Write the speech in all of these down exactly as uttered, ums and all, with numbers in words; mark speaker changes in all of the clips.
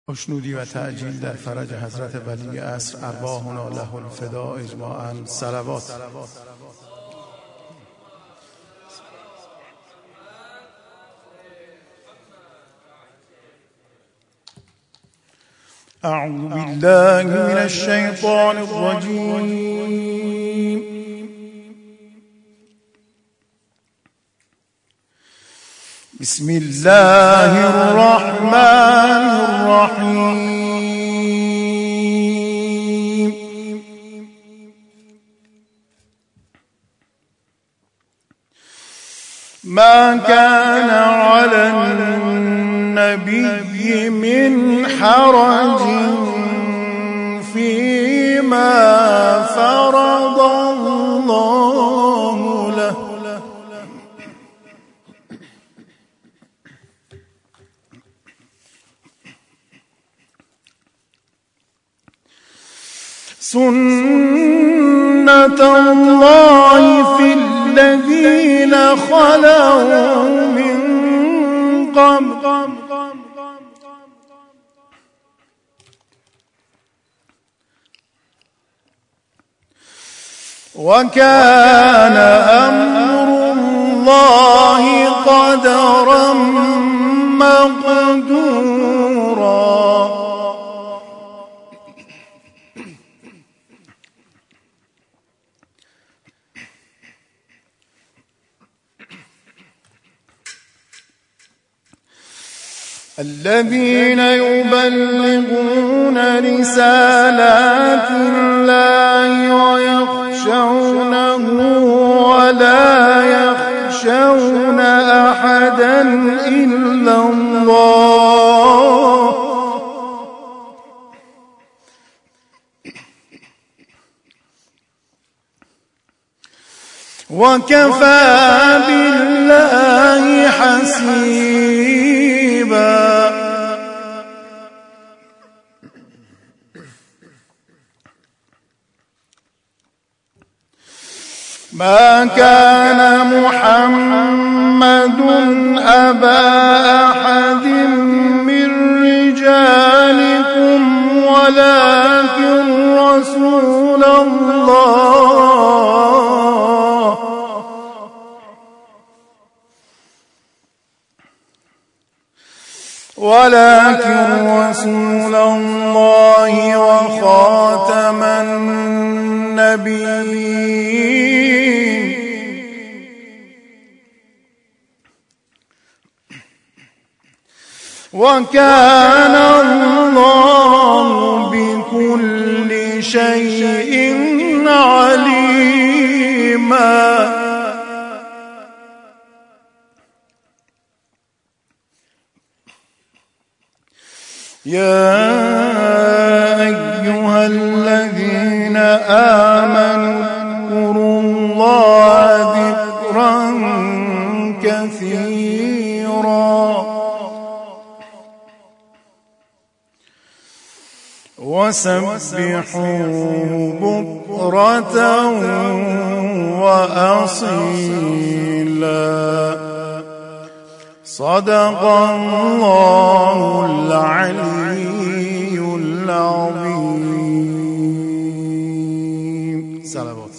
Speaker 1: خوشنودی و تعجیل در فرج حضرت ولی عصر ارواحنا له الفدا اجماعاً صلوات. اعوذ بالله من الشیطان الرجیم. بسم الله الرحمن الرحیم. ما كان على النبي من حرج فيما فرض الله له سنة الله في الذين خلوا من قبل وكان أمر الله قدرا مقدورا. الذين يبلغون رسالات الله ويخشونه ولا يخشون أحدا إلا الله وكفى بالله حسيبا. ما كان محمد أبا أحد من رجالكم ولكن رسول الله ولكن رسول الله وخاتم النبيين وكان الله بكل شيء عليما. يا أيها الذين آمنوا اذكروا الله ذكرا كثيرا وسبحوا بكرة وأصيلا. صدق الله العلي العظيم. صلوات.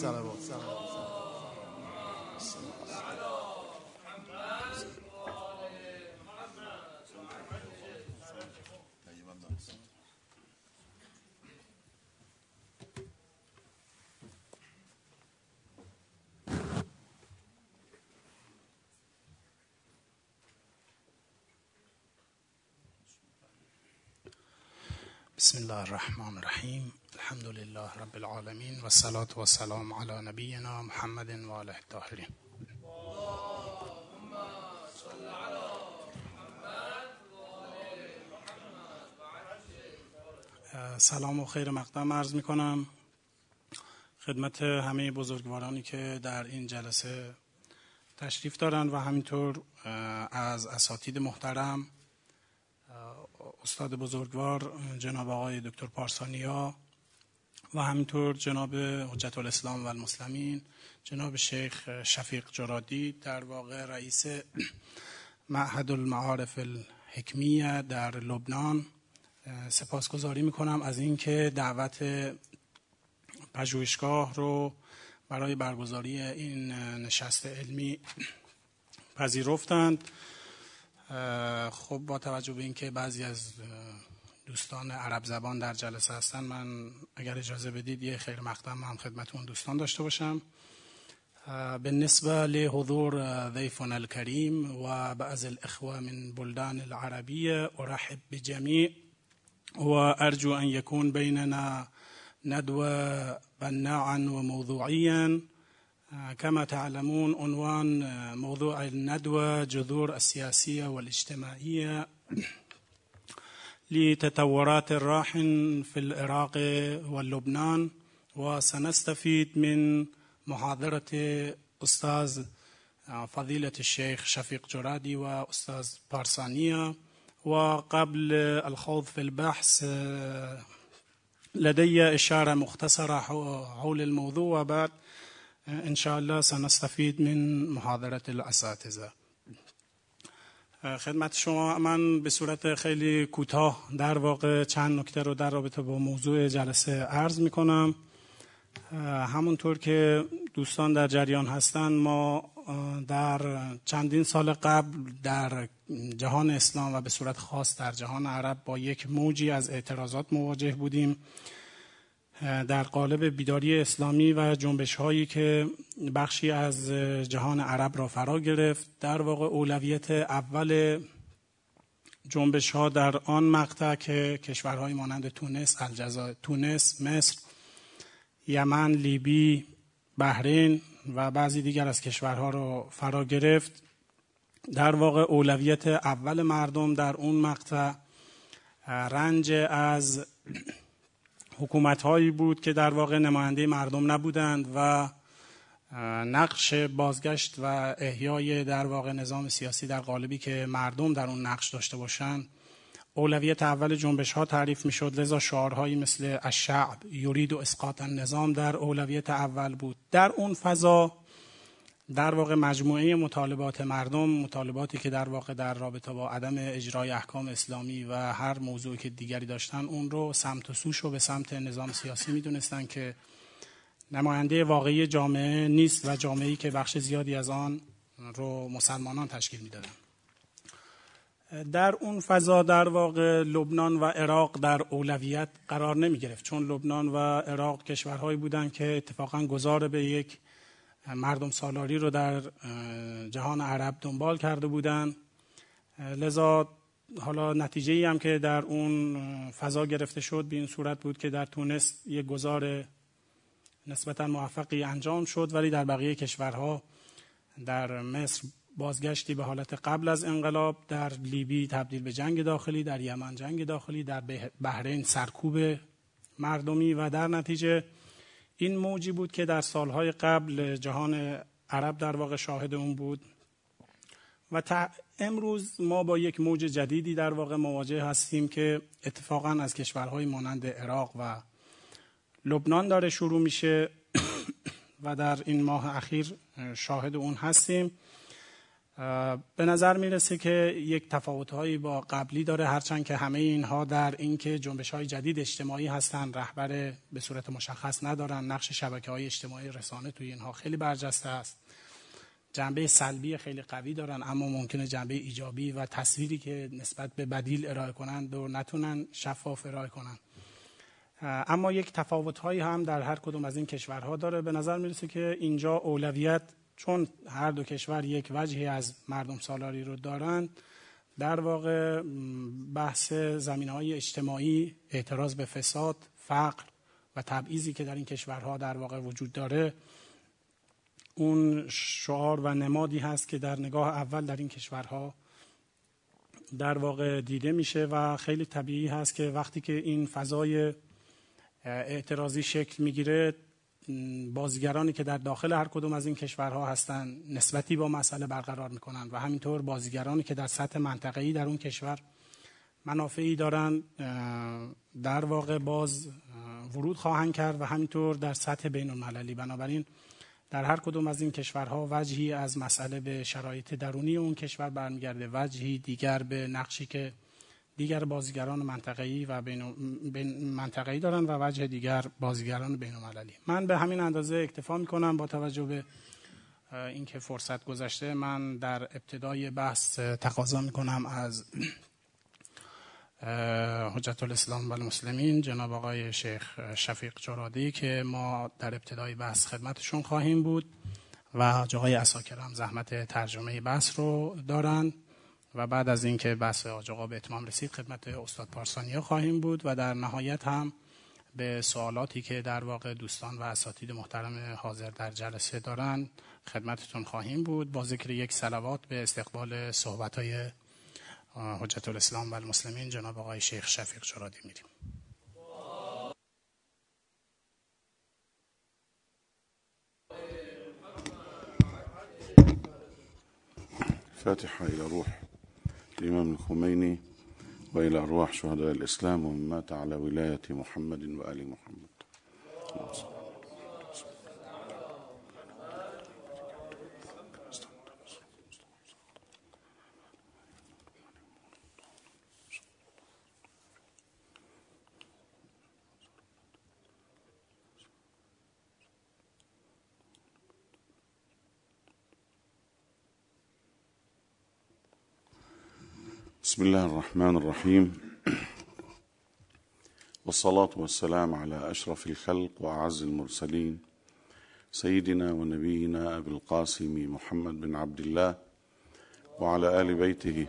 Speaker 2: بسم الله الرحمن الرحیم. الحمد لله رب العالمین و الصلاة و السلام علی نبینا محمد و آله الطاهرین. سلام و خیر مقدم عرض می کنم خدمت همه بزرگوارانی که در این جلسه تشریف دارند و همینطور از اساتید محترم استاد بزرگوار جناب آقای دکتر پارسانیا و همینطور جناب حجت الاسلام و المسلمین جناب شیخ شفیق جرادی، در واقع رئیس معهد المعارف الحکمیه در لبنان سپاسگزاری میکنم از اینکه دعوت پژوهشگاه رو برای برگزاری این نشست علمی پذیرفتند. خب با توجه به اینکه بعضی از دوستان عرب زبان در جلسه هستن، من اگر اجازه بدید یه خیر مقدم هم خدمت اون دوستان داشته باشم. بالنسبة لحضور ضيفنا الكريم وبعض الإخوة من بلدان العربية أرحب بجميع وأرجو أن يكون بيننا ندوة بناعا وموضوعيا. كما تعلمون عنوان موضوع الندوة جذور السياسية والاجتماعية لتطورات الراهن في العراق واللبنان، وسنستفيد من محاضرة أستاذ فضيلة الشيخ شفيق جرادي وأستاذ بارسانية. وقبل الخوض في البحث لدي إشارة مختصرة حول الموضوع، وبعد إن شاء الله سنستفيد من محاضرة الأساتذة. خدمت شما من به صورت خیلی کوتاه در واقع چند نکته رو در رابطه با موضوع جلسه عرض می کنم. همونطور که دوستان در جریان هستند، ما در چندین سال قبل در جهان اسلام و به صورت خاص در جهان عرب با یک موجی از اعتراضات مواجه بودیم در قالب بیداری اسلامی و جنبش هایی که بخشی از جهان عرب را فرا گرفت. در واقع اولویت اول جنبش ها در آن مقطع که کشورهای مانند تونس، الجزایر، تونس، مصر، یمن، لیبی، بحرین و بعضی دیگر از کشورها را فرا گرفت، در واقع اولویت اول مردم در اون مقطع رنج از حکومت‌هایی بود که در واقع نماینده مردم نبودند و نقش بازگشت و احیای در واقع نظام سیاسی در قالبی که مردم در اون نقش داشته باشند اولویت اول جنبش ها تعریف می شد. لذا شعارهایی مثل الشعب یرید و اسقاط النظام در اولویت اول بود. در اون فضا در واقع مجموعه مطالبات مردم، مطالباتی که در واقع در رابطه با عدم اجرای احکام اسلامی و هر موضوعی که دیگری داشتن، اون رو سمت و سوش رو به سمت نظام سیاسی می دونستن که نماینده واقعی جامعه نیست و جامعه‌ای که بخش زیادی از آن رو مسلمانان تشکیل می دادن. در اون فضا در واقع لبنان و عراق در اولویت قرار نمی گرفت، چون لبنان و عراق کشورهایی بودند که اتفاقا گذار به یک مردم سالاری رو در جهان عرب دنبال کرده بودند. لذا حالا نتیجه ای هم که در اون فضا گرفته شد به این صورت بود که در تونس یک گذار نسبتا موفقی انجام شد، ولی در بقیه کشورها، در مصر بازگشتی به حالت قبل از انقلاب، در لیبی تبدیل به جنگ داخلی، در یمن جنگ داخلی، در بحرین سرکوب مردمی و در نتیجه این موجی بود که در سالهای قبل جهان عرب در واقع شاهد اون بود و تا امروز ما با یک موج جدیدی در واقع مواجه هستیم که اتفاقا از کشورهای مانند عراق و لبنان داره شروع میشه و در این ماه اخیر شاهد اون هستیم. به نظر میرسه که یک تفاوت‌هایی با قبلی داره، هرچند که همه اینها در این که جنبش‌های جدید اجتماعی هستن، رهبر به صورت مشخص ندارن، نقش شبکه‌های اجتماعی رسانه توی اینها خیلی برجسته است، جنبه سلبی خیلی قوی دارن، اما ممکنه جنبه ایجابی و تصویری که نسبت به بدیل ارائه کنن و نتونن شفاف ارائه کنن. اما یک تفاوت‌هایی هم در هر کدوم از این کشورها داره. به نظر میرسه که اینجا اولویت، چون هر دو کشور یک وجهی از مردم سالاری رو دارند، در واقع بحث زمینه‌های اجتماعی، اعتراض به فساد، فقر و تبعیضی که در این کشورها در واقع وجود داره، اون شعار و نمادی هست که در نگاه اول در این کشورها در واقع دیده میشه و خیلی طبیعی هست که وقتی که این فضای اعتراضی شکل میگیره، بازیگرانی که در داخل هر کدوم از این کشورها هستن نسبتی با مسئله برقرار میکنن و همینطور بازیگرانی که در سطح منطقه‌ای در اون کشور منافعی دارن در واقع باز ورود خواهند کرد و همینطور در سطح بین المللی. بنابراین در هر کدوم از این کشورها وجهی از مسئله به شرایط درونی اون کشور برمیگرده، وجهی دیگر به نقشی که دیگر بازیگران منطقه‌ای و بین منطقه‌ای دارن و وجه دیگر بازیگران بین‌المللی. من به همین اندازه اکتفا می‌کنم. با توجه به اینکه فرصت گذشته، من در ابتدای بحث تقاضا می‌کنم از حجت الاسلام و المسلمین جناب آقای شیخ شفیق جرادی که ما در ابتدای بحث خدمتشون خواهیم بود و حاج آقای عساکر هم زحمت ترجمه بحث رو دارن و بعد از اینکه بحث حاج آقا به اتمام رسید خدمت استاد پارسانیا خواهیم بود و در نهایت هم به سوالاتی که در واقع دوستان و اساتید محترم حاضر در جلسه دارن خدمتتون خواهیم بود. با ذکر یک صلوات به استقبال صحبت‌های حجت الاسلام و المسلمین جناب آقای شیخ شفیق جرادی میریم.
Speaker 3: فاتحة إلى روح الإمام الخميني وإلى أرواح شهداء الإسلام ومن مات على ولاية محمد وآل محمد. بسم الله الرحمن الرحيم، والصلاة والسلام على أشرف الخلق وأعز المرسلين سيدنا ونبينا أبي القاسم محمد بن عبد الله وعلى آل بيته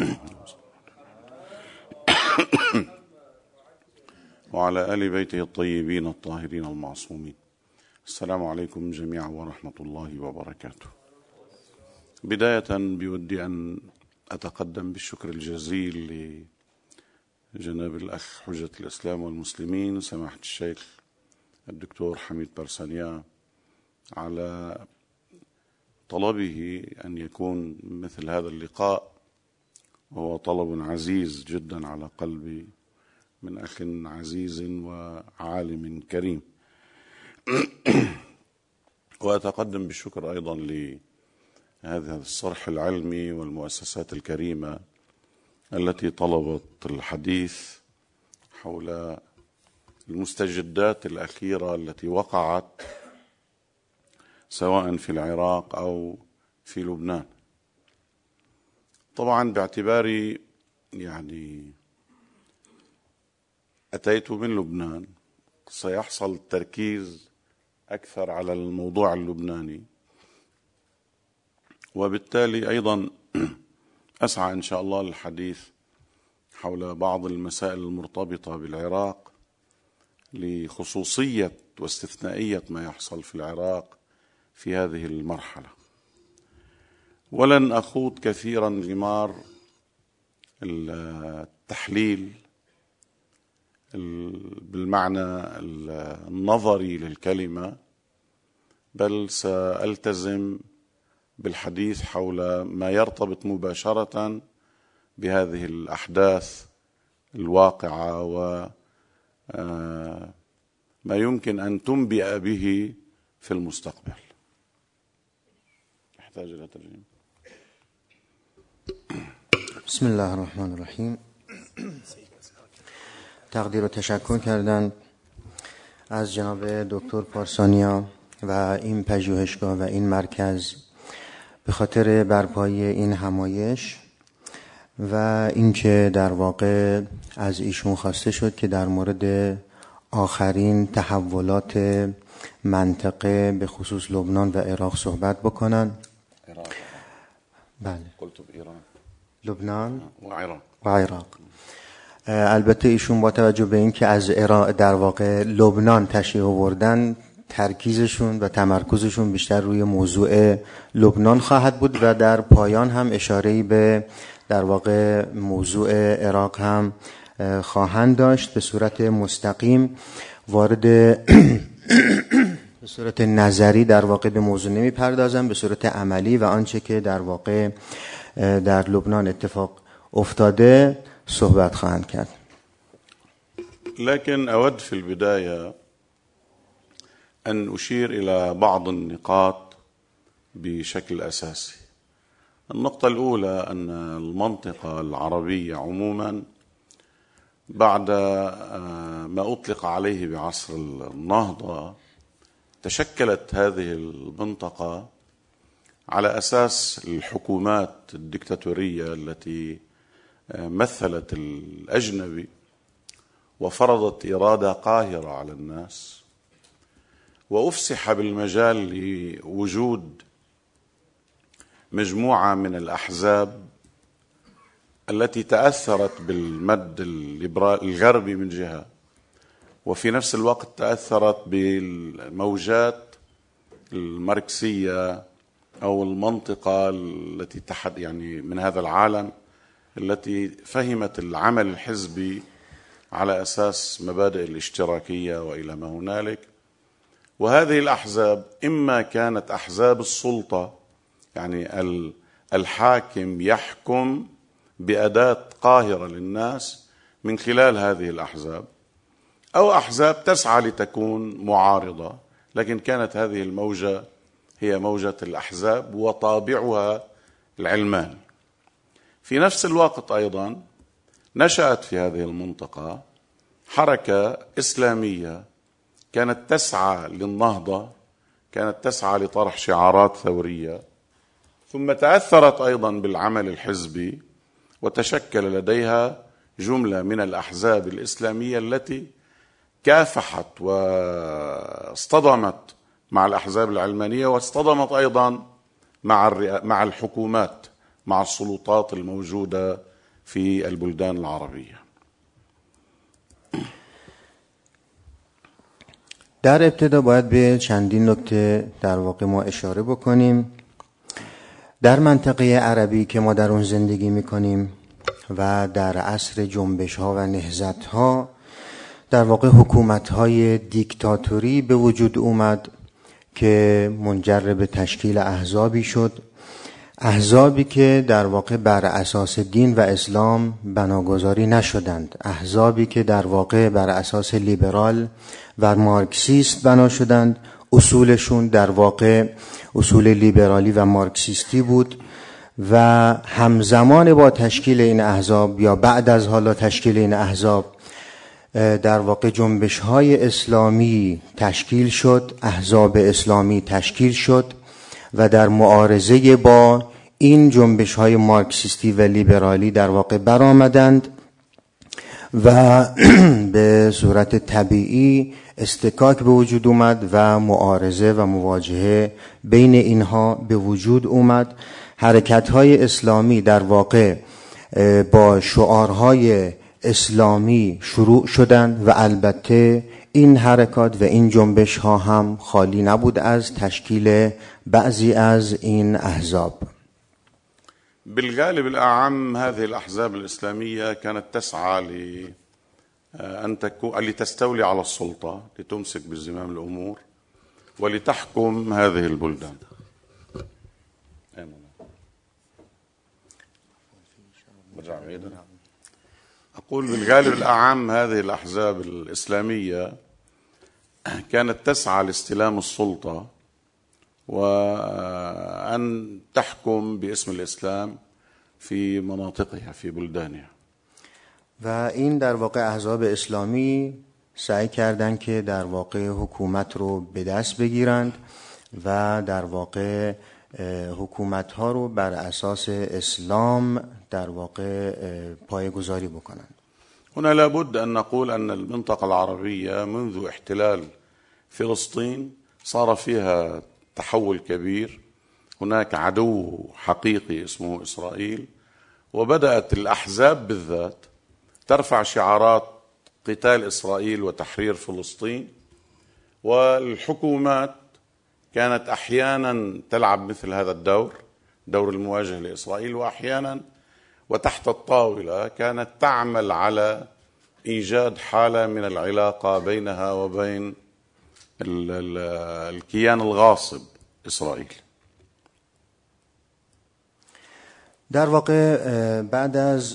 Speaker 3: وعلى آل بيته الطيبين الطاهرين المعصومين. السلام عليكم جميعا ورحمة الله وبركاته. بداية بودي أن أتقدم بالشكر الجزيل لجناب الأخ حجة الإسلام والمسلمين سماحة الشيخ الدكتور حميد بارسانيا على طلبه أن يكون مثل هذا اللقاء، وهو طلب عزيز جدا على قلبي من أخ عزيز وعالم كريم. وأتقدم بالشكر أيضا لهذا الصرح العلمي والمؤسسات الكريمة التي طلبت الحديث حول المستجدات الأخيرة التي وقعت سواء في العراق أو في لبنان. طبعا باعتباري يعني أتيت من لبنان سيحصل تركيز أكثر على الموضوع اللبناني، وبالتالي أيضا أسعى إن شاء الله للحديث حول بعض المسائل المرتبطة بالعراق لخصوصية واستثنائية ما يحصل في العراق في هذه المرحلة. ولن أخوض كثيرا غمار التحليل بالمعنى النظري للكلمة، بل سألتزم بالحديث حول ما يرتبط مباشرة بهذه الأحداث الواقعة وما يمكن أن تنبئ به في المستقبل. أحتاج إلى ترجمة.
Speaker 4: بسم الله الرحمن الرحیم. تقدیر و تشکر کردن از جناب دکتر پارسانیا و این پژوهشگاه و این مرکز به خاطر برپایی این همایش و اینکه در واقع از ایشون خواسته شد که در مورد آخرین تحولات منطقه به خصوص لبنان و عراق صحبت بکنن.
Speaker 3: عراق.
Speaker 4: بله.
Speaker 3: قلت ایران.
Speaker 4: لبنان
Speaker 3: و عراق.
Speaker 4: و عراق. البته ایشون با توجه به اینکه از عراق در واقع لبنان تشریح آوردن، ترکیزشون و تمرکزشون بیشتر روی موضوع لبنان خواهد بود و در پایان هم اشاره‌ای به در واقع موضوع عراق هم خواهند داشت. به صورت مستقیم وارد به صورت نظری در واقع به موضوع نمی پردازم، به صورت عملی و آنچه که در واقع در لبنان اتفاق افتاده صحبت خواهند کرد.
Speaker 3: لكن أود في البداية أن أشير إلى بعض النقاط بشكل أساسي. النقطة الأولى أن المنطقة العربية عموما بعد ما أطلق عليه بعصر النهضة تشكلت هذه المنطقة على أساس الحكومات الدكتاتورية التي مثلت الأجنبي وفرضت إرادة قاهرة على الناس، وأفسح بالمجال لوجود مجموعة من الأحزاب التي تأثرت بالمد الغربي من جهة، وفي نفس الوقت تأثرت بالموجات الماركسية أو المنطقة التي تحت يعني من هذا العالم التي فهمت العمل الحزبي على أساس مبادئ الاشتراكية وإلى ما هنالك. وهذه الأحزاب إما كانت أحزاب السلطة، يعني الحاكم يحكم بأداة قاهرة للناس من خلال هذه الأحزاب، أو أحزاب تسعى لتكون معارضة، لكن كانت هذه الموجة هي موجة الأحزاب وطابعها العلماني. في نفس الوقت أيضا نشأت في هذه المنطقة حركة إسلامية كانت تسعى للنهضة، كانت تسعى لطرح شعارات ثورية، ثم تأثرت أيضا بالعمل الحزبي، وتشكل لديها جملة من الأحزاب الإسلامية التي كافحت واصطدمت مع الأحزاب العلمانية، واصطدمت أيضا مع مع الحكومات، مع السلطات الموجودة في البلدان العربية.
Speaker 4: در ابتدا باید به چندین نکته در واقع ما اشاره بکنیم. در منطقه عربی که ما در اون زندگی میکنیم و در عصر جنبش ها و نهضت ها در واقع حکومت های دیکتاتوری به وجود اومد که منجر به تشکیل احزابی شد، احزابی که در واقع بر اساس دین و اسلام بناگذاری نشدند، احزابی که در واقع بر اساس لیبرال و مارکسیست بنا شدند. اصولشون در واقع اصول لیبرالی و مارکسیستی بود و همزمان با تشکیل این احزاب یا بعد از حالا تشکیل این احزاب در واقع جنبش های اسلامی تشکیل شد، احزاب اسلامی تشکیل شد و در معارضه با این جنبش های مارکسیستی و لیبرالی در واقع برآمدند و به صورت طبیعی استکاک به وجود اومد و معارضه و مواجهه بین اینها به وجود اومد. حرکت های اسلامی در واقع با شعارهای اسلامی شروع شدند و البته این حرکات و این جنبش ها هم خالی نبود از تشکیل بعضی از این احزاب.
Speaker 3: بالغالب الأعم هذه الأحزاب الإسلامية كانت تسعى لأن تكون لتستولي على السلطة، لتمسك بزمام الأمور ولتحكم هذه البلدان. أقول بالغالب الأعم هذه الأحزاب الإسلامية كانت تسعى لاستلام السلطة وأن تحكم باسم الإسلام في مناطقها في بلدانها.
Speaker 4: و این در واقع احزاب اسلامی سعی کردند که در واقع حکومت رو به دست بگیرند و در واقع حکومت ها رو بر اساس اسلام در واقع پایه‌گذاری بکنند.
Speaker 3: هنا لابد أن نقول أن المنطقة العربية منذ احتلال فلسطين صار فيها تحول كبير. هناك عدو حقيقي اسمه إسرائيل، وبدأت الأحزاب بالذات ترفع شعارات قتال إسرائيل وتحرير فلسطين، والحكومات كانت أحيانا تلعب مثل هذا الدور، دور المواجهة لإسرائيل، وأحيانا وتحت الطاولة كانت تعمل على إيجاد حالة من العلاقة بينها وبين الكيان الغاصب إسرائيل.
Speaker 4: در واقع بعد از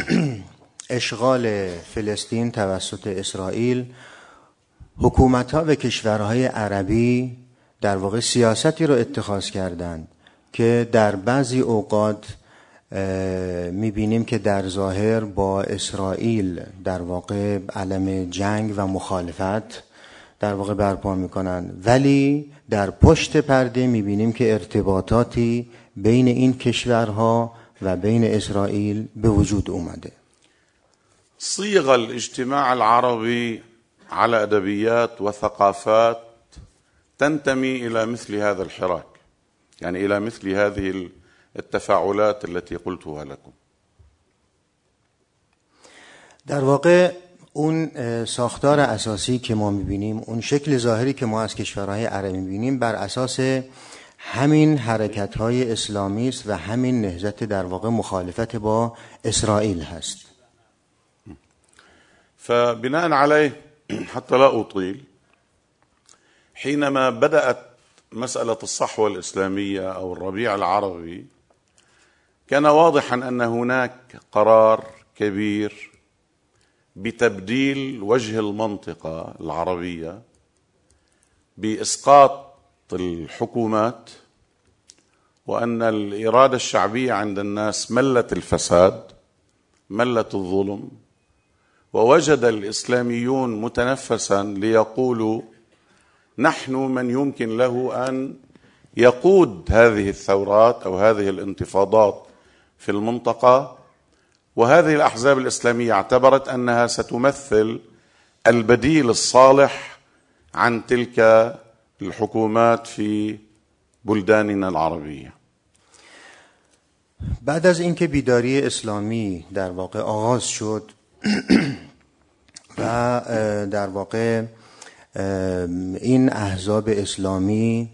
Speaker 4: اشغال فلسطین توسط اسرائیل، حکومت‌ها و کشورهای عربی در واقع سیاستی رو اتخاذ کردند که در بعضی اوقات میبینیم که در ظاهر با اسرائیل در واقع علم جنگ و مخالفت در واقع برپا میکنن، ولی در پشت پرده میبینیم که ارتباطاتی بین این کشورها و بین اسرائیل به وجود اومده.
Speaker 3: صيغ الاجتماع العربي على أدبيات وثقافات تنتمي إلى مثل هذا الحراك، يعني إلى مثل هذه التفاعلات التي قلتها لكم.
Speaker 4: در واقع اون ساختار اساسی که ما میبینیم، اون شکل ظاهری که ما از کشورهای عربی میبینیم، بر اساس همین حرکت‌های اسلامی است و همین نهضت در واقع مخالفت با اسرائیل هست.
Speaker 3: فبناء عليه حتى لا أطيل، حينما بدأت مسألة الصحوة الإسلامية أو الربيع العربي كان واضحا أن هناك قرار كبير بتبديل وجه المنطقة العربية، بإسقاط الحكومات، وأن الإرادة الشعبية عند الناس ملت الفساد، ملت الظلم، ووجد الإسلاميون متنفسا ليقولوا نحن من يمكن له أن يقود هذه الثورات أو هذه الانتفاضات في المنطقة. وهذه الأحزاب الإسلامية اعتبرت أنها ستمثل البديل الصالح عن تلك الحكومات في بلداننا العربية.
Speaker 4: بعد از اینکه بیداری اسلامی در واقع آغاز شد و در واقع این احزاب اسلامی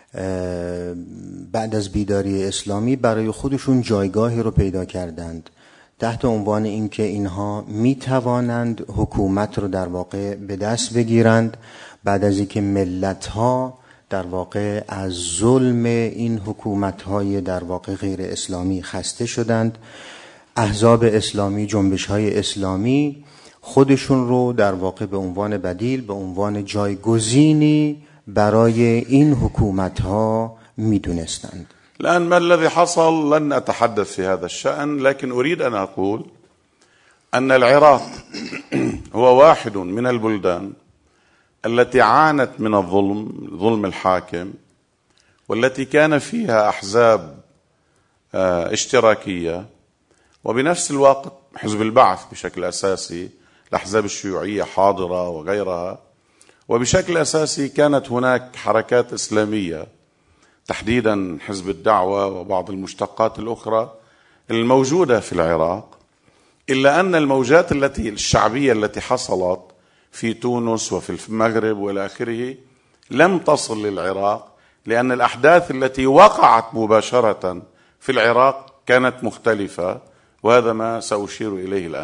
Speaker 4: بعد از بیداری اسلامی برای خودشون جایگاهی رو پیدا کردند تحت عنوان اینکه اینها می توانند حکومت رو در واقع به دست بگیرند، بعد از اینکه ملت‌ها در واقع از ظلم این حکومت‌های در واقع غیر اسلامی خسته شدند، احزاب اسلامی، جنبش‌های اسلامی خودشون رو در واقع به عنوان بدیل، به عنوان جایگزینی برای این حکومت‌ها می‌دونستند.
Speaker 3: الآن ما الذي حصل لن أتحدث في هذا الشأن، لكن أريد أن أقول أن العراق هو واحد من البلدان التي عانت من الظلم، ظلم الحاكم، والتي كان فيها أحزاب اشتراكية، وبنفس الوقت حزب البعث بشكل أساسي، الأحزاب الشيوعية حاضرة وغيرها، وبشكل أساسي كانت هناك حركات إسلامية تحديدا حزب الدعوة وبعض المشتقات الأخرى الموجودة في العراق، إلا أن الموجات التي الشعبية التي حصلت في تونس وفي المغرب وإلى آخره لم تصل للعراق، لأن الأحداث التي وقعت مباشرة في العراق كانت مختلفة، وهذا ما سأشير إليه الآن.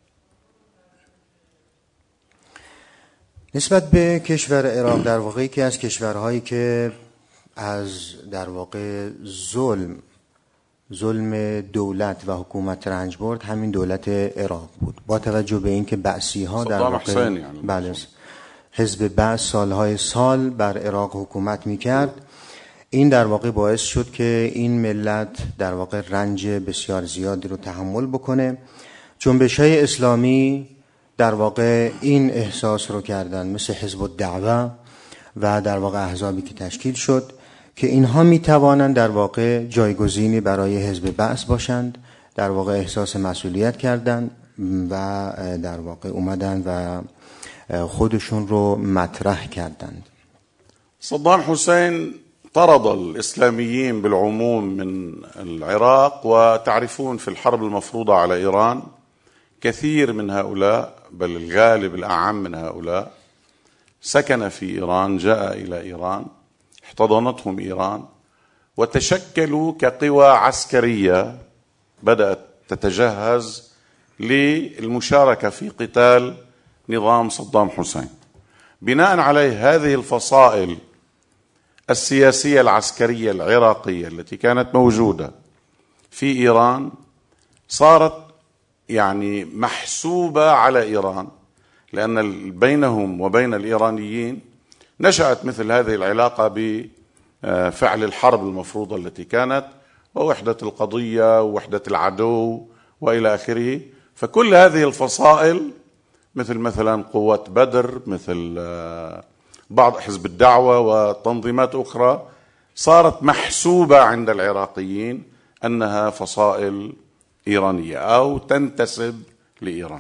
Speaker 4: نسبت به کشور عراق، در واقع که از کشورهایی که از در واقع ظلم ظلم دولت و حکومت رنج برد، همین دولت عراق بود. با توجه به اینکه بعثی ها در واقع یعنی بله حزب بعث سالهای سال بر عراق حکومت میکرد، این در واقع باعث شد که این ملت در واقع رنج بسیار زیادی رو تحمل بکنه. جنبش‌های اسلامی در واقع این احساس رو کردن، مثل حزب الدعوه و در واقع احزابی که تشکیل شد، که اینها می توانند در واقع جایگزینی برای حزب بعث باشند. در واقع احساس مسئولیت کردند و در واقع اومدن و خودشون رو مطرح کردند.
Speaker 3: صدام حسين طرد الإسلاميين بالعموم من العراق، وتعرفون في الحرب المفروضة على إيران كثير من هؤلاء، بل الغالب الأعم من هؤلاء سكن في إيران، جاء إلى إيران، احتضنتهم إيران، وتشكلوا كقوى عسكرية بدأت تتجهز للمشاركة في قتال نظام صدام حسين. بناء عليه هذه الفصائل السياسية العسكرية العراقية التي كانت موجودة في إيران صارت يعني محسوبة على إيران، لأن بينهم وبين الإيرانيين نشأت مثل هذه العلاقة بفعل الحرب المفروضة التي كانت، ووحدة القضية ووحدة العدو وإلى آخره. فكل هذه الفصائل مثل مثلا قوات بدر، مثل بعض حزب الدعوة وتنظيمات أخرى، صارت محسوبة عند العراقيين أنها فصائل ایرانیه او تنتسب لإيران.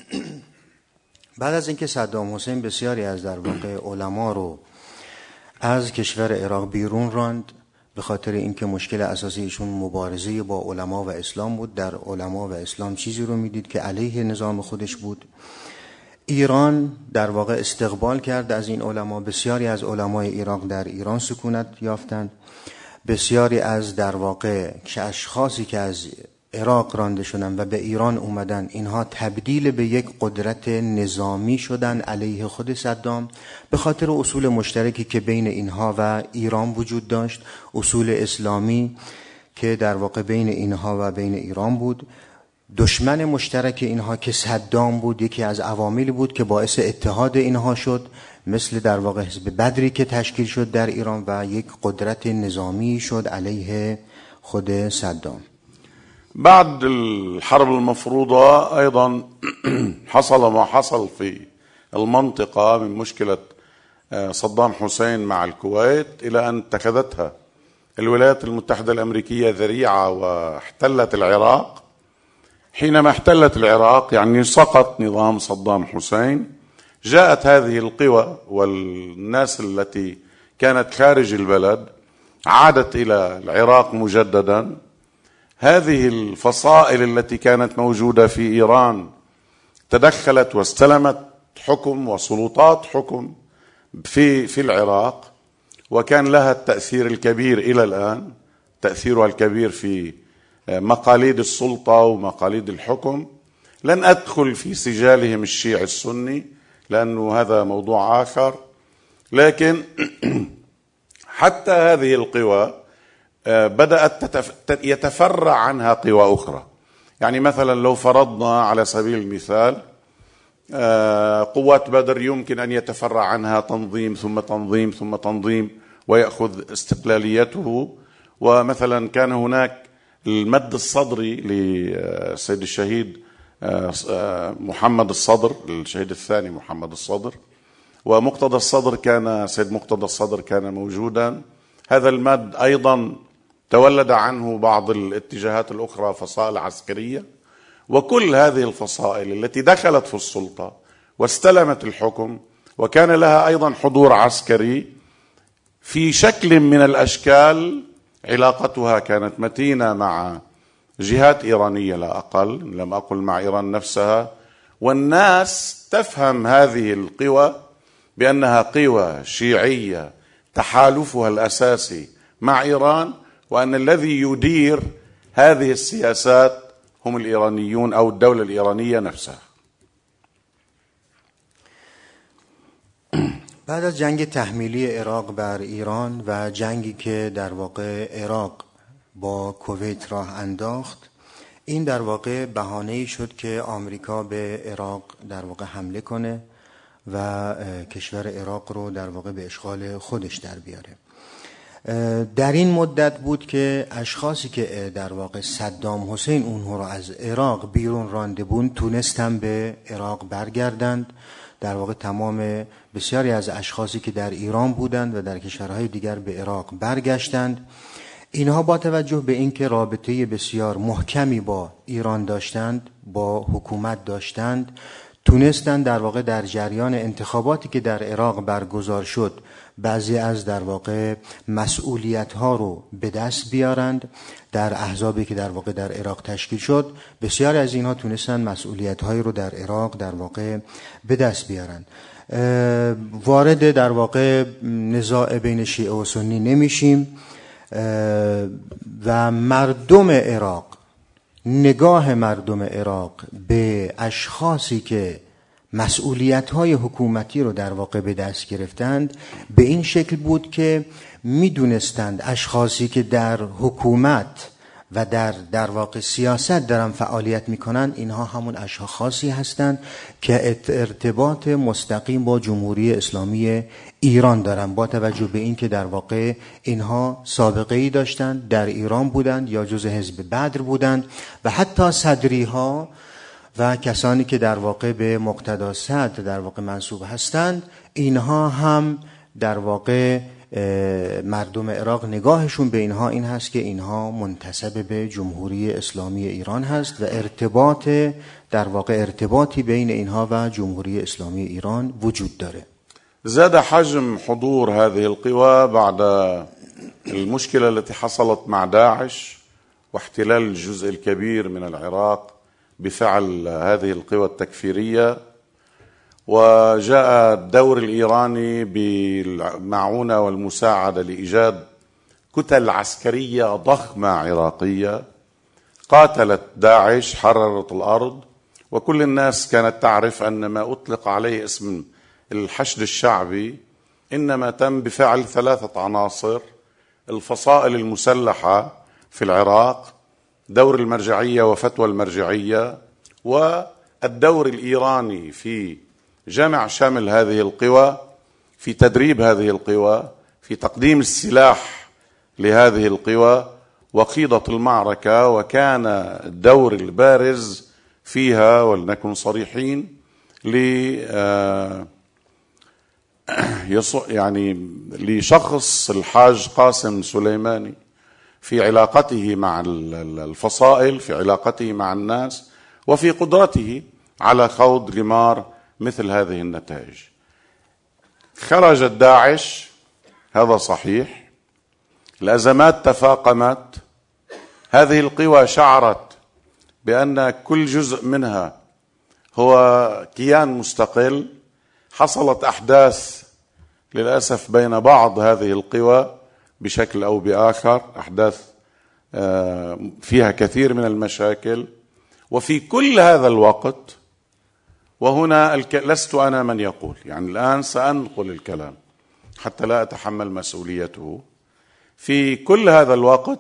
Speaker 4: بعد از اینکه صدام حسین بسیاری از در واقع علما رو از کشور عراق بیرون راند، به خاطر اینکه مشکل اساسیشون مبارزه با علما و اسلام بود، در علما و اسلام چیزی رو میدید که علیه نظام خودش بود، ایران در واقع استقبال کرد از این علما. بسیاری از علمای عراق در ایران سکونت یافتند. بسیاری از در واقع اشخاصی که از عراق رانده شدن و به ایران اومدن، اینها تبدیل به یک قدرت نظامی شدن علیه خود صدام، به خاطر اصول مشترکی که بین اینها و ایران وجود داشت، اصول اسلامی که در واقع بین اینها و بین ایران بود. دشمن مشترک اینها که صدام بود یکی از عواملی بود که باعث اتحاد اینها شد، مثل در واقع حزب بدری که تشکیل شد در ایران و یک قدرت نظامی شد علیه خود صدام.
Speaker 3: بعد الحرب المفروضة أيضا حصل ما حصل في المنطقة من مشكلة صدام حسين مع الكويت، إلى أن اتخذتها الولايات المتحدة الأمريكية ذريعة واحتلت العراق. حينما احتلت العراق يعني سقط نظام صدام حسين، جاءت هذه القوى والناس التي كانت خارج البلد عادت إلى العراق مجددا. هذه الفصائل التي كانت موجودة في إيران تدخلت واستلمت حكم وسلطات حكم في في العراق، وكان لها التأثير الكبير إلى الآن، تأثيرها الكبير في مقاليد السلطة ومقاليد الحكم. لن أدخل في سجالهم الشيعي السني لأنه هذا موضوع آخر، لكن حتى هذه القوى بدأت يتفرع عنها قوى أخرى. يعني مثلا لو فرضنا على سبيل المثال قوات بدر يمكن أن يتفرع عنها تنظيم ثم تنظيم ثم تنظيم ويأخذ استقلاليته. ومثلا كان هناك المد الصدري لسيد الشهيد محمد الصدر، الشهيد الثاني محمد الصدر، ومقتدى الصدر كان سيد مقتدى الصدر كان موجودا. هذا المد أيضا تولد عنه بعض الاتجاهات الأخرى فصائل عسكرية. وكل هذه الفصائل التي دخلت في السلطة واستلمت الحكم وكان لها أيضا حضور عسكري في شكل من الأشكال، علاقتها كانت متينة مع جهات إيرانية لا أقل، لم أقل مع إيران نفسها. والناس تفهم هذه القوى بأنها قوى شيعية تحالفها الأساسي مع إيران، وأن الذي يدير هذه السياسات هم الإيرانيون أو الدولة الإيرانية نفسها.
Speaker 4: بعد از جنگ تحمیلی عراق بر ایران و جنگی که در واقع عراق با کویت راه انداخت، این در واقع بهانه‌ای شد که آمریکا به عراق در واقع حمله کنه و کشور عراق رو در واقع به اشغال خودش در بیاره. در این مدت بود که اشخاصی که در واقع صدام حسین اونها رو از عراق بیرون رانده بود تونستن به عراق برگردند. در واقع تمام بسیاری از اشخاصی که در ایران بودند و در کشورهای دیگر به عراق برگشتند. اینها با توجه به اینکه رابطه بسیار محکمی با ایران داشتند، با حکومت داشتند، تونستند در واقع در جریان انتخاباتی که در عراق برگزار شد بعضی از در واقع مسئولیت ها رو به دست بیارند. در احزابی که در واقع در عراق تشکیل شد، بسیاری از اینها تونستند مسئولیت هایی رو در عراق در واقع به دست بیارند. وارد در واقع نزاع بین شیعه و سنی نمیشیم و مردم عراق، نگاه مردم عراق به اشخاصی که مسئولیت‌های حکومتی رو در واقع به دست گرفتند به این شکل بود که می‌دونستند اشخاصی که در حکومت و در در واقع سیاست دارن فعالیت میکنن، اینها همون اشخاصی هستند که ارتباط مستقیم با جمهوری اسلامی ایران دارن، با توجه به این که در واقع اینها سابقه ای داشتن، در ایران بودند یا جزء حزب بدر بودند و حتی صدری ها و کسانی که در واقع به مقتدا صدر در واقع منسوب هستند، اینها هم در واقع مردم عراق نگاهشون به اینها این هست که اینها منتسب به جمهوری اسلامی ایران هست و ارتباط در واقع ارتباطی بین اینها و جمهوری اسلامی ایران وجود داره.
Speaker 3: زاد حجم حضور هذه القوى بعد المشكلة التي حصلت مع داعش واحتلال الجزء الكبير من العراق بفعل هذه القوى التكفيرية، وجاء الدور الإيراني بالمعونة والمساعدة لإيجاد كتل عسكرية ضخمة عراقية قاتلت داعش، حررت الأرض، وكل الناس كانت تعرف أن ما أطلق عليه اسم الحشد الشعبي إنما تم بفعل ثلاثة عناصر: الفصائل المسلحة في العراق، دور المرجعية وفتوى المرجعية، والدور الإيراني في جمع شمل هذه القوى، في تدريب هذه القوى، في تقديم السلاح لهذه القوى وقيدة المعركة. وكان الدور البارز فيها، ولنكن صريحين، ل يعني لشخص الحاج قاسم سليماني في علاقته مع الفصائل، في علاقته مع الناس، وفي قدرته على خوض غمار مثل هذه النتائج. خرجت داعش، هذا صحيح، الأزمات تفاقمت، هذه القوى شعرت بأن كل جزء منها هو كيان مستقل. حصلت أحداث للأسف بين بعض هذه القوى بشكل أو بآخر، أحداث فيها كثير من المشاكل. وفي كل هذا الوقت، وهنا لست أنا من يقول، يعني الآن سأنقل الكلام حتى لا أتحمل مسؤوليته، في كل هذا الوقت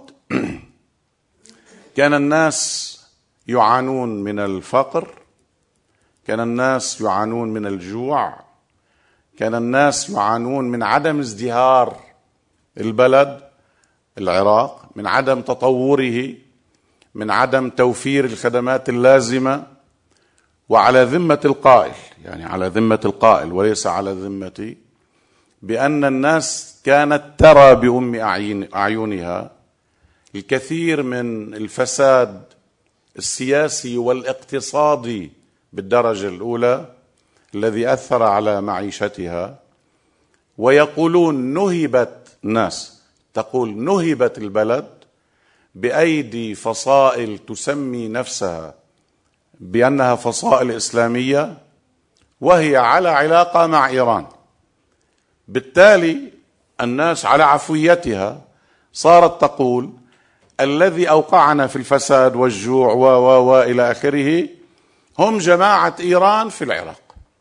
Speaker 3: كان الناس يعانون من الفقر، كان الناس يعانون من الجوع، كان الناس يعانون من عدم ازدهار البلد العراق، من عدم تطوره، من عدم توفير الخدمات اللازمة. وعلى ذمة القائل، يعني على ذمة القائل وليس على ذمتي، بأن الناس كانت ترى بأم أعينها الكثير من الفساد السياسي والاقتصادي بالدرجة الأولى الذي أثر على معيشتها. ويقولون نهبت، الناس تقول نهبت البلد بأيدي فصائل تسمي نفسها بأنها فصائل إسلامية، وهي على علاقة مع إيران. بالتالي الناس على عفويتها صارت تقول الذي أوقعنا في الفساد والجوع و و و إلى آخره هم جماعة إيران في العراق.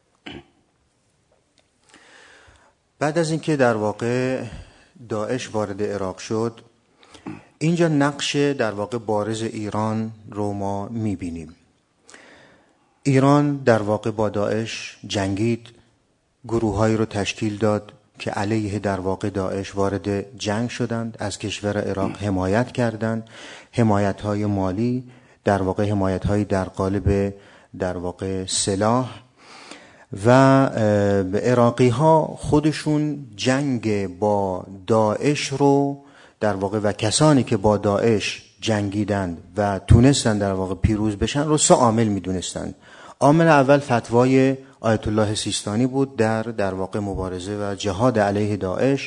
Speaker 4: بعد از اینکه در واقع داعش وارد عراق شد، اینجا نقش در واقع بارز ایران رو ما میبینیم. ایران در واقع با داعش جنگید، گروه‌هایی رو تشکیل داد که علیه در واقع داعش وارد جنگ شدند، از کشور عراق حمایت کردند، حمایت‌های مالی، در واقع حمایت‌های در قالب در واقع سلاح. و عراقی‌ها خودشون جنگ با داعش رو در واقع و کسانی که با داعش جنگیدند و تونستند در واقع پیروز بشن رو سه عامل میدونستند. عامل اول فتوای آیت الله سیستانی بود در در واقع مبارزه و جهاد علیه داعش.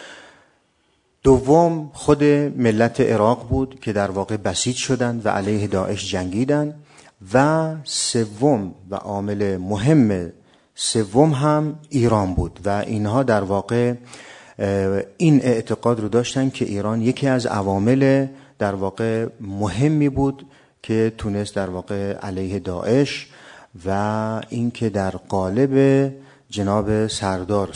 Speaker 4: دوم خود ملت عراق بود که در واقع بسیج شدند و علیه داعش جنگیدند. و سوم و عامل مهم سوم هم ایران بود و اینها در واقع این اعتقاد رو داشتن که ایران یکی از عوامل در واقع مهمی بود که تونست در واقع علیه داعش و این که در قالب جناب سردار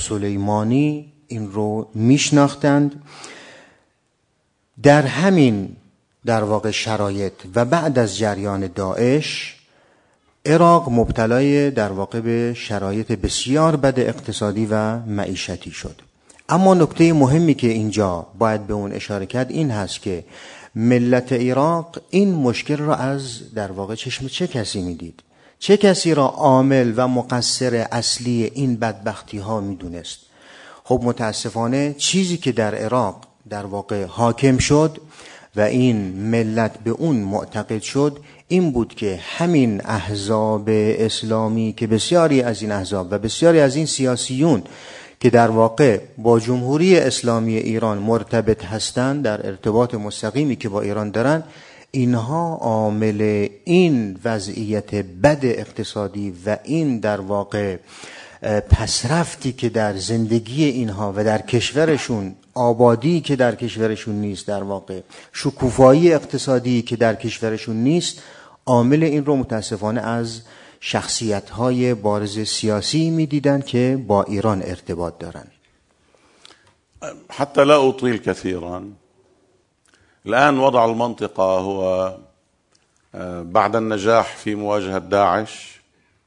Speaker 4: سلیمانی این رو میشناختند. در همین در واقع شرایط و بعد از جریان داعش عراق مبتلای در واقع به شرایط بسیار بد اقتصادی و معیشتی شد. اما نکته مهمی که اینجا باید به اون اشاره کرد این هست که ملت عراق این مشکل را از در واقع چشم چه کسی میدید؟ چه کسی را عامل و مقصر اصلی این بدبختی ها میدونست؟ خب متاسفانه چیزی که در عراق در واقع حاکم شد و این ملت به اون معتقد شد این بود که همین احزاب اسلامی که بسیاری از این احزاب و بسیاری از این سیاسیون که در واقع با جمهوری اسلامی ایران مرتبط هستند، در ارتباط مستقیمی که با ایران دارن، اینها عامل این وضعیت بد اقتصادی و این در واقع پسرفتی که در زندگی اینها و در کشورشون، آبادی که در کشورشون نیست، در واقع شکوفایی اقتصادی که در کشورشون نیست، عامل این رو متاسفانه از شخصیت‌های بارز سیاسی می‌دیدن که با ایران ارتباط دارن.
Speaker 3: حتى لا أطيل كثيرا، الآن وضع المنطقة هو بعد النجاح في مواجهة داعش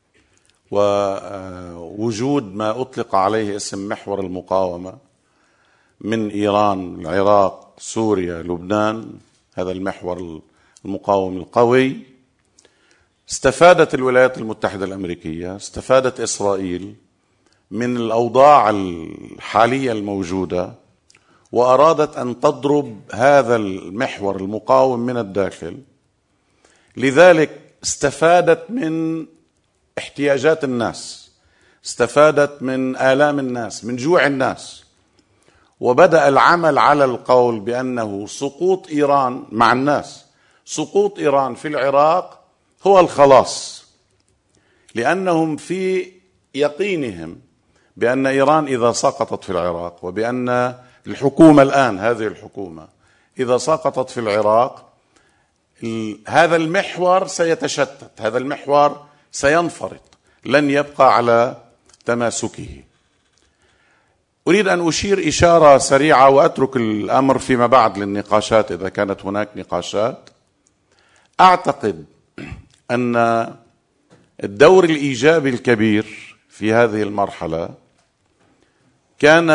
Speaker 3: ووجود ما أطلق عليه اسم محور المقاومة من إيران، العراق، سوريا، لبنان، هذا المحور المقاوم القوي. استفادت الولايات المتحدة الأمريكية، استفادت إسرائيل من الأوضاع الحالية الموجودة وأرادت أن تضرب هذا المحور المقاوم من الداخل. لذلك استفادت من احتياجات الناس، استفادت من آلام الناس، من جوع الناس، وبدأ العمل على القول بأنه سقوط إيران مع الناس، سقوط إيران في العراق هو الخلاص، لأنهم في يقينهم بأن إيران إذا سقطت في العراق وبأن الحكومة الآن هذه الحكومة إذا سقطت في العراق هذا المحور سيتشتت، هذا المحور سينفرط، لن يبقى على تماسكه. أريد أن أشير إشارة سريعة وأترك الأمر فيما بعد للنقاشات إذا كانت هناك نقاشات. أعتقد أن الدور الإيجابي الكبير في هذه المرحلة كان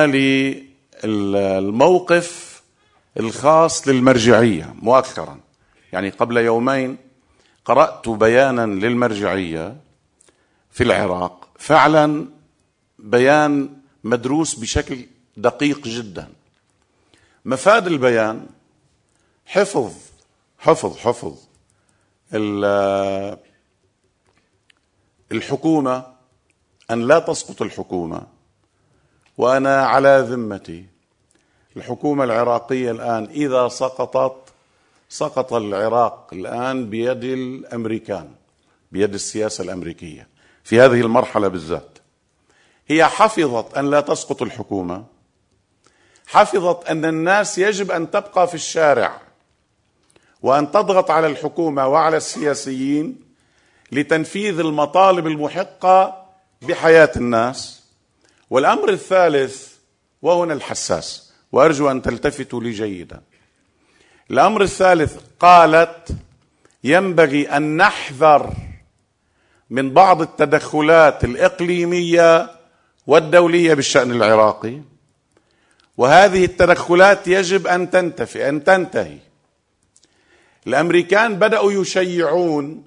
Speaker 3: للموقف الخاص للمرجعية مؤخرا. يعني قبل يومين قرأت بيانا للمرجعية في العراق، فعلا بيان مدروس بشكل دقيق جدا. مفاد البيان حفظ حفظ حفظ الحكومة، أن لا تسقط الحكومة. وأنا على ذمتي الحكومة العراقية الآن إذا سقطت سقط العراق الآن بيد الأمريكان، بيد السياسة الأمريكية في هذه المرحلة بالذات. هي حفظت أن لا تسقط الحكومة، حفظت أن الناس يجب أن تبقى في الشارع وأن تضغط على الحكومة وعلى السياسيين لتنفيذ المطالب المحقة بحياة الناس. والأمر الثالث وهنا الحساس وأرجو أن تلتفتوا لي جيدا، الأمر الثالث قالت ينبغي أن نحذر من بعض التدخلات الإقليمية والدولية بالشأن العراقي، وهذه التدخلات يجب أن تنتفي أن تنتهي. الأمريكان بدأوا يشيعون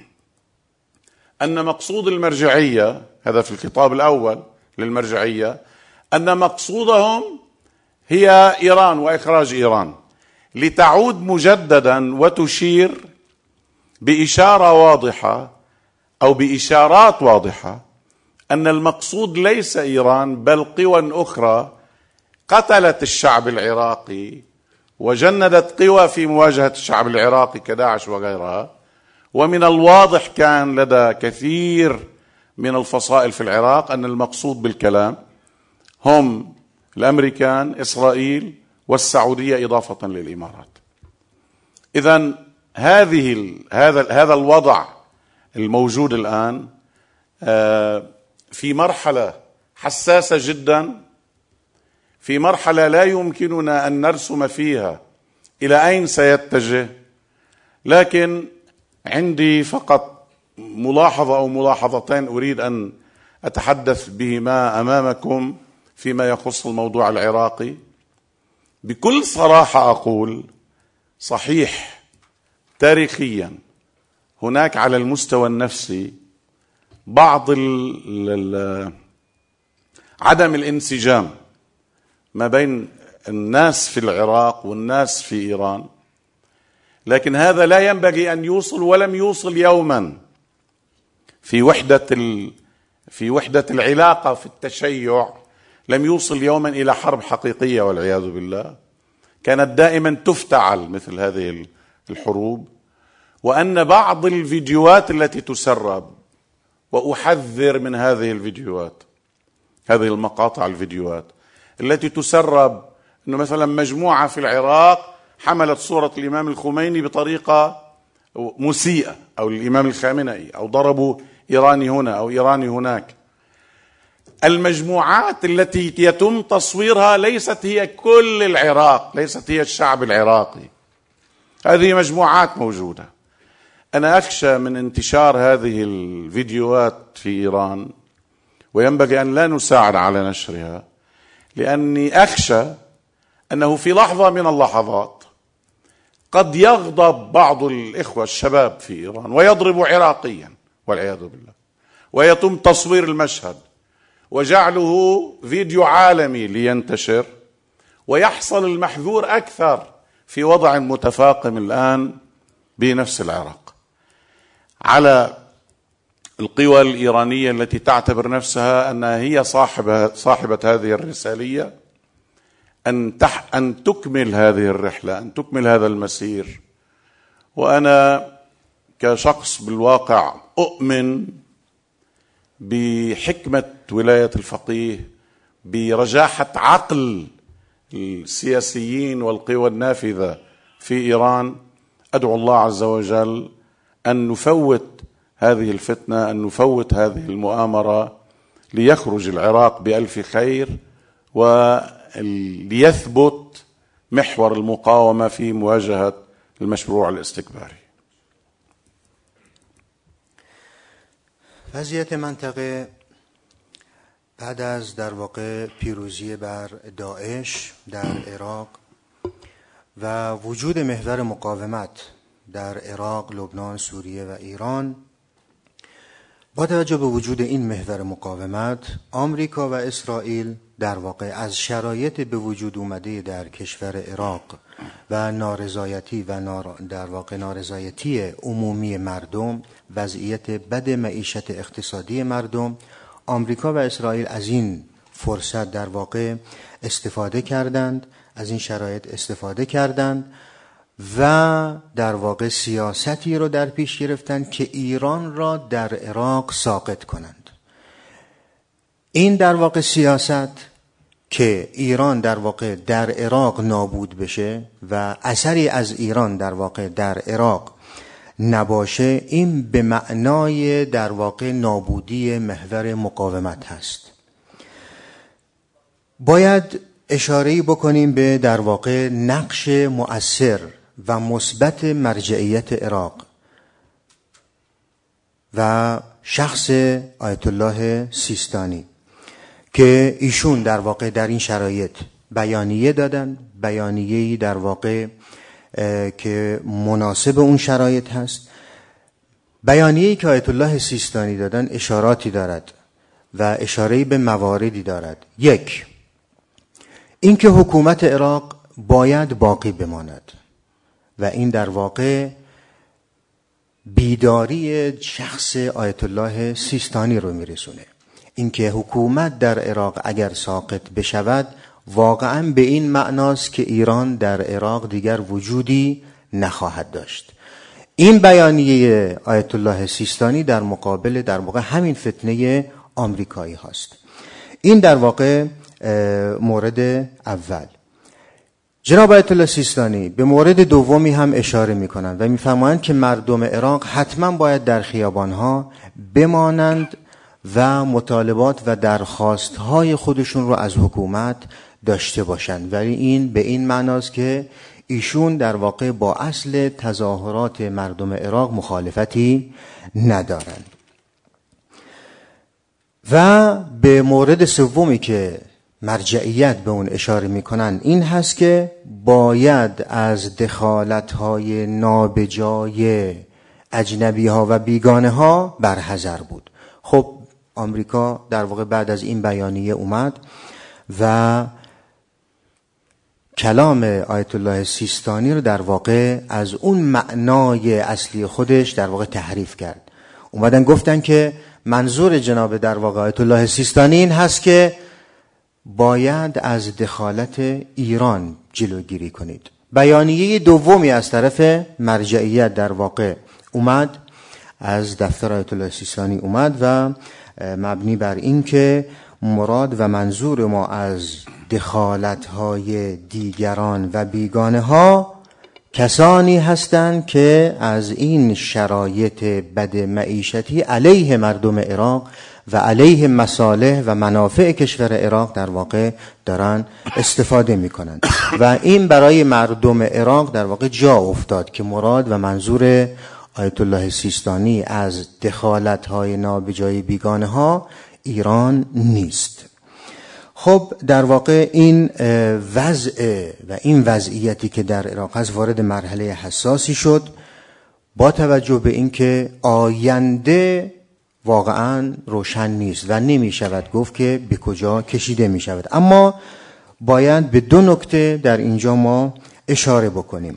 Speaker 3: أن مقصود المرجعية، هذا في الخطاب الأول للمرجعية، أن مقصودهم هي إيران وإخراج إيران، لتعود مجددا وتشير بإشارة واضحة أو بإشارات واضحة أن المقصود ليس إيران بل قوى أخرى قتلت الشعب العراقي وجندت قوى في مواجهة الشعب العراقي كداعش وغيرها. ومن الواضح كان لدى كثير من الفصائل في العراق أن المقصود بالكلام هم الأمريكان، إسرائيل والسعودية إضافة للإمارات. إذن هذه هذا هذا الوضع الموجود الآن في مرحلة حساسة جدا، في مرحلة لا يمكننا أن نرسم فيها إلى أين سيتجه لكن عندي فقط ملاحظة أو ملاحظتين أريد أن أتحدث بهما أمامكم فيما يخص الموضوع العراقي. بكل صراحة أقول صحيح تاريخيا هناك على المستوى النفسي بعض ال ال عدم الانسجام ما بين الناس في العراق والناس في إيران، لكن هذا لا ينبغي أن يوصل ولم يوصل يوما في وحدة في وحدة العلاقة في التشيع، لم يوصل يوما إلى حرب حقيقية والعياذ بالله. كانت دائما تفتعل مثل هذه الحروب، وأن بعض الفيديوهات التي تسرب، وأحذر من هذه الفيديوهات، هذه المقاطع الفيديوهات التي تسرب، أنه مثلا مجموعة في العراق حملت صورة الإمام الخميني بطريقة مسيئة، أو الإمام الخامنئي، أو ضربوا إيراني هنا أو إيراني هناك. المجموعات التي يتم تصويرها ليست هي كل العراق، ليست هي الشعب العراقي، هذه مجموعات موجودة. أنا أخشى من انتشار هذه الفيديوهات في إيران، وينبغي أن لا نساعد على نشرها، لأني أخشى أنه في لحظة من اللحظات قد يغضب بعض الإخوة الشباب في إيران ويضرب عراقيا والعياذ بالله، ويتم تصوير المشهد وجعله فيديو عالمي لينتشر، ويحصل المحذور أكثر في وضع متفاقم الآن بنفس العراق. على القوى الإيرانية التي تعتبر نفسها أنها هي صاحبة, صاحبة هذه الرسالية أن, تح أن تكمل هذه الرحلة، أن تكمل هذا المسير. وأنا كشخص بالواقع أؤمن بحكمة ولاية الفقيه، برجاحة عقل السياسيين والقوى النافذة في إيران. أدعو الله عز وجل أن نفوت هذه الفتنة، أن نفوت هذه المؤامرة، ليخرج العراق بألف خير، وليثبت محور المقاومة في مواجهة المشروع الاستكباري.
Speaker 4: وضعیت منطقه بعد از در واقع پیروزی بر داعش در عراق و وجود محور مقاومت در عراق، لبنان، سوریه و ایران، با توجه به وجود این محور مقاومت، آمریکا و اسرائیل در واقع از شرایط به وجود اومده در کشور عراق و نارضایتی و نار در واقع نارضایتی عمومی مردم، وضعیت بد معیشت اقتصادی مردم، آمریکا و اسرائیل از این فرصت در واقع استفاده کردند، از این شرایط استفاده کردند و در واقع سیاستی رو در پیش گرفتند که ایران را در عراق ساقط کنند. این در واقع سیاست که ایران در واقع در عراق نابود بشه و اثری از ایران در واقع در عراق نباشه، این به معنای در واقع نابودی محور مقاومت هست. باید اشاره‌ای بکنیم به در واقع نقش مؤثر و مثبت مرجعیت عراق و شخص آیت الله سیستانی که ایشون در واقع در این شرایط بیانیه دادن، بیانیه‌ای در واقع که مناسب اون شرایط هست. بیانیه‌ای که آیت الله سیستانی دادن اشاراتی دارد و اشاره‌ای به مواردی دارد. یک، اینکه حکومت عراق باید باقی بماند و این در واقع بیداری شخص آیت الله سیستانی رو میرسونه. اینکه حکومت در عراق اگر ساقط بشود، واقعا به این معناست که ایران در عراق دیگر وجودی نخواهد داشت. این بیانیه آیت الله سیستانی در مقابل در واقع همین فتنه آمریکایی هست. این در واقع مورد اول. جناب آیت الله سیستانی به مورد دومی هم اشاره می‌کنند و می‌فرمایند که مردم عراق حتما باید در خیابان‌ها بمانند و مطالبات و درخواست‌های خودشون رو از حکومت داشته باشند، ولی این به این معناست که ایشون در واقع با اصل تظاهرات مردم عراق مخالفتی ندارند. و به مورد سومی که مرجعیت به اون اشاره میکنن این هست که باید از دخالت‌های نابجای اجنبی ها و بیگانه ها برحذر بود. خب آمریکا در واقع بعد از این بیانیه اومد و کلام آیت الله سیستانی رو در واقع از اون معنای اصلی خودش در واقع تحریف کرد. اومدن گفتن که منظور جناب در واقع آیت الله سیستانی این هست که باید از دخالت ایران جلوگیری کنید. بیانیه دومی از طرف مرجعیت در واقع اومد، از دفتر آیت الله سیستانی اومد و مبنی بر این که مراد و منظور ما از دخالت‌های دیگران و بیگانه ها کسانی هستند که از این شرایط بد معیشتی علیه مردم عراق و علیه مصالح و منافع کشور عراق در واقع دارن استفاده میکنن و این برای مردم عراق در واقع جا افتاد که مراد و منظور آیت الله سیستانی از دخالت‌های نابجای بیگانه ها ایران نیست. خب در واقع این وضع و این وضعیتی که در عراق هست وارد مرحله حساسی شد با توجه به اینکه آینده واقعا روشن نیست و نمی شود گفت که به کجا کشیده می شود. اما باید به دو نکته در اینجا ما اشاره بکنیم.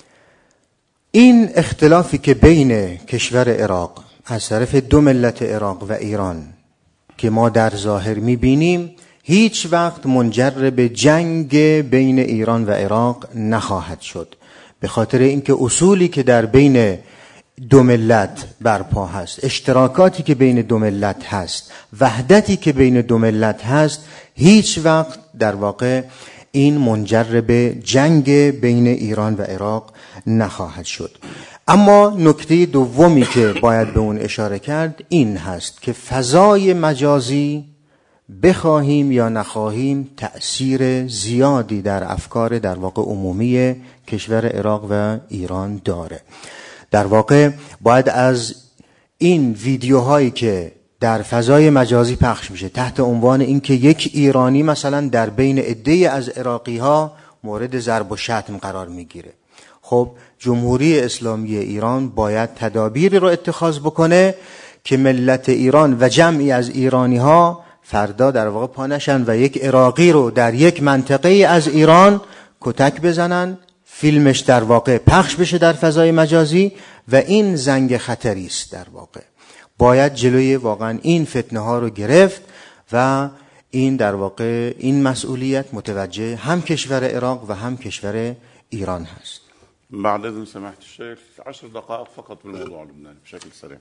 Speaker 4: این اختلافی که بین کشور عراق از طرف دو ملت عراق و ایران که ما در ظاهر می بینیم هیچ وقت منجر به جنگ بین ایران و عراق نخواهد شد، به خاطر اینکه اصولی که در بین دو ملت برپا هست، اشتراکاتی که بین دو ملت هست، وحدتی که بین دو ملت هست، هیچ وقت در واقع این منجر به جنگ بین ایران و عراق نخواهد شد. اما نکته دومی که باید به اون اشاره کرد این هست که فضای مجازی بخواهیم یا نخواهیم تأثیر زیادی در افکار در واقع عمومی کشور عراق و ایران داره. در واقع باید از این ویدیوهایی که در فضای مجازی پخش میشه تحت عنوان اینکه یک ایرانی مثلا در بین عده‌ای از عراقی ها مورد ضرب و شتم قرار میگیره، خب جمهوری اسلامی ایران باید تدابیری رو اتخاذ بکنه که ملت ایران و جمعی از ایرانی ها فردا در واقع پانشن و یک عراقی رو در یک منطقه از ایران کتک بزنن، فیلمش در واقع پخش بشه در فضای مجازی و این زنگ خطری است. در واقع باید جلوی واقعا این فتنه ها رو گرفت و این در واقع این مسئولیت متوجه هم کشور عراق و هم کشور ایران هست.
Speaker 3: بعد إذن سماحة الشيخ عشر دقائق فقط بالموضوع اللبناني بشكل سريع.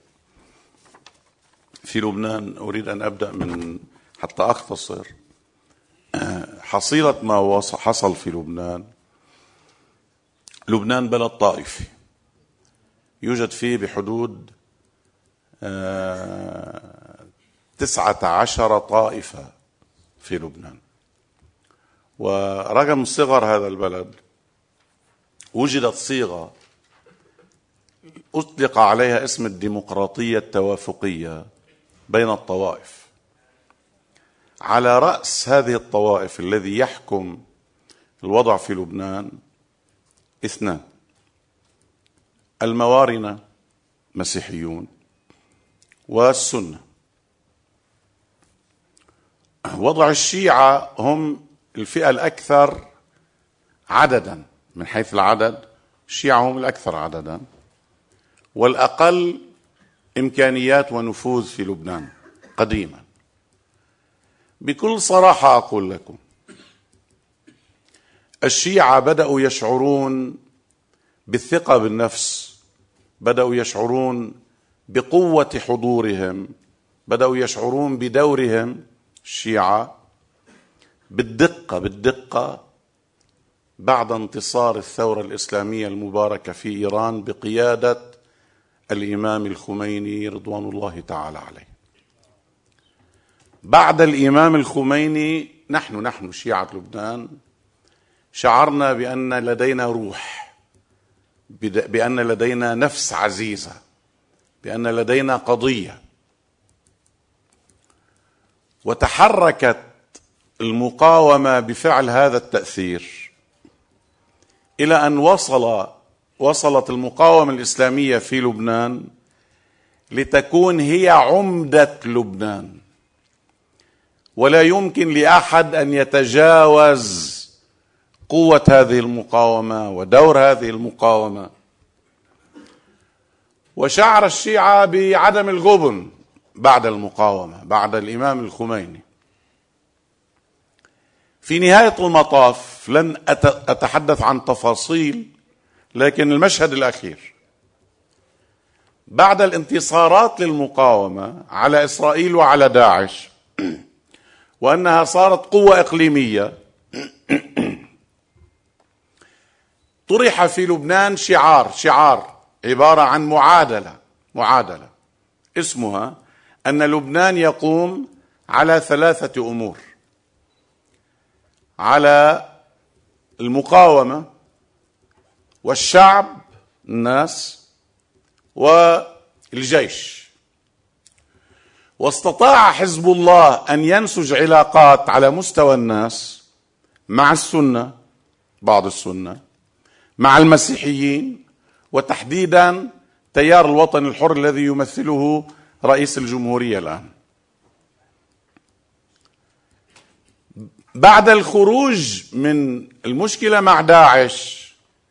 Speaker 3: في لبنان أريد أن أبدأ من حتى أختصر حصيلة ما حصل في لبنان. لبنان بلد طائفي يوجد فيه بحدود تسعة عشر طائفة في لبنان، ورغم صغر هذا البلد وجدت صيغة أطلق عليها اسم الديمقراطية التوافقية بين الطوائف. على رأس هذه الطوائف الذي يحكم الوضع في لبنان اثنان: الموارنة مسيحيون والسنة. وضع الشيعة هم الفئة الأكثر عددا، من حيث العدد الشيعة هم الأكثر عددا والأقل إمكانيات ونفوذ في لبنان قديما. بكل صراحة أقول لكم الشيعة بدأوا يشعرون بالثقة بالنفس، بدأوا يشعرون بقوة حضورهم، بدأوا يشعرون بدورهم الشيعة بالدقة بالدقة بعد انتصار الثورة الإسلامية المباركة في إيران بقيادة الإمام الخميني رضوان الله تعالى عليه. بعد الإمام الخميني نحن نحن شيعة لبنان شعرنا بأن لدينا روح، بأن لدينا نفس عزيزة، بأن لدينا قضية. وتحركت المقاومة بفعل هذا التأثير إلى أن وصل وصلت المقاومة الإسلامية في لبنان لتكون هي عمدة لبنان، ولا يمكن لأحد أن يتجاوز قوة هذه المقاومة ودور هذه المقاومة. وشعر الشيعة بعدم الغبن بعد المقاومة، بعد الإمام الخميني. في نهاية المطاف لن أتحدث عن تفاصيل، لكن المشهد الأخير بعد الانتصارات للمقاومة على إسرائيل وعلى داعش، وأنها صارت قوة إقليمية، طرح في لبنان شعار شعار عبارة عن معادلة معادلة اسمها أن لبنان يقوم على ثلاثة أمور: على المقاومة والشعب الناس والجيش. واستطاع حزب الله أن ينسج علاقات على مستوى الناس مع السنة، بعض السنة، مع المسيحيين، وتحديدا تيار الوطن الحر الذي يمثله رئيس الجمهورية الآن. بعد الخروج من المشكلة مع داعش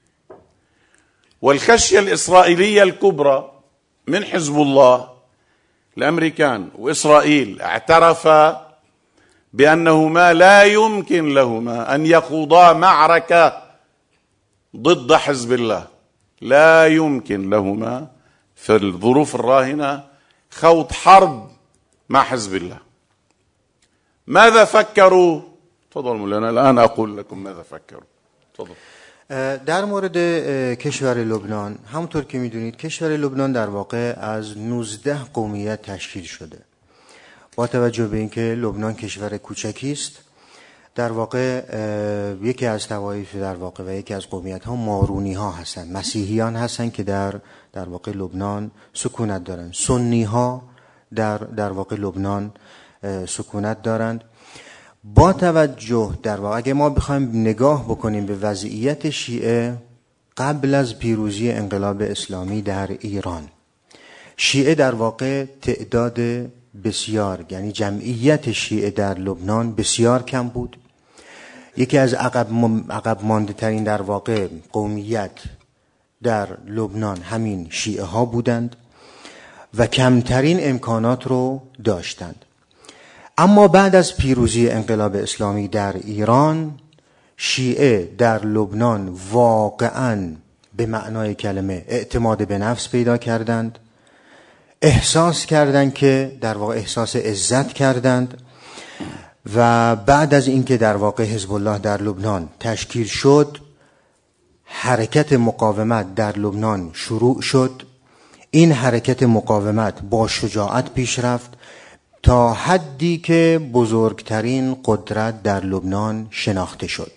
Speaker 3: والخشية الإسرائيلية الكبرى من حزب الله، الأمريكان وإسرائيل اعترفا بأنهما لا يمكن لهما أن يخوضا معركة ضد حزب الله، لا يمكن لهما في الظروف الراهنة خوض حرب مع حزب الله. ماذا فكروا؟ تفضل مولانا، الآن أقول لكم ماذا فكروا. تفضل.
Speaker 4: در مورد کشور لبنان، همونطور که میدونید کشور لبنان در واقع از نوزده قومیت تشکیل شده. با توجه به اینکه لبنان کشور کوچکی است، در واقع یکی از طوایف در واقع و یکی از قومیت ها مارونی ها هستند، مسیحیان هستند که در در واقع لبنان سکونت دارند، سنی ها در در واقع لبنان سکونت دارند. با توجه در واقع اگه ما بخوایم نگاه بکنیم به وضعیت شیعه قبل از پیروزی انقلاب اسلامی در ایران، شیعه در واقع تعداد بسیار، یعنی جمعیت شیعه در لبنان بسیار کم بود. یکی از عقب عقب مانده ترین در واقع قومیت در لبنان همین شیعه ها بودند و کمترین امکانات رو داشتند. اما بعد از پیروزی انقلاب اسلامی در ایران، شیعه در لبنان واقعاً به معنای کلمه اعتماد به نفس پیدا کردند، احساس کردند که در واقع احساس عزت کردند و بعد از اینکه در واقع حزب الله در لبنان تشکیل شد، حرکت مقاومت در لبنان شروع شد. این حرکت مقاومت با شجاعت پیش رفت تا حدی که بزرگترین قدرت در لبنان شناخته شد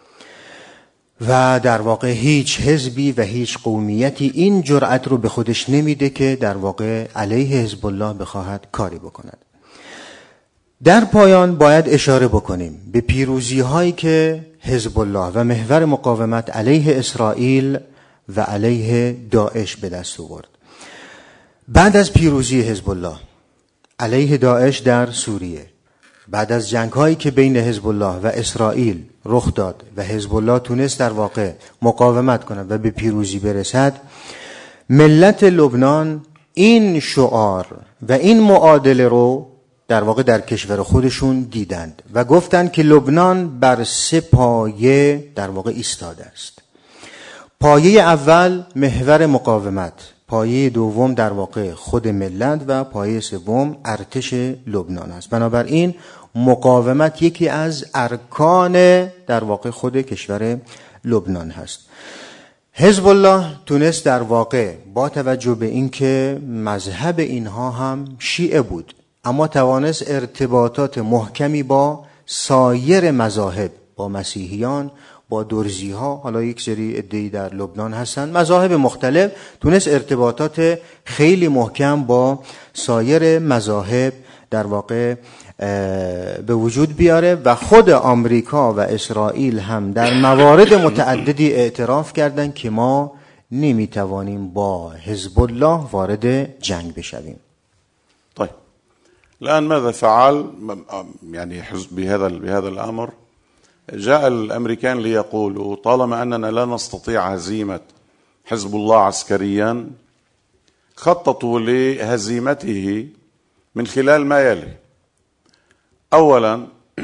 Speaker 4: و در واقع هیچ حزبی و هیچ قومیتی این جرأت رو به خودش نمیده که در واقع علیه حزب الله بخواهد کاری بکند. در پایان باید اشاره بکنیم به پیروزی هایی که حزب الله و محور مقاومت علیه اسرائیل و علیه داعش به دست آورد. بعد از پیروزی حزب الله علیه داعش در سوریه، بعد از جنگ هایی که بین حزب الله و اسرائیل رخ داد و حزب الله تونست در واقع مقاومت کند و به پیروزی برسد، ملت لبنان این شعار و این معادله رو در واقع در کشور خودشون دیدند و گفتند که لبنان بر سه پایه در واقع ایستاده است. پایه اول محور مقاومت، پایه دوم در واقع خود ملت و پایه سوم ارتش لبنان است. بنابراین مقاومت یکی از ارکان در واقع خود کشور لبنان هست. حزب الله تونست در واقع با توجه به اینکه مذهب اینها هم شیعه بود، اما توانست ارتباطات محکمی با سایر مذاهب، با مسیحیان، با درزی ها، حالا یک سری عده‌ای در لبنان هستن، مذاهب مختلف، تونست ارتباطات خیلی محکم با سایر مذاهب در واقع به وجود بیاره و خود آمریکا و اسرائیل هم در موارد متعددی اعتراف کردند که ما نمیتوانیم با حزب الله وارد جنگ بشویم.
Speaker 3: طيب الآن ماذا فعل يعني بهذا بهذا الأمر؟ جاء الأمريكان ليقولوا طالما أننا لا نستطيع هزيمة حزب الله عسكريا خططوا لهزيمته من خلال ما يلي. أولا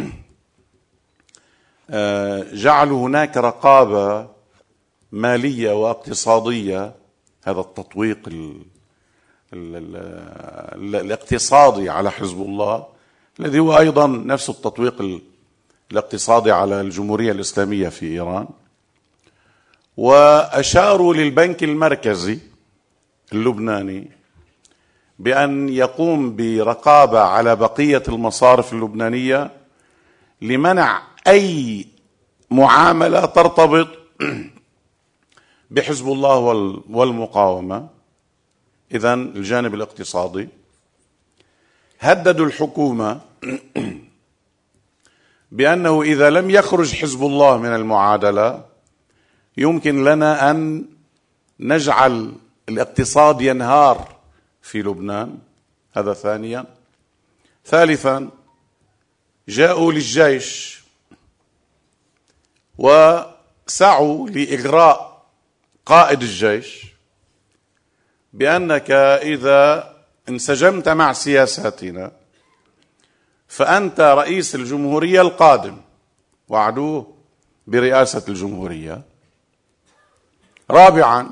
Speaker 3: جعلوا هناك رقابة مالية واقتصادية، هذا التطويق ال ال ال الاقتصادي على حزب الله الذي هو أيضا نفس التطويق الاقتصادي على الجمهورية الإسلامية في إيران. وأشاروا للبنك المركزي اللبناني بأن يقوم برقابة على بقية المصارف اللبنانية لمنع أي معاملة ترتبط بحزب الله والمقاومة. إذن الجانب الاقتصادي. هددوا الحكومة بأنه إذا لم يخرج حزب الله من المعادلة يمكن لنا أن نجعل الاقتصاد ينهار في لبنان. هذا ثانيا. ثالثا جاءوا للجيش وسعوا لإغراء قائد الجيش بأنك إذا انسجمت مع سياساتنا فأنت رئيس الجمهورية القادم، وعدوه برئاسة الجمهورية. رابعا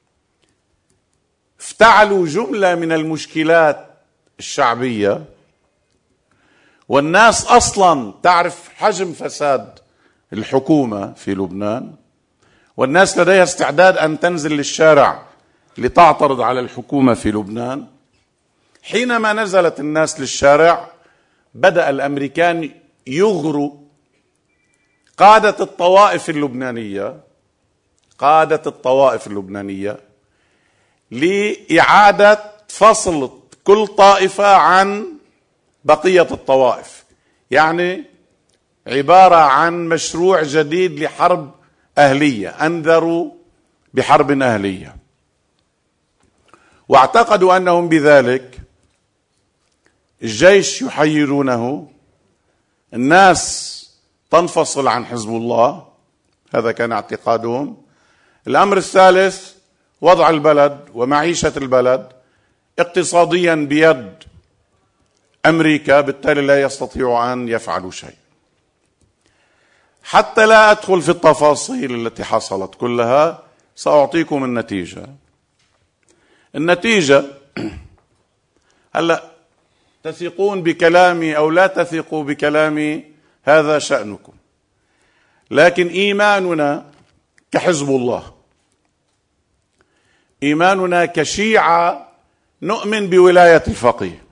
Speaker 3: افتعلوا جملة من المشكلات الشعبية، والناس أصلا تعرف حجم فساد الحكومة في لبنان، والناس لديها استعداد أن تنزل للشارع لتعترض على الحكومة في لبنان. حينما نزلت الناس للشارع بدأ الأمريكان يغروا قادة الطوائف اللبنانية قادة الطوائف اللبنانية لإعادة فصل كل طائفة عن بقية الطوائف، يعني عبارة عن مشروع جديد لحرب أهلية. أنذروا بحرب أهلية، واعتقدوا أنهم بذلك الجيش يحيرونه، الناس تنفصل عن حزب الله، هذا كان اعتقادهم. الأمر الثالث وضع البلد ومعيشة البلد اقتصاديا بيد أمريكا، بالتالي لا يستطيعوا أن يفعلوا شيء. حتى لا أدخل في التفاصيل التي حصلت كلها سأعطيكم النتيجة. النتيجة هلأ تثقون بكلامي أو لا تثقوا بكلامي هذا شأنكم، لكن إيماننا كحزب الله، إيماننا كشيعة نؤمن بولاية الفقيه.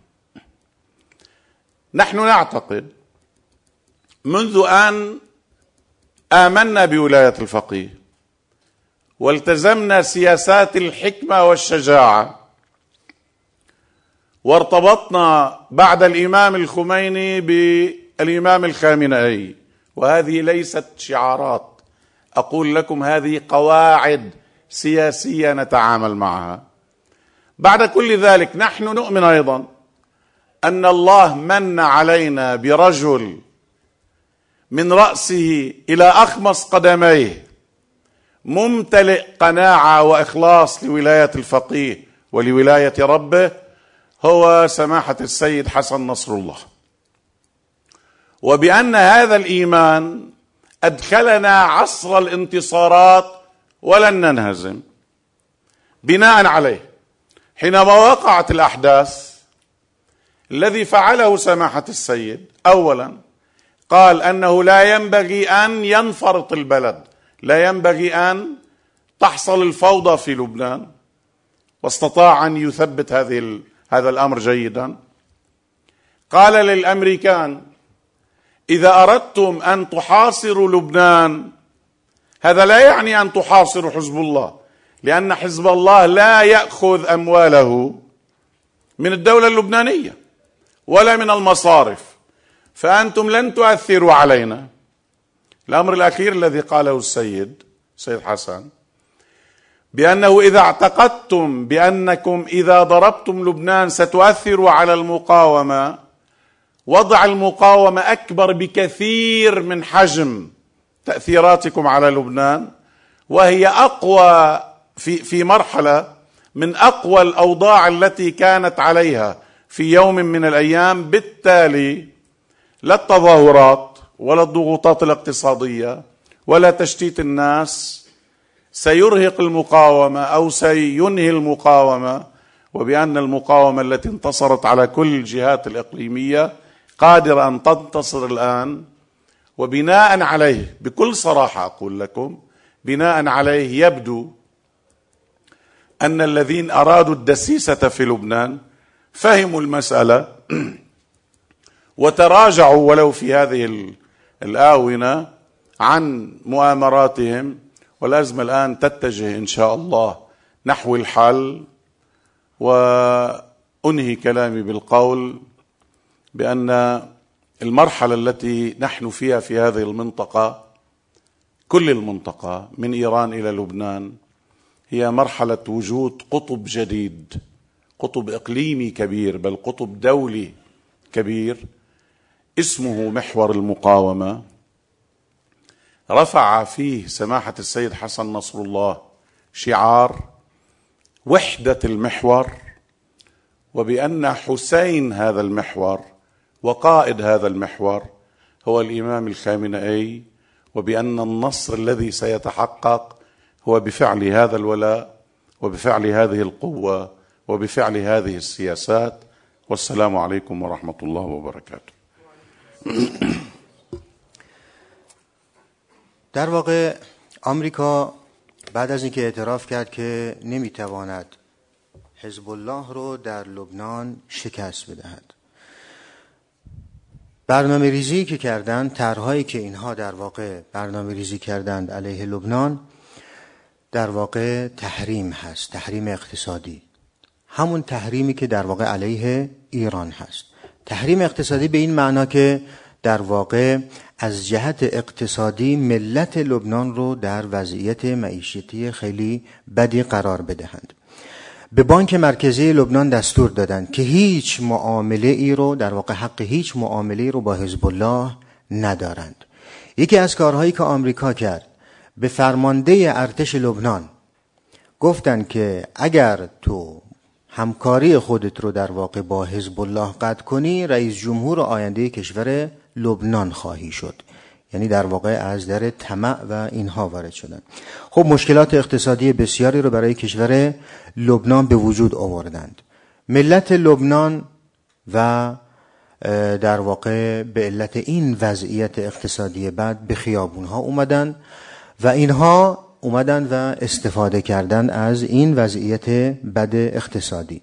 Speaker 3: نحن نعتقد منذ أن آمنا بولاية الفقيه والتزمنا سياسات الحكمة والشجاعة وارتبطنا بعد الإمام الخميني بالإمام الخامنئي، وهذه ليست شعارات، أقول لكم هذه قواعد سياسية نتعامل معها. بعد كل ذلك نحن نؤمن أيضا أن الله من علينا برجل من رأسه إلى أخمص قدميه ممتلئ قناعة وإخلاص لولاية الفقيه ولولاية ربه، هو سماحة السيد حسن نصر الله. وبأن هذا الإيمان أدخلنا عصر الانتصارات ولن ننهزم. بناء عليه حينما وقعت الأحداث الذي فعله سماحة السيد أولا قال أنه لا ينبغي أن ينفرط البلد، لا ينبغي أن تحصل الفوضى في لبنان، واستطاع أن يثبت هذه هذا الأمر جيدا. قال للأمريكان إذا أردتم أن تحاصروا لبنان هذا لا يعني أن تحاصروا حزب الله، لأن حزب الله لا يأخذ أمواله من الدولة اللبنانية ولا من المصارف، فأنتم لن تؤثروا علينا. الأمر الأخير الذي قاله السيد سيد حسن بأنه إذا اعتقدتم بأنكم إذا ضربتم لبنان ستؤثروا على المقاومة، وضع المقاومة أكبر بكثير من حجم تأثيراتكم على لبنان، وهي أقوى في في مرحلة من أقوى الأوضاع التي كانت عليها في يوم من الأيام. بالتالي لا التظاهرات ولا الضغوطات الاقتصادية ولا تشتيت الناس سيرهق المقاومة أو سينهي المقاومة، وبأن المقاومة التي انتصرت على كل الجهات الإقليمية قادرة أن تنتصر الآن. وبناء عليه بكل صراحة أقول لكم، بناء عليه يبدو أن الذين أرادوا الدسيسة في لبنان فهموا المسألة وتراجعوا ولو في هذه الآونة عن مؤامراتهم، والأزمة الآن تتجه إن شاء الله نحو الحل. وأنهي كلامي بالقول بأن المرحلة التي نحن فيها في هذه المنطقة، كل المنطقة من إيران إلى لبنان، هي مرحلة وجود قطب جديد، قطب إقليمي كبير، بل قطب دولي كبير اسمه محور المقاومة. رفع فيه سماحة السيد حسن نصر الله شعار وحدة المحور، وبأن حسين هذا المحور وقائد هذا المحور هو الإمام الخامنئي، وبأن النصر الذي سيتحقق هو بفعل هذا الولاء وبفعل هذه القوة وبفعل هذه السياسات. والسلام عليكم ورحمة الله وبركاته.
Speaker 4: در واقع آمریکا بعد از اینکه اعتراف کرد که نمیتواند حزب الله رو در لبنان شکست بدهد، برنامه ریزی که کردند، طرحهایی که اینها در واقع برنامه ریزی کردند علیه لبنان، در واقع تحریم هست، تحریم اقتصادی، همون تحریمی که در واقع علیه ایران هست. تحریم اقتصادی به این معنا که در واقع از جهت اقتصادی ملت لبنان رو در وضعیت معیشتی خیلی بدی قرار بدهند. به بانک مرکزی لبنان دستور دادند که هیچ معامله ای رو، در واقع حق هیچ معامله ای رو با حزب الله ندارند. یکی از کارهایی که آمریکا کرد، به فرمانده ارتش لبنان گفتند که اگر تو همکاری خودت رو در واقع با حزب الله قطع کنی، رئیس جمهور آینده کشور لبنان خواهی شد. یعنی در واقع از در طمع و اینها وارد شدن. خب مشکلات اقتصادی بسیاری رو برای کشور لبنان به وجود آوردند. ملت لبنان و در واقع به علت این وضعیت اقتصادی بد به خیابونها اومدن و اینها اومدن و استفاده کردن از این وضعیت بد اقتصادی.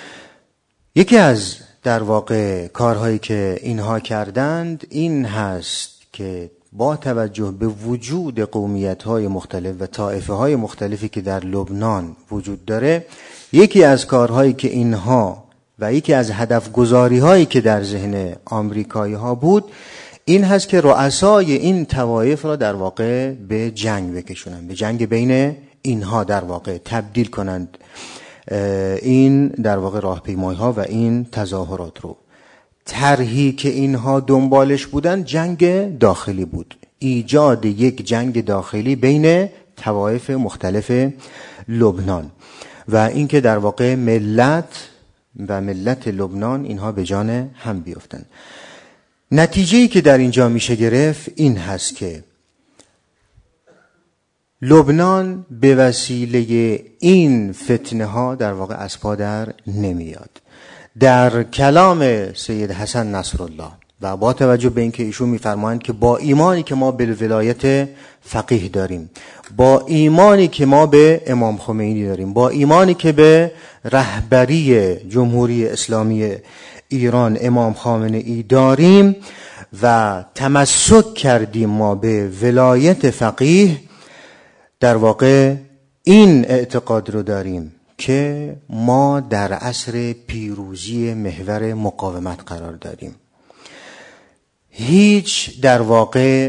Speaker 4: یکی از در واقع کارهایی که اینها کردند این هست که با توجه به وجود قومیت‌های مختلف و طائفه‌های مختلفی که در لبنان وجود داره، یکی از کارهایی که اینها و یکی از هدف گذاری‌هایی که در ذهن آمریکایی‌ها بود این هست که رؤسای این طوایف را در واقع به جنگ بکشونند، به جنگ بین اینها در واقع تبدیل کنند این در واقع راهپیمایی‌ها و این تظاهرات رو. طرحی که اینها دنبالش بودن جنگ داخلی بود، ایجاد یک جنگ داخلی بین طوایف مختلف لبنان و اینکه در واقع ملت و ملت لبنان اینها به جان هم بیفتن. نتیجه‌ای که در اینجا میشه گرفت این هست که لبنان به وسیله این فتنه ها در واقع از پا در نمیاد. در کلام سید حسن نصرالله و با توجه به اینکه ایشون میفرمایند که با ایمانی که ما به ولایت فقیه داریم، با ایمانی که ما به امام خمینی داریم، با ایمانی که به رهبری جمهوری اسلامی ایران امام خامنه‌ای داریم و تمسک کردیم ما به ولایت فقیه، در واقع این اعتقاد رو داریم که ما در عصر پیروزی محور مقاومت قرار داریم. هیچ در واقع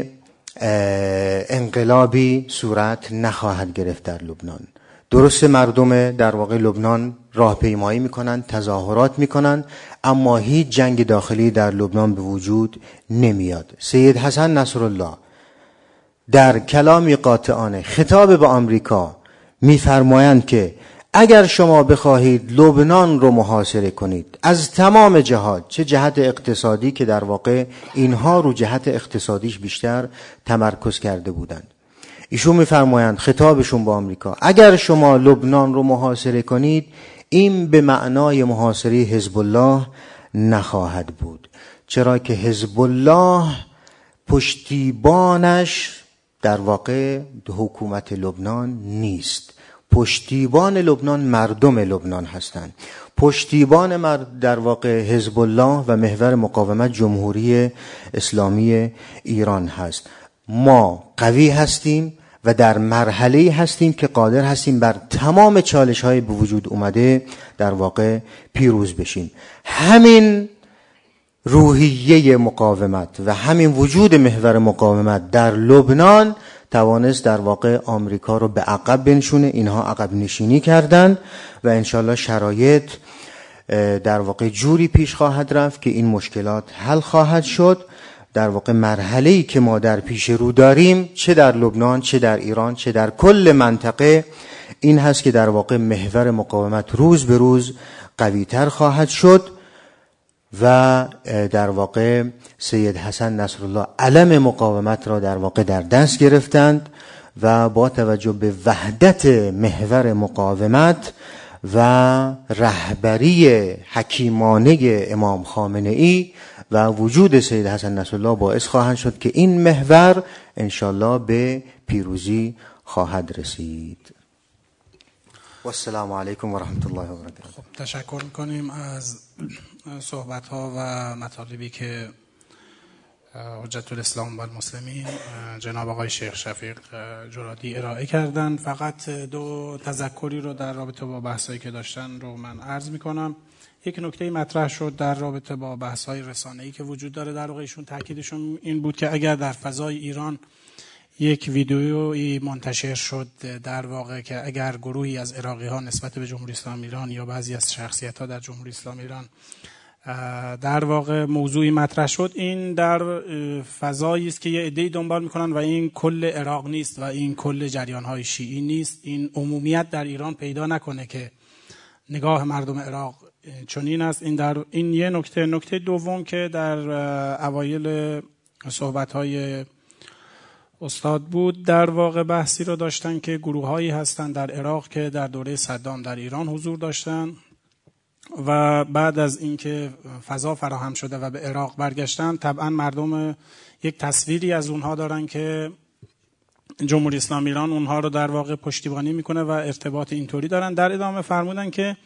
Speaker 4: انقلابی صورت نخواهد گرفت در لبنان. درست مردم در واقع لبنان راهپیمایی میکنن، تظاهرات میکنن، اما هیچ جنگ داخلی در لبنان به وجود نمیاد. سید حسن نصرالله در کلامی قاطعانه خطاب به آمریکا میفرمایند که اگر شما بخواهید لبنان رو محاصره کنید از تمام جهات، چه جهت اقتصادی که در واقع اینها رو جهت اقتصادیش بیشتر تمرکز کرده بودند، ایشون میفرمایند خطابشون با آمریکا اگر شما لبنان رو محاصره کنید این به معنای محاصره حزب الله نخواهد بود، چرا که حزب الله پشتیبانش در واقع حکومت لبنان نیست. پشتیبان لبنان مردم لبنان هستند. پشتیبان مرد در واقع حزب الله و محور مقاومت جمهوری اسلامی ایران هست. ما قوی هستیم و در مرحله هستیم که قادر هستیم بر تمام چالش های به وجود اومده در واقع پیروز بشیم. همین روحیه مقاومت و همین وجود محور مقاومت در لبنان توانست در واقع آمریکا رو به عقب بنشونه. اینها عقب نشینی کردند و انشالله شرایط در واقع جوری پیش خواهد رفت که این مشکلات حل خواهد شد. در واقع مرحله‌ای که ما در پیش رو داریم چه در لبنان، چه در ایران، چه در کل منطقه، این هست که در واقع محور مقاومت روز به روز قوی‌تر خواهد شد و در واقع سید حسن نصرالله علم مقاومت را در واقع در دست گرفتند و با توجه به وحدت محور مقاومت و رهبری حکیمانه امام خامنه‌ای و وجود سید حسن نصرالله باعث خواهند شد که این محور انشالله به پیروزی خواهد رسید. و السلام علیکم و رحمت الله و برکاته.
Speaker 2: خب تشکر میکنیم از صحبت ها و مطالبی که حجت الاسلام و المسلمین جناب آقای شیخ شفیق جرادی ارائه کردن. فقط دو تذکری رو در رابطه با بحثایی که داشتن رو من عرض میکنم. یک نکته مطرح شد در رابطه با بحث‌های رسانه‌ای که وجود داره. در واقع ایشون تاکیدشون این بود که اگر در فضای ایران یک ویدیویی منتشر شد در واقع که اگر گروهی از عراقی‌ها نسبت به جمهوری اسلامی ایران یا بعضی از شخصیت‌ها در جمهوری اسلامی ایران در واقع موضوعی مطرح شد، این در فضایی است که یه عده‌ای دنبال می‌کنن و این کل عراق نیست و این کل جریان‌های شیعی نیست. این عمومیت در ایران پیدا نکنه که نگاه مردم عراق چنین است. این در این یه نکته. نکته دوم که در اوایل صحبت‌های استاد بود، در واقع بحثی رو داشتن که گروه‌هایی هستن در عراق که در دوره صدام در ایران حضور داشتن و بعد از اینکه فضا فراهم شده و به عراق برگشتن، طبعا مردم یک تصویری از اونها دارن که جمهوری اسلامی ایران اونها رو در واقع پشتیبانی میکنه و ارتباط اینطوری دارن. در ادامه فرمودن که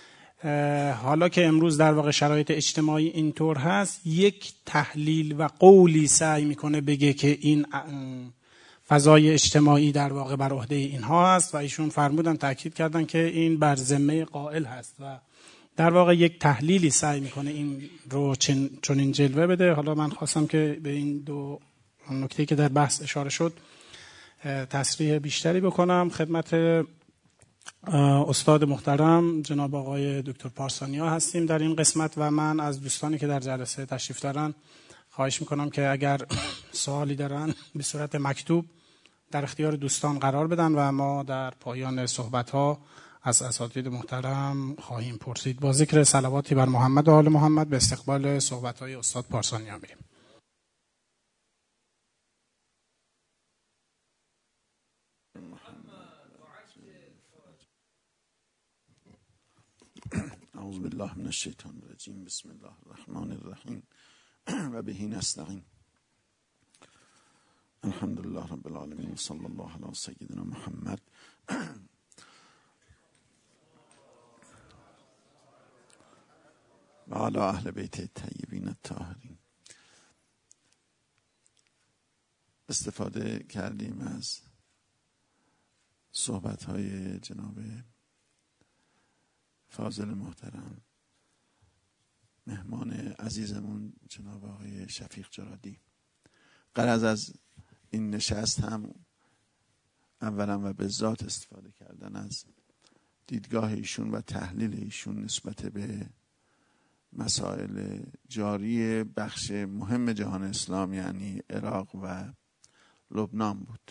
Speaker 2: حالا که امروز در واقع شرایط اجتماعی اینطور هست، یک تحلیل و قولی سعی میکنه بگه که این فضای اجتماعی در واقع بر عهده اینها هست و ایشون فرمودن، تاکید کردن که این بر ذمه قائل هست و در واقع یک تحلیلی سعی میکنه این رو چون این جلوه بده. حالا من خواستم که به این دو نکته که در بحث اشاره شد تصریح بیشتری بکنم. خدمت استاد محترم جناب آقای دکتر پارسانیا هستیم در این قسمت و من از دوستانی که در جلسه تشریف دارن خواهش میکنم که اگر سوالی دارن به صورت مکتوب در اختیار دوستان قرار بدن و ما در پایان صحبت ها از اساتید محترم خواهیم پرسید. با ذکر صلواتی بر محمد و آل محمد به استقبال صحبت های استاد پارسانیا میریم.
Speaker 3: اعوذ بالله من الشیطان الرجیم. بسم الله الرحمن الرحیم و به نستعین. الحمد لله رب العالمین. صلی الله علی سیدنا محمد و علی اهل بیت الطیبین الطاهرین. استفاده کردیم از
Speaker 5: صحبت های جناب فاضل محترم، مهمان عزیزمون جناب آقای شفیق جرادی. غرض از این نشست هم اولا و به ذات استفاده کردن از دیدگاه ایشون و تحلیل ایشون نسبت به مسائل جاری بخش مهم جهان اسلام، یعنی عراق و لبنان بود.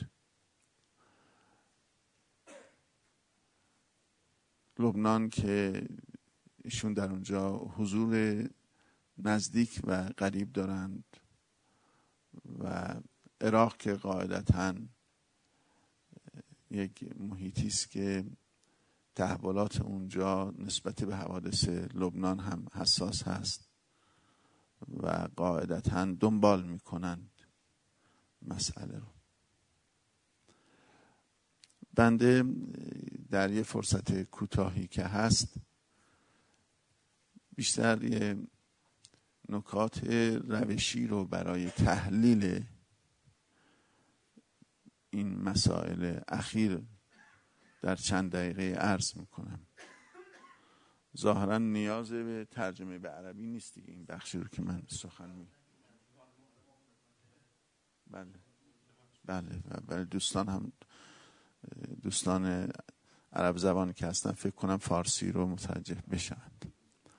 Speaker 5: لبنان که ایشون در اونجا حضور نزدیک و قریب دارند و عراق که قاعدتاً یک محیطی است که تحولات اونجا نسبت به حوادث لبنان هم حساس هست و قاعدتاً دنبال میکنند مسئله رو. بنده در یه فرصت کوتاهی که هست بیشتر یه نکات روشی رو برای تحلیل این مسائل اخیر در چند دقیقه عرض میکنم. ظاهرا نیاز به ترجمه به عربی نیست دیگه این بخشی رو که من سخن می بله بله بله دوستان هم دوستان عرب زبانی که هستن فکر کنم فارسی رو متوجه بشوند.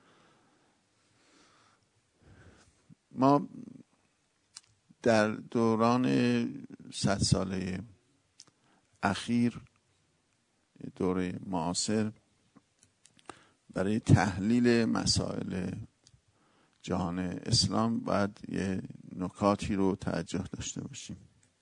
Speaker 5: ما در دوران صد ساله اخیر، دوره معاصر، برای تحلیل مسائل جهان اسلام باید یه نکاتی رو توجه داشته باشیم.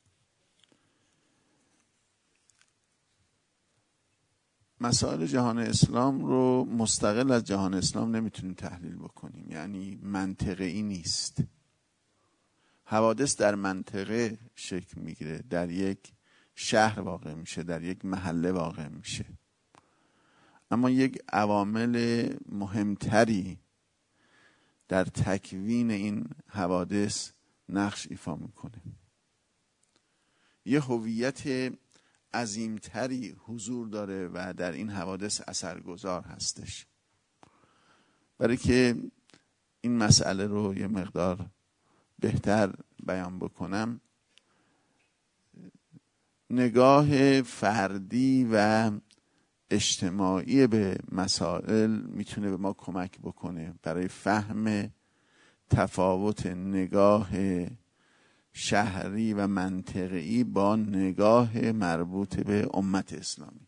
Speaker 5: مسائل جهان اسلام رو مستقل از جهان اسلام نمیتونیم تحلیل بکنیم، یعنی منطقه‌ای نیست. حوادث در منطقه شکل میگیره، در یک شهر واقع میشه، در یک محله واقع میشه، اما یک عوامل مهمتری در تکوین این حوادث نقش ایفا میکنه. یه هویت عظیمتری حضور داره و در این حوادث اثرگذار هستش. برای که این مسئله رو یه مقدار بهتر بیان بکنم، نگاه فردی و اجتماعی به مسائل میتونه به ما کمک بکنه برای فهم تفاوت نگاه شهری و منطقه‌ای با نگاه مربوط به امت اسلامی.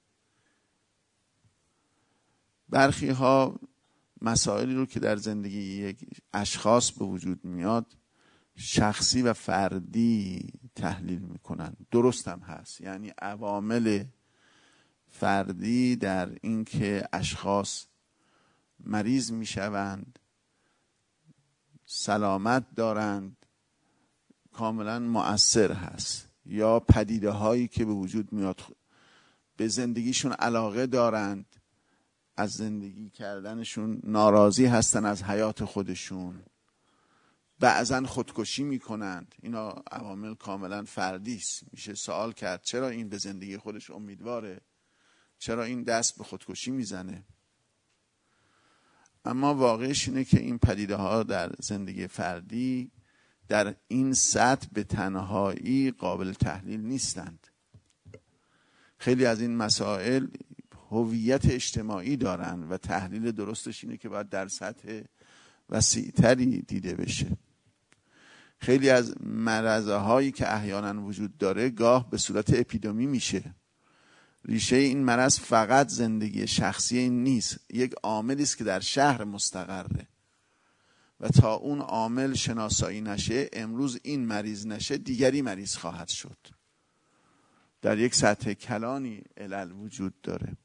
Speaker 5: برخی ها مسائلی رو که در زندگی یک اشخاص به وجود میاد شخصی و فردی تحلیل میکنن. درست هم هست، یعنی عوامل فردی در اینکه اشخاص مریض میشوند، سلامت دارند، کاملا مؤثر هست. یا پدیده هایی که به وجود میاد، به زندگیشون علاقه دارند، از زندگی کردنشون ناراضی هستن از حیات خودشون، بعضن خودکشی میکنند. اینا عوامل کاملا فردی است. میشه سوال کرد چرا این به زندگی خودش امیدواره، چرا این دست به خودکشی میزنه؟ اما واقعش اینه که این پدیده ها در زندگی فردی در این سطح به تنهایی قابل تحلیل نیستند. خیلی از این مسائل هویت اجتماعی دارن و تحلیل درستش اینه که باید در سطح وسیع‌تری دیده بشه. خیلی از مرضه هایی که احیانا وجود داره گاه به صورت اپیدمی میشه. ریشه این مرض فقط زندگی شخصی این نیست، یک عاملی است که در شهر مستقره و تا اون عامل شناسایی نشه، امروز این مریض نشه دیگری مریض خواهد شد. در یک سطح کلانی علل وجود داره.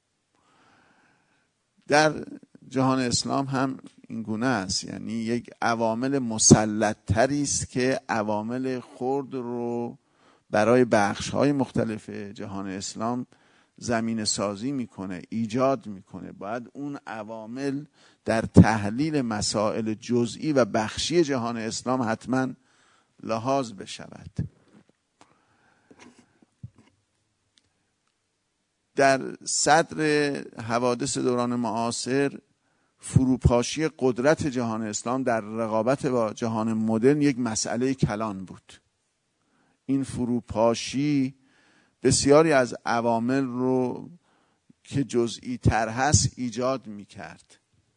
Speaker 5: در جهان اسلام هم این گونه است، یعنی یک عوامل مسلط تری است که عوامل خرد رو برای بخش‌های مختلف جهان اسلام زمینه سازی میکنه، ایجاد میکنه. باید اون عوامل در تحلیل مسائل جزئی و بخشی جهان اسلام حتما لحاظ بشود. در صدر حوادث دوران معاصر فروپاشی قدرت جهان اسلام در رقابت با جهان مدرن یک مسئله کلان بود. این فروپاشی بسیاری از عوامل رو که جزئی تر هست ایجاد می کرد.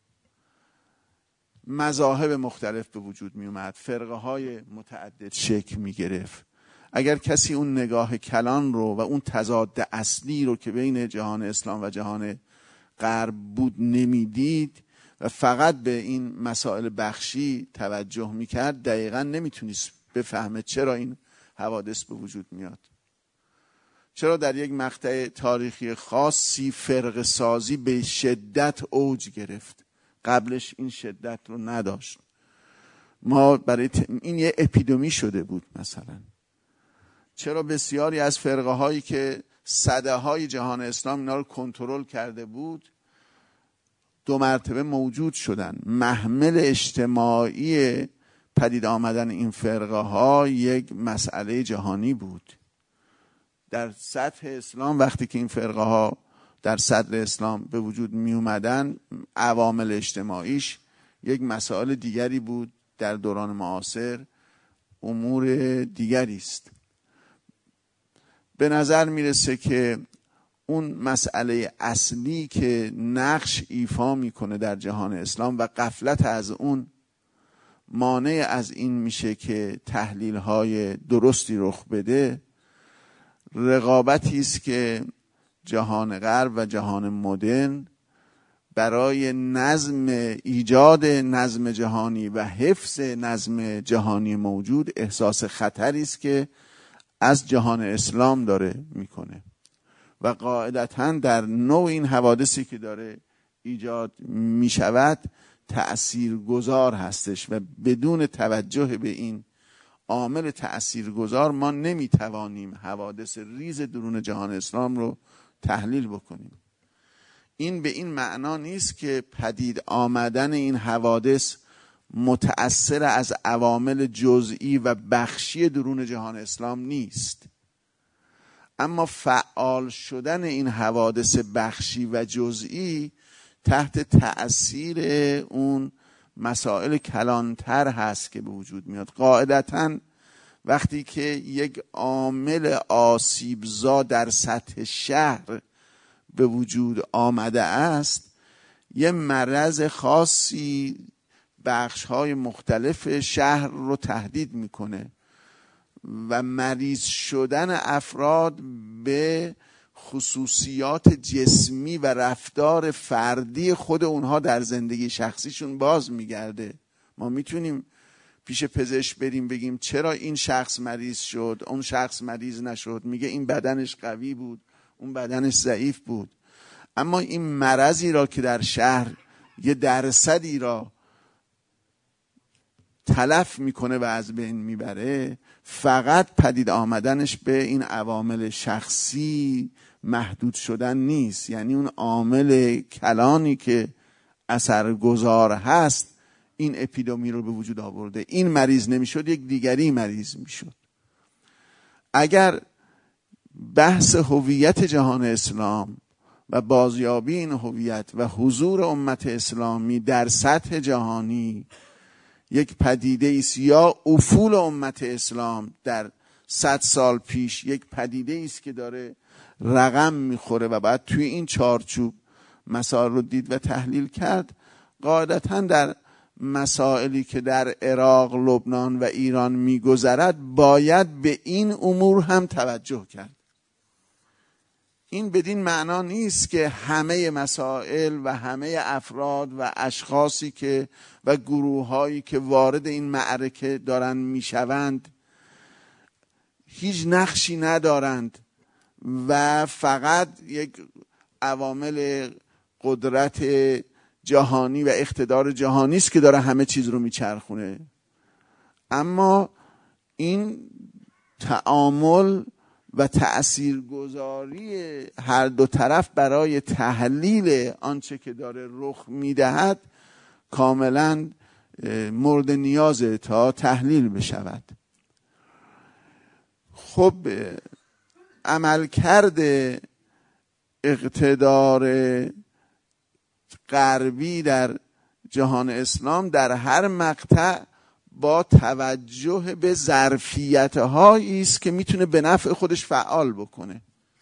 Speaker 5: مذاهب مختلف به وجود می اومد، فرقه های متعدد شکل می گرفت. اگر کسی اون نگاه کلان رو و اون تضاد اصلی رو که بین جهان اسلام و جهان غرب بود نمیدید و فقط به این مسائل بخشی توجه میکرد، دقیقا نمیتونست بفهمه چرا این حوادث به وجود میاد، چرا در یک مقطع تاریخی خاصی فرق سازی به شدت اوج گرفت. قبلش این شدت رو نداشت. ما برای ت... این یه اپیدمی شده بود. مثلا چرا بسیاری از فرقه هایی که سده های جهان اسلام اینا رو کنترل کرده بود دو مرتبه موجود شدن. محمل اجتماعی پدید آمدن این فرقه ها یک مسئله جهانی بود. در سطح اسلام وقتی که این فرقه ها در صدر اسلام به وجود می اومدن، عوامل اجتماعیش یک مسائل دیگری بود. در دوران معاصر امور دیگری است. به نظر میرسه که اون مسئله اصلی که نقش ایفا میکنه در جهان اسلام و غفلت از اون مانع از این میشه که تحلیل های درستی رخ بده، رقابتی است که جهان غرب و جهان مدرن برای نظم ایجاد نظم جهانی و حفظ نظم جهانی موجود احساس خطری است که از جهان اسلام داره میکنه و قاعدتاً در نوع این حوادثی که داره ایجاد میشود تأثیرگذار هستش و بدون توجه به این عامل تأثیرگذار ما نمیتوانیم حوادث ریز درون جهان اسلام رو تحلیل بکنیم. این به این معنا نیست که پدید آمدن این حوادث متأثر از عوامل جزئی و بخشی درون جهان اسلام نیست، اما فعال شدن این حوادث بخشی و جزئی تحت تأثیر اون مسائل کلانتر هست که به وجود میاد. قاعدتاً وقتی که یک عامل آسیبزا در سطح شهر به وجود آمده است، یه مرض خاصی بخش‌های مختلف شهر رو تهدید میکنه و مریض شدن افراد به خصوصیات جسمی و رفتار فردی خود اونها در زندگی شخصیشون باز میگرده. ما میتونیم پیش پزشک بریم بگیم چرا این شخص مریض شد، اون شخص مریض نشد، میگه این بدنش قوی بود، اون بدنش ضعیف بود. اما این مرضی را که در شهر یه درصدی را تلف میکنه و از بین میبره، فقط پدید آمدنش به این عوامل شخصی محدود شدن نیست. یعنی اون عامل کلانی که اثرگذار هست این اپیدمی رو به وجود آورده. این مریض نمیشد، یک دیگری مریض میشد. اگر بحث هویت جهان اسلام و بازیابی این هویت و حضور امت اسلامی در سطح جهانی یک پدیده است، یا افول امت اسلام در صد سال پیش یک پدیده است که داره رقم میخوره و بعد توی این چارچوب مسائل رو دید و تحلیل کرد، قاعدتاً در مسائلی که در عراق، لبنان و ایران میگذرد باید به این امور هم توجه کرد. این بدین معنا نیست که همه مسائل و همه افراد و اشخاصی که و گروه‌هایی که وارد این معرکه دارن میشوند هیچ نقشی ندارند و فقط یک عوامل قدرت جهانی و اقتدار جهانی است که داره همه چیز رو میچرخونه. اما این تعامل و تأثیرگذاری هر دو طرف برای تحلیل آنچه که داره رخ میدهد کاملا مورد نیازه تا تحلیل بشود. خب عملکرد اقتدار غربی در جهان اسلام در هر مقطع با توجه به ظرفیت‌هایی است که میتونه به نفع خودش فعال بکنه.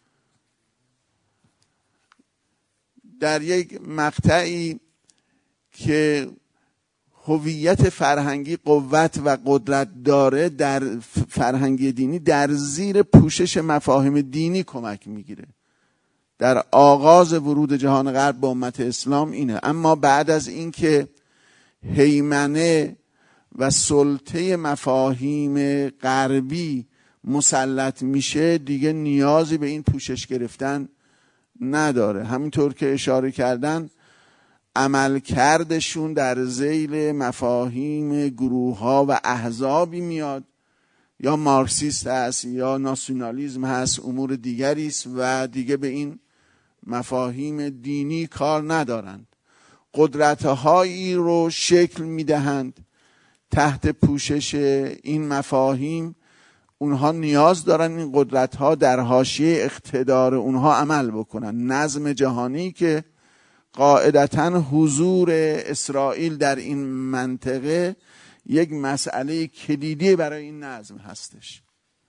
Speaker 5: در یک مقطعی که هویت فرهنگی قوت و قدرت داره، در فرهنگی دینی در زیر پوشش مفاهیم دینی کمک میگیره. در آغاز ورود جهان غرب به امت اسلام اینه. اما بعد از اینکه هیمنه و سلطه مفاهیم غربی مسلط میشه، دیگه نیازی به این پوشش گرفتن نداره. همینطور که اشاره کردن، عملکردشون در ذیل مفاهیم گروه ها و احزابی میاد، یا مارکسیست هست یا ناسیونالیسم هست، امور دیگری است و دیگه به این مفاهیم دینی کار ندارند. قدرت‌هایی رو شکل میدهند تحت پوشش این مفاهیم. اونها نیاز دارن این قدرت‌ها در حاشیه اقتدار اونها عمل بکنن. نظم جهانی که قاعدتاً حضور اسرائیل در این منطقه یک مسئله کلیدی برای این نظم هستش.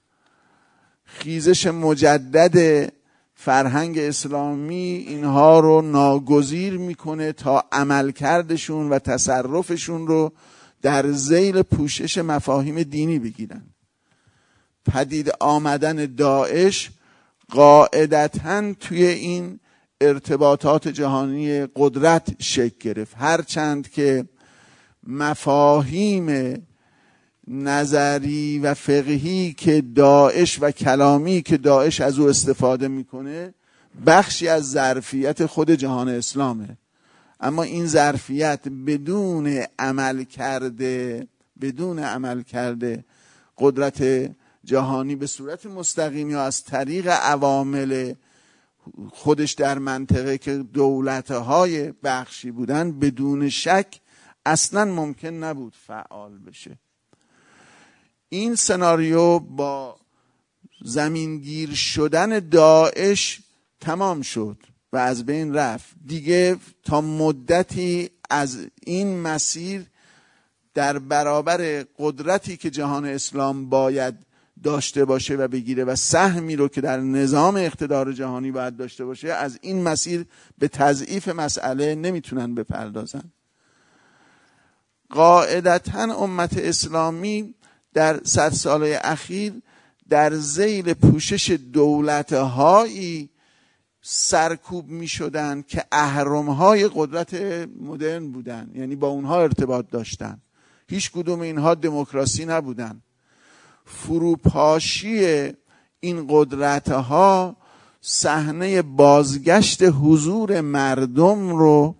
Speaker 5: خیزش مجدد فرهنگ اسلامی اینها رو ناگزیر میکنه تا عملکردشون و تصرفشون رو در ذیل پوشش مفاهیم دینی بگیرن. پدید آمدن داعش قاعدتاً توی این ارتباطات جهانی قدرت شکل گرفت، هرچند که مفاهیم نظری و فقهی که داعش و کلامی که داعش از او استفاده میکنه بخشی از ظرفیت خود جهان اسلامه. اما این ظرفیت بدون عمل کرده بدون عمل کرده قدرت جهانی به صورت مستقیم یا از طریق عوامل خودش در منطقه که دولت‌های بخشی بودن، بدون شک اصلا ممکن نبود فعال بشه. این سناریو با زمینگیر شدن داعش تمام شد و از بین رفت. دیگه تا مدتی از این مسیر در برابر قدرتی که جهان اسلام باید داشته باشه و بگیره و سهمی رو که در نظام اقتدار جهانی باید داشته باشه، از این مسیر به تضعیف مسئله نمیتونن بپردازن. قاعدتاً امت اسلامی در صد ساله اخیر در ذیل پوشش دولت‌هایی سرکوب می‌شدن که اهرم‌های قدرت مدرن بودن، یعنی با اونها ارتباط داشتن. هیچ کدوم اینها دموکراسی نبودن. فروپاشی این قدرت‌ها صحنه بازگشت حضور مردم رو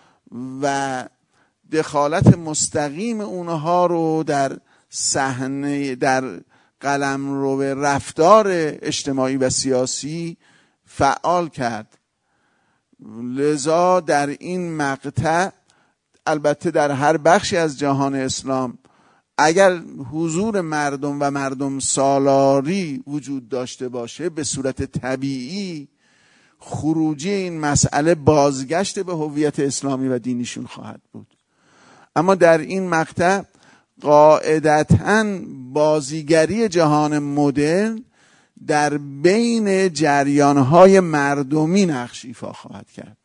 Speaker 5: و دخالت مستقیم اونها رو در صحنه در قلمرو رفتار اجتماعی و سیاسی فعال کرد. لذا در این مقطع، البته در هر بخشی از جهان اسلام، اگر حضور مردم و مردم سالاری وجود داشته باشه، به صورت طبیعی خروجی این مسئله بازگشت به هویت اسلامی و دینیشون خواهد بود. اما در این مقطع قاعدتاً بازیگری جهان مدرن در بین جریانهای مردمی نقش ایفا خواهد کرد.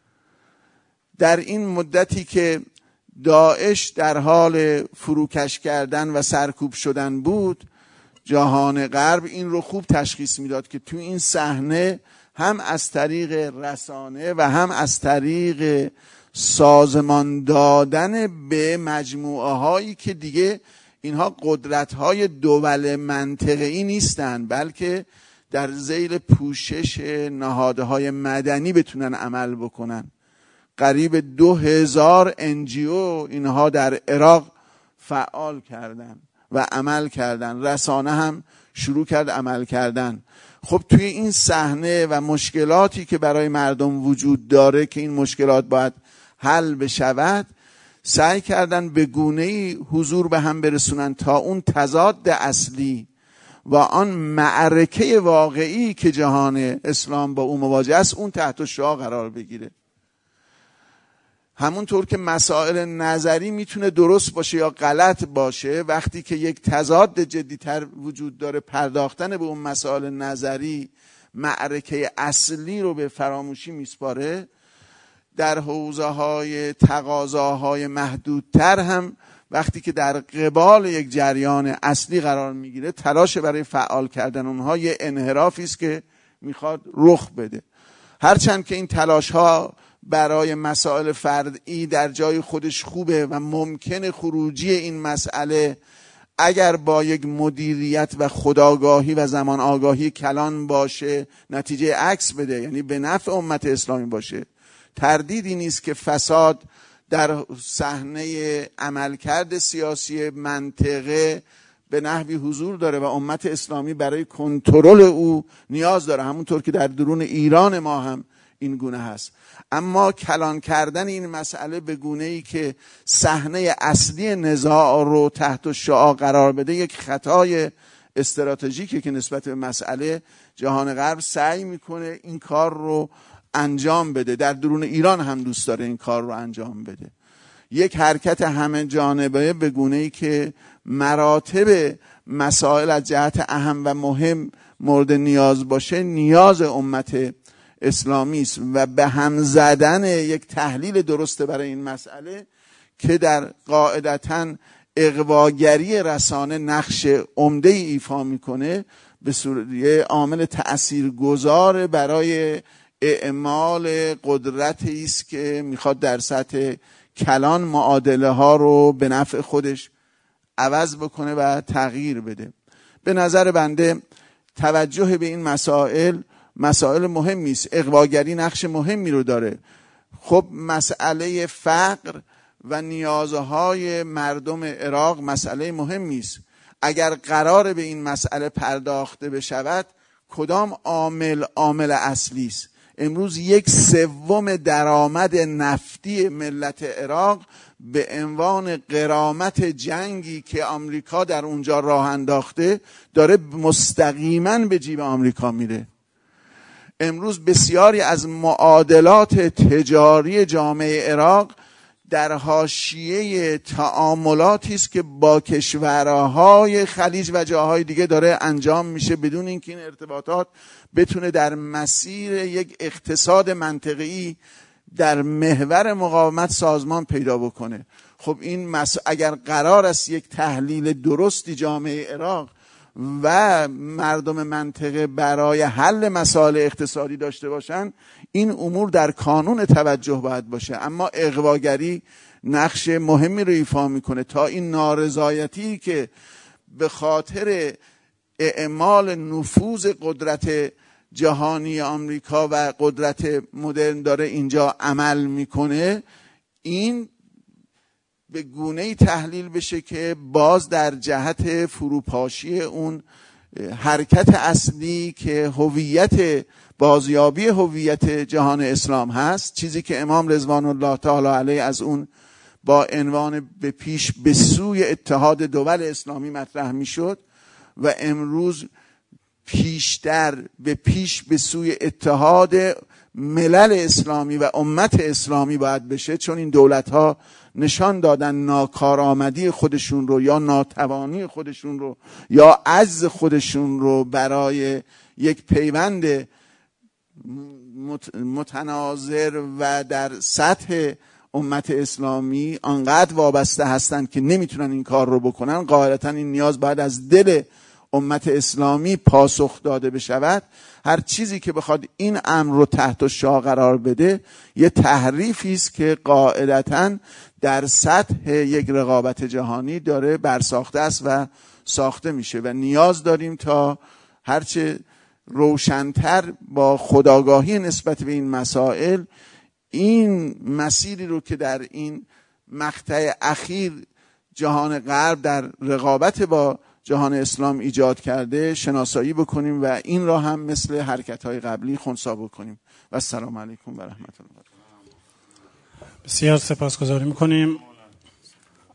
Speaker 5: در این مدتی که داعش در حال فروکش کردن و سرکوب شدن بود، جهان غرب این رو خوب تشخیص میداد که تو این صحنه هم از طریق رسانه و هم از طریق سازمان دادن به مجموعه هایی که دیگه اینها قدرت های دول منطقه‌ای نیستن، بلکه در ذیل پوشش نهادهای مدنی بتونن عمل بکنن. قریب دو هزار ان جی او اینها در عراق فعال کردن و عمل کردن. رسانه هم شروع کرد عمل کردن. خب توی این صحنه و مشکلاتی که برای مردم وجود داره که این مشکلات باید حل بشود، سعی کردن به گونه‌ای حضور به هم برسونن تا اون تضاد اصلی و آن معرکه واقعی که جهان اسلام با اون مواجه است اون تحت شعاع قرار بگیره. همونطور که مسائل نظری میتونه درست باشه یا غلط باشه، وقتی که یک تضاد جدی‌تر وجود داره پرداختن به اون مسائل نظری معرکه اصلی رو به فراموشی میسپاره، در حوزه های تقاضاهای محدودتر هم وقتی که در قبال یک جریان اصلی قرار میگیره تلاش برای فعال کردن اونها یه انحرافی است که میخواد رخ بده. هرچند که این تلاش ها برای مسائل فردی در جای خودش خوبه و ممکنه خروجی این مسئله اگر با یک مدیریت و خودآگاهی و زمان آگاهی کلان باشه نتیجه عکس بده، یعنی به نفع امت اسلامی باشه. تردیدی نیست که فساد در صحنه عملکرد سیاسی منطقه به نحوی حضور داره و امت اسلامی برای کنترل او نیاز داره، همونطور که در درون ایران ما هم این گونه هست. اما کلان کردن این مسئله به گونه‌ای که صحنه اصلی نزاع رو تحت شعاع قرار بده یک خطای استراتژیکه که نسبت به مسئله جهان غرب سعی میکنه این کار رو انجام بده. در درون ایران هم دوست داره این کار رو انجام بده. یک حرکت همه جانبه به گونه‌ای که مراتب مسائل از جهت اهم و مهم مورد نیاز باشه نیاز امت اسلامی است و به هم زدن یک تحلیل درسته برای این مسئله که در قاعدتاً اغواگری رسانه نقش عمده ای ایفا میکنه به صورت یه عامل تأثیرگذار برای اعمال قدرتی است که میخواد در سطح کلان معادله ها رو به نفع خودش عوض بکنه و تغییر بده. به نظر بنده توجه به این مسائل مسائل مهمی است. اغواگری نقش مهمی رو داره. خب مسئله فقر و نیازهای مردم عراق مسئله مهمی است. اگر قرار به این مسئله پرداخته بشود کدام عامل عامل اصلی است؟ امروز یک سوم درآمد نفتی ملت عراق به عنوان غرامت جنگی که آمریکا در اونجا راه انداخته داره مستقیما به جیب آمریکا میره. امروز بسیاری از معادلات تجاری جامعه عراق در حاشیه تعاملاتی است که با کشورهای خلیج و جاهای دیگه داره انجام میشه بدون اینکه این ارتباطات بتونه در مسیر یک اقتصاد منطقه‌ای در محور مقاومت سازمان پیدا بکنه. خب این مس... اگر قرار است یک تحلیل درستی جامعه عراق و مردم منطقه برای حل مسائل اقتصادی داشته باشن این امور در کانون توجه باید باشه. اما اغواگری نقش مهمی رو ایفا میکنه تا این نارضایتی که به خاطر اعمال نفوذ قدرت جهانی آمریکا و قدرت مدرن داره اینجا عمل میکنه این به گونه‌ای تحلیل بشه که باز در جهت فروپاشی اون حرکت اصلی که هویت بازیابی هویت جهان اسلام هست، چیزی که امام رضوان الله تعالی علیه از اون با عنوان به پیش به سوی اتحاد دول اسلامی مطرح میشد و امروز پیشتر به پیش به سوی اتحاد ملل اسلامی و امت اسلامی باید بشه، چون این دولت ها نشان دادن ناکارآمدی خودشون رو یا ناتوانی خودشون رو یا عجز خودشون رو برای یک پیوند متناظر و در سطح امت اسلامی آنقدر وابسته هستند که نمیتونن این کار رو بکنن. قاعدتا این نیاز باید از دل امت اسلامی پاسخ داده بشود. هر چیزی که بخواد این امر رو تحت شعاع قرار بده یه تحریفی است که قاعدتاً در سطح یک رقابت جهانی داره برساخته است و ساخته میشه و نیاز داریم تا هرچه روشن‌تر با خودآگاهی نسبت به این مسائل این مسیری رو که در این مقطع اخیر جهان غرب در رقابت با جهان اسلام ایجاد کرده شناسایی بکنیم و این را هم مثل حرکت‌های قبلی خنثی بکنیم. و السلام علیکم و رحمت الله.
Speaker 2: بسیار سپاسگزاری می‌کنیم.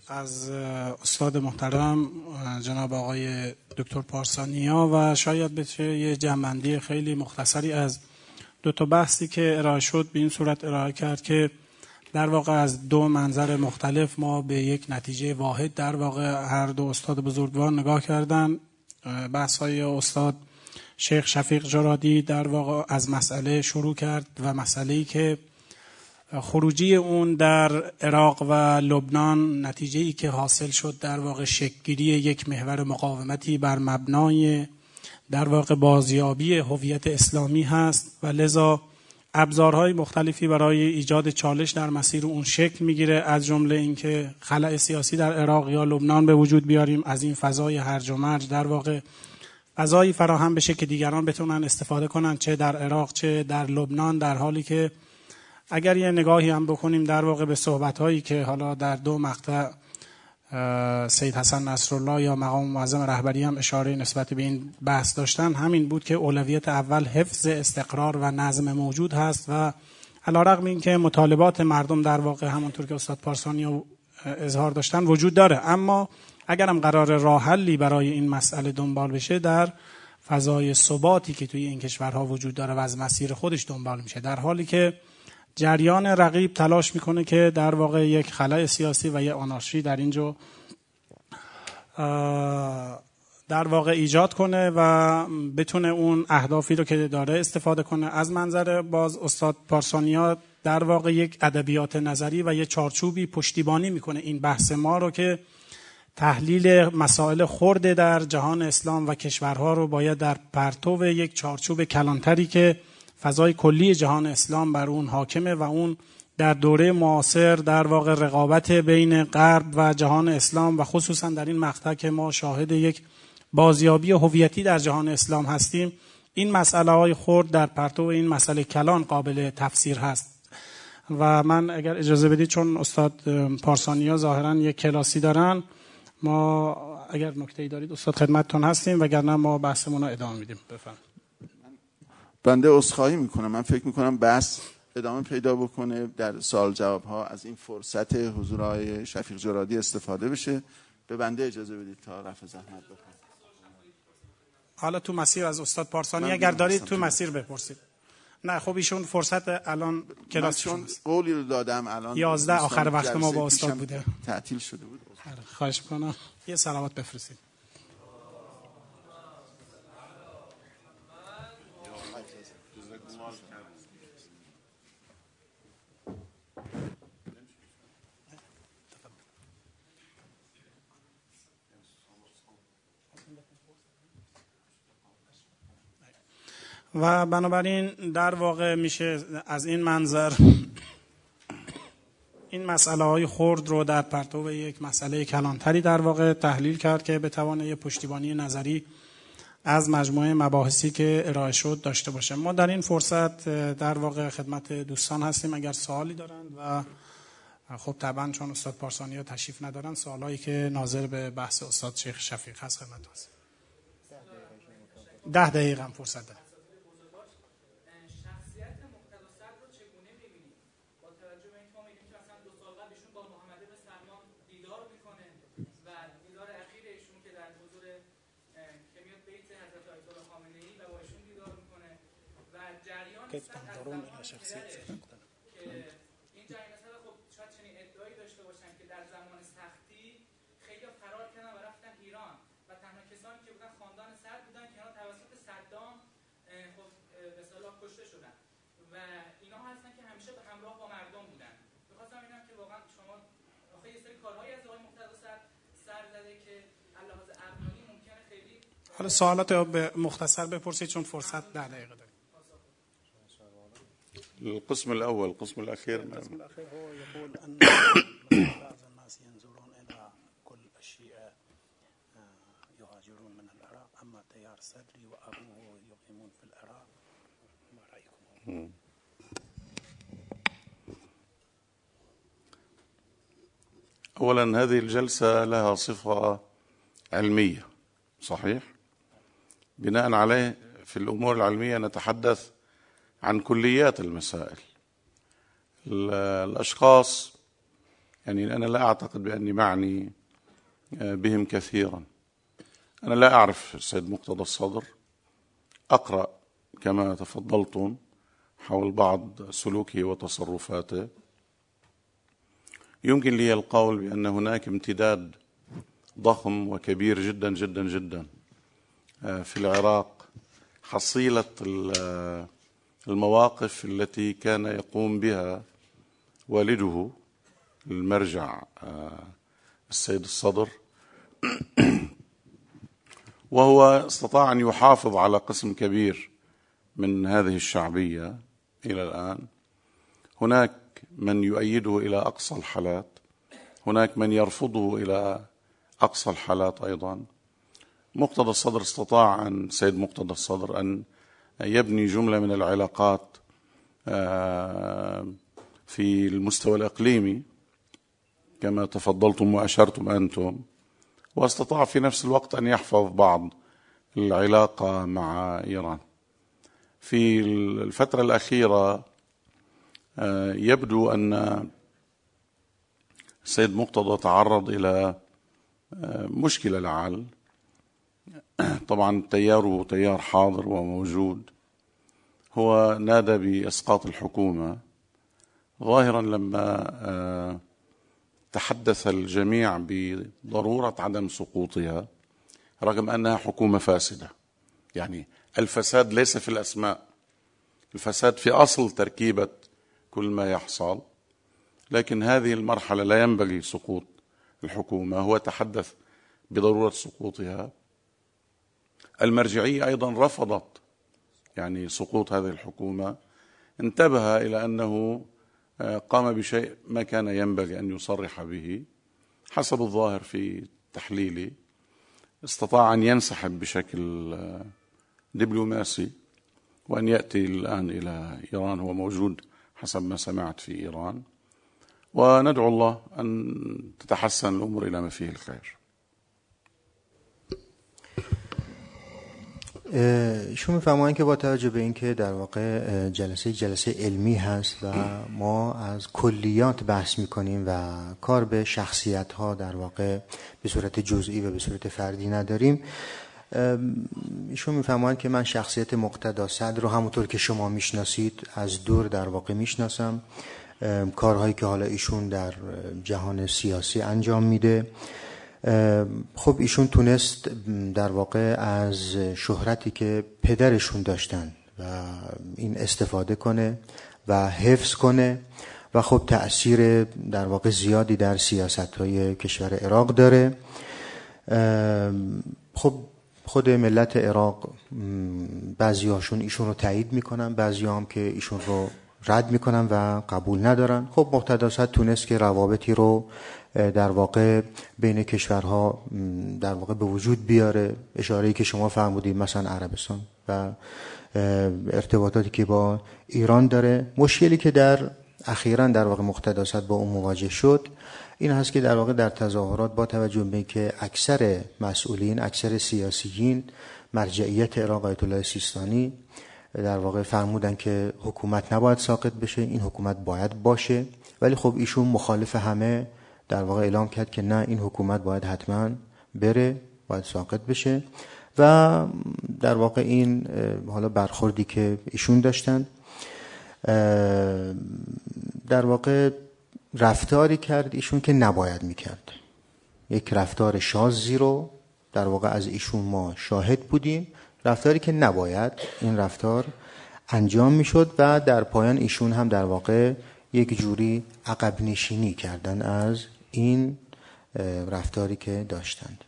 Speaker 2: از استاد محترم جناب آقای دکتر پارسانیا و شاید بشه یه جمع‌بندی خیلی مختصری از دو تا بحثی که ارائه شد به این صورت ارائه کرد که در واقع از دو منظر مختلف ما به یک نتیجه واحد در واقع هر دو استاد بزرگوار نگاه کردن. بحث‌های استاد شیخ شفیق جرادی در واقع از مسئله شروع کرد و مسئله‌ای که خروجی اون در عراق و لبنان نتیجه‌ای که حاصل شد در واقع شکل‌گیری یک محور مقاومتی بر مبنای در واقع بازیابی هویت اسلامی هست و لذا ابزارهای مختلفی برای ایجاد چالش در مسیر اون شکل میگیره، از جمله اینکه خلأ سیاسی در عراق یا لبنان به وجود بیاریم، از این فضای هرج و مرج در واقع فضایی فراهم بشه که دیگران بتونن استفاده کنن، چه در عراق چه در لبنان، در حالی که اگر یه نگاهی هم بکنیم در واقع به صحبت‌هایی که حالا در دو مقطع سید حسن نصرالله یا مقام معظم رهبری هم اشاره نسبت به این بحث داشتن، همین بود که اولویت اول حفظ استقرار و نظم موجود هست و علی‌رغم این که مطالبات مردم در واقع همونطور که استاد پارسانی اظهار داشتن وجود داره، اما اگرم قرار راه حلی برای این مسئله دنبال بشه در فضای ثباتی که توی این کشورها وجود داره و از مسیر خودش دنبال میشه، در حالی که جریان رقیب تلاش میکنه که در واقع یک خلأ سیاسی و یک آنارشی در اینجا در واقع ایجاد کنه و بتونه اون اهدافی رو که داره استفاده کنه. از منظر باز استاد پارسانیا در واقع یک ادبیات نظری و یک چارچوبی پشتیبانی میکنه این بحث ما رو که تحلیل مسائل خرد در جهان اسلام و کشورها رو باید در پرتو یک چارچوب کلانتری که فضای کلی جهان اسلام بر اون حاکمه و اون در دوره معاصر در واقع رقابت بین غرب و جهان اسلام و خصوصا در این مقطع که ما شاهد یک بازیابی هویتی در جهان اسلام هستیم، این مسئله های خرد در پرتو این مسئله کلان قابل تفسیر هست. و من اگر اجازه بدید چون استاد پارسانیا ظاهرا یک کلاسی دارن، ما اگر نکته‌ای دارید استاد خدمتتون هستیم، وگرنه ما بحثمون رو ادامه میدیم. بفرمایید.
Speaker 5: بنده عذرخواهی میکنم، من فکر میکنم بحث ادامه پیدا بکنه، در سوال جواب ها از این فرصت حضور آقای شفیق جرادی استفاده بشه. به بنده اجازه بدید تا رفع زحمت بکنم.
Speaker 2: حالا تو مسیر از استاد پارسانی اگر دارید تو مسیر بپرسید. نه خب ایشون فرصت الان کلاس
Speaker 5: چون قولی رو دادم الان
Speaker 2: یازده آخر وقت ما با استاد بوده
Speaker 5: تعطیل شده بود.
Speaker 2: خواهش می‌کنم یه صلوات بفرستید. و بنابراین در واقع میشه از این منظر این مسئله های خرد رو در پرتو یک مسئله کلانتری در واقع تحلیل کرد که بتوانه یک پشتیبانی نظری از مجموعه مباحثی که ارائه شد داشته باشه. ما در این فرصت در واقع خدمت دوستان هستیم اگر سوالی دارند و خب طبعا چون استاد پارسانی ها تشریف ندارن، سوالایی که ناظر به بحث استاد شیخ شفیق هست خدمت هست. ده دقیقه هم فرصت دارم. درون شخصیت
Speaker 6: این جریان مثلا خب شاید چنین ادعایی داشته باشن که در زمان سختی خیلی فرار کردن و رفتن ایران و تنها کسانی که بودن خاندان سعد بودن که اینا توسط صدام خب به اصطلاح کشته شدن و اینا هستن که همیشه به همراه با مردم بودن. می‌خواستم ببینم که واقعا شما آخه یه سری کارهایی از آقای مقتدی سعد سر زده که علاوه عقلانی ممکنه خیلی
Speaker 2: حالا سوالات رو به مختصر بپرسید چون فرصت ده دقیقه داریم.
Speaker 3: القسم الأول القسم الأخير
Speaker 1: القسم الأخير هو يقول أن بعض الناس ينظرون إلى كل الشيعة يهاجرون من العراق أما تيار صدري وأبوه يقيمون في العراق. ما رأيكم؟
Speaker 3: أولا هذه الجلسة لها صفة علمية صحيح؟ بناء عليه في الأمور العلمية نتحدث عن كليات المسائل. الأشخاص يعني أنا لا أعتقد بأني معني بهم كثيرا. أنا لا أعرف السيد مقتدى الصدر، أقرأ كما تفضلتم حول بعض سلوكه وتصرفاته. يمكن لي القول بأن هناك امتداد ضخم وكبير جدا جدا جدا في العراق، حصيلة المواقف التي كان يقوم بها والده المرجع السيد الصدر، وهو استطاع أن يحافظ على قسم كبير من هذه الشعبية إلى الآن. هناك من يؤيده إلى أقصى الحالات، هناك من يرفضه إلى أقصى الحالات أيضا. مقتدى الصدر استطاع أن سيد مقتدى الصدر أن يبني جملة من العلاقات في المستوى الإقليمي كما تفضلتم وأشرتم أنتم، واستطاع في نفس الوقت أن يحفظ بعض العلاقة مع إيران. في الفترة الأخيرة يبدو أن السيد مقتدى تعرض إلى مشكلة لعل، طبعا تياره تيار حاضر وموجود، هو نادى بإسقاط الحكومة ظاهرا لما تحدث الجميع بضرورة عدم سقوطها رغم أنها حكومة فاسدة. يعني الفساد ليس في الأسماء، الفساد في أصل تركيبة كل ما يحصل، لكن هذه المرحلة لا ينبغي سقوط الحكومة. هو تحدث بضرورة سقوطها. المرجعية أيضا رفضت يعني سقوط هذه الحكومة، انتبه إلى أنه قام بشيء ما كان ينبغي أن يصرح به حسب الظاهر في تحليلي. استطاع أن ينسحب بشكل دبلوماسي وأن يأتي الآن إلى إيران. هو موجود حسب ما سمعت في إيران، وندعو الله أن تتحسن الأمور إلى ما فيه الخير.
Speaker 4: شما می‌فرمایید که با توجه به اینکه در واقع جلسه جلسه علمی هست و ما از کلیات بحث می‌کنیم و کار به شخصیت‌ها در واقع به صورت جزئی و به صورت فردی نداریم، ایشون می‌فرمایند که من شخصیت مقتدی صدر رو همونطور که شما میشناسید از دور در واقع میشناسم، کارهایی که حالا ایشون در جهان سیاسی انجام میده. خب ایشون تونست در واقع از شهرتی که پدرشون داشتن و این استفاده کنه و حفظ کنه و خب تأثیر در واقع زیادی در سیاست‌های کشور عراق داره. خب خود ملت عراق بعضی هاشون ایشون رو تایید میکنن، بعضی هم که ایشون رو رد میکنن و قبول ندارن. خب مقتدی صدر تونست که روابطی رو در واقع بین کشورها در واقع به وجود بیاره. اشاره‌ای که شما فرمودید مثلا عربستان و ارتباطاتی که با ایران داره. مشکلی که در اخیراً در واقع مقتدی صدر با اون مواجه شد این هست که در واقع در تظاهرات با توجه به اینکه اکثر مسئولین، اکثر سیاسیین مرجعیت عراق آیت الله سیستانی در واقع فرمودن که حکومت نباید ساقط بشه، این حکومت باید باشه، ولی خب ایشون مخالف همه در واقع اعلام کرد که نه، این حکومت باید حتما بره، باید ساقط بشه. و در واقع این حالا برخوردی که ایشون داشتن در واقع رفتاری کرد ایشون که نباید میکرد. یک رفتار شاذی رو در واقع از ایشون ما شاهد بودیم، رفتاری که نباید این رفتار انجام میشد و در پایان ایشون هم در واقع یک جوری عقب نشینی کردن از این رفتاری که داشتند.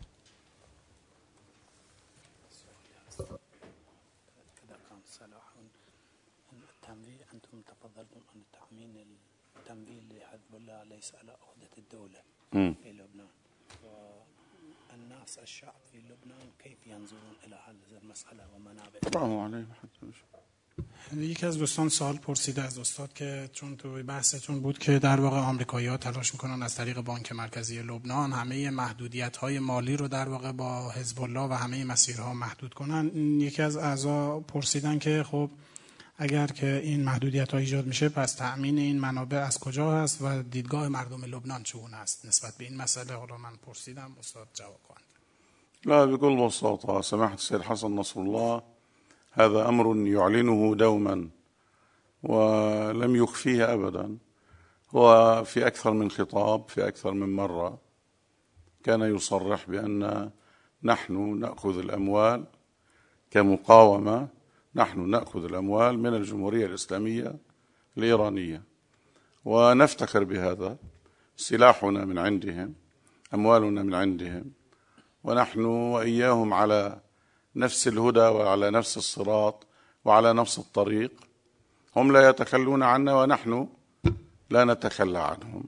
Speaker 1: التمويل أنتم تفضلتم عن التأمين التمويل لحزب الله ليس على عهدة الدولة في لبنان، والناس الشعب في لبنان كيف ينظرون إلى هذه المسألة ومنابع؟
Speaker 3: برافو عليه.
Speaker 2: یکی از دوستان سوال پرسیده از استاد که چون تو بحثتون بود که در واقع آمریکایی‌ها تلاش میکنن از طریق بانک مرکزی لبنان همه محدودیت‌های مالی رو در واقع با حزب الله و همه مسیرها محدود کنن، یکی از اعضا پرسیدن که خب اگر که این محدودیت ها ایجاد میشه پس تأمین این منابع از کجا هست و دیدگاه مردم لبنان چگونه است نسبت به این مسئله؟ حالا من پرسیدم، استاد جواب کنند.
Speaker 3: لا، بكل بساطة سماحة السيد حسن نصر الله هذا أمر يعلنه دوما ولم يخفيه أبدا. هو في أكثر من خطاب في أكثر من مرة كان يصرح بأن نحن نأخذ الأموال كمقاومة، نحن نأخذ الأموال من الجمهورية الإسلامية الإيرانية ونفتخر بهذا. سلاحنا من عندهم، أموالنا من عندهم، ونحن وإياهم على نفس الهدى وعلى نفس الصراط وعلى نفس الطريق. هم لا يتخلون عنا ونحن لا نتخلى عنهم.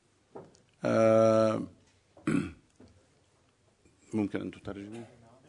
Speaker 3: آه ممكن أن تترجموا؟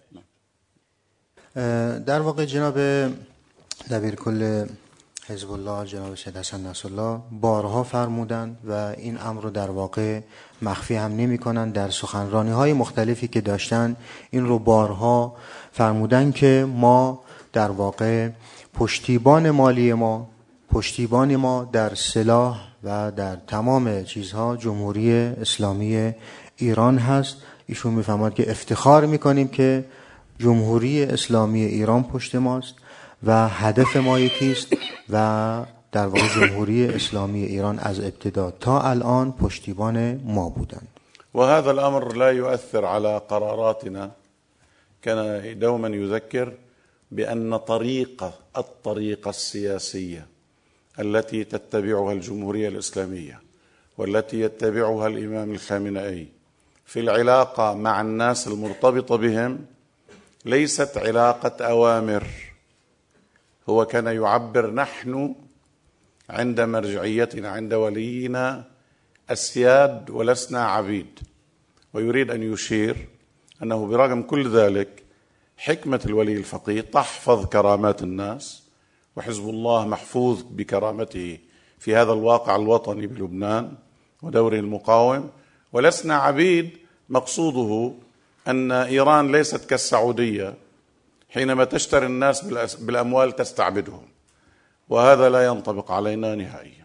Speaker 4: در واقع جناب دبیرکل حزب الله جناب سید حسن نصرالله بارها فرمودند و این امر رو در واقع مخفی هم نمی کنند. در سخنرانی های مختلفی که داشتن این رو بارها فرمودند که ما در واقع پشتیبان مالی ما، پشتیبان ما در سلاح و در تمام چیزها جمهوری اسلامی ایران هست. ایشون میفهمند که افتخار میکنیم که جمهوری اسلامی ایران پشت ماست و هدف ما یکیست و در واقع جمهوری اسلامی ایران از ابتدا تا الان پشتیبان ما بودند.
Speaker 3: وهذا الأمر لا يؤثر على قراراتنا. كان دوما يذكر بأن طريقة الطريقة السياسية التي تتبعها الجمهورية الإسلامية والتي يتبعها الإمام الخامنئي في العلاقة مع الناس المرتبطة بهم ليست علاقة أوامر. هو كان يعبر نحن عند مرجعيتنا عند ولينا أسياد ولسنا عبيد، ويريد أن يشير أنه برغم كل ذلك حكمة الولي الفقيه تحفظ كرامات الناس، وحزب الله محفوظ بكرامته في هذا الواقع الوطني بلبنان ودوره المقاوم، ولسنا عبيد. مقصوده أن إيران ليست كالسعودية حينما تشتري الناس بالأموال تستعبدهم، وهذا لا ينطبق علينا نهائيا.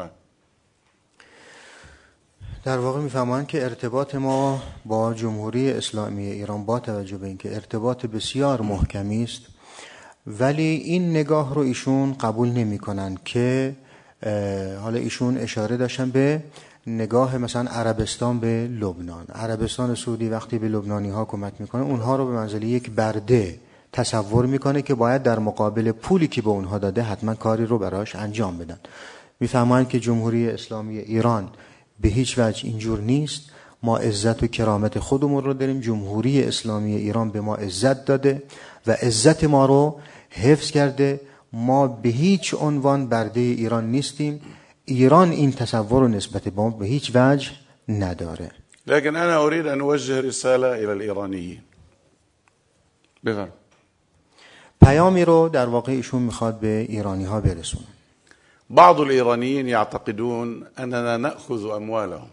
Speaker 4: در واقع میفهمند که ارتباط ما با جمهوری اسلامی ایران با توجه به اینکه ارتباط بسیار محکمی است، ولی این نگاه رو ایشون قبول نمی کنن که حالا ایشون اشاره داشتن به نگاه مثلا عربستان به لبنان. عربستان سعودی وقتی به لبنانی ها کمک میکنه اونها رو به منزله یک برده تصور میکنه که باید در مقابل پولی که به اونها داده حتما کاری رو براش انجام بدن. میفهمند که جمهوری اسلامی ایران به هیچ وجه اینجور نیست. ما عزت و کرامت خودمون رو داریم. جمهوری اسلامی ایران به ما عزت داده و عزت ما رو حفظ کرده. ما به هیچ عنوان برده ایران نیستیم. ایران این تصور رو نسبت به ما به هیچ وجه نداره.
Speaker 3: لكن أنا أريد أن أوجه رسالة إلى الإيرانيين. بفرم.
Speaker 4: پیامی رو در واقع ایشون میخواد به ایرانی ها برسونه.
Speaker 3: بعض الإيرانيين يعتقدون أننا نأخذ أموالهم.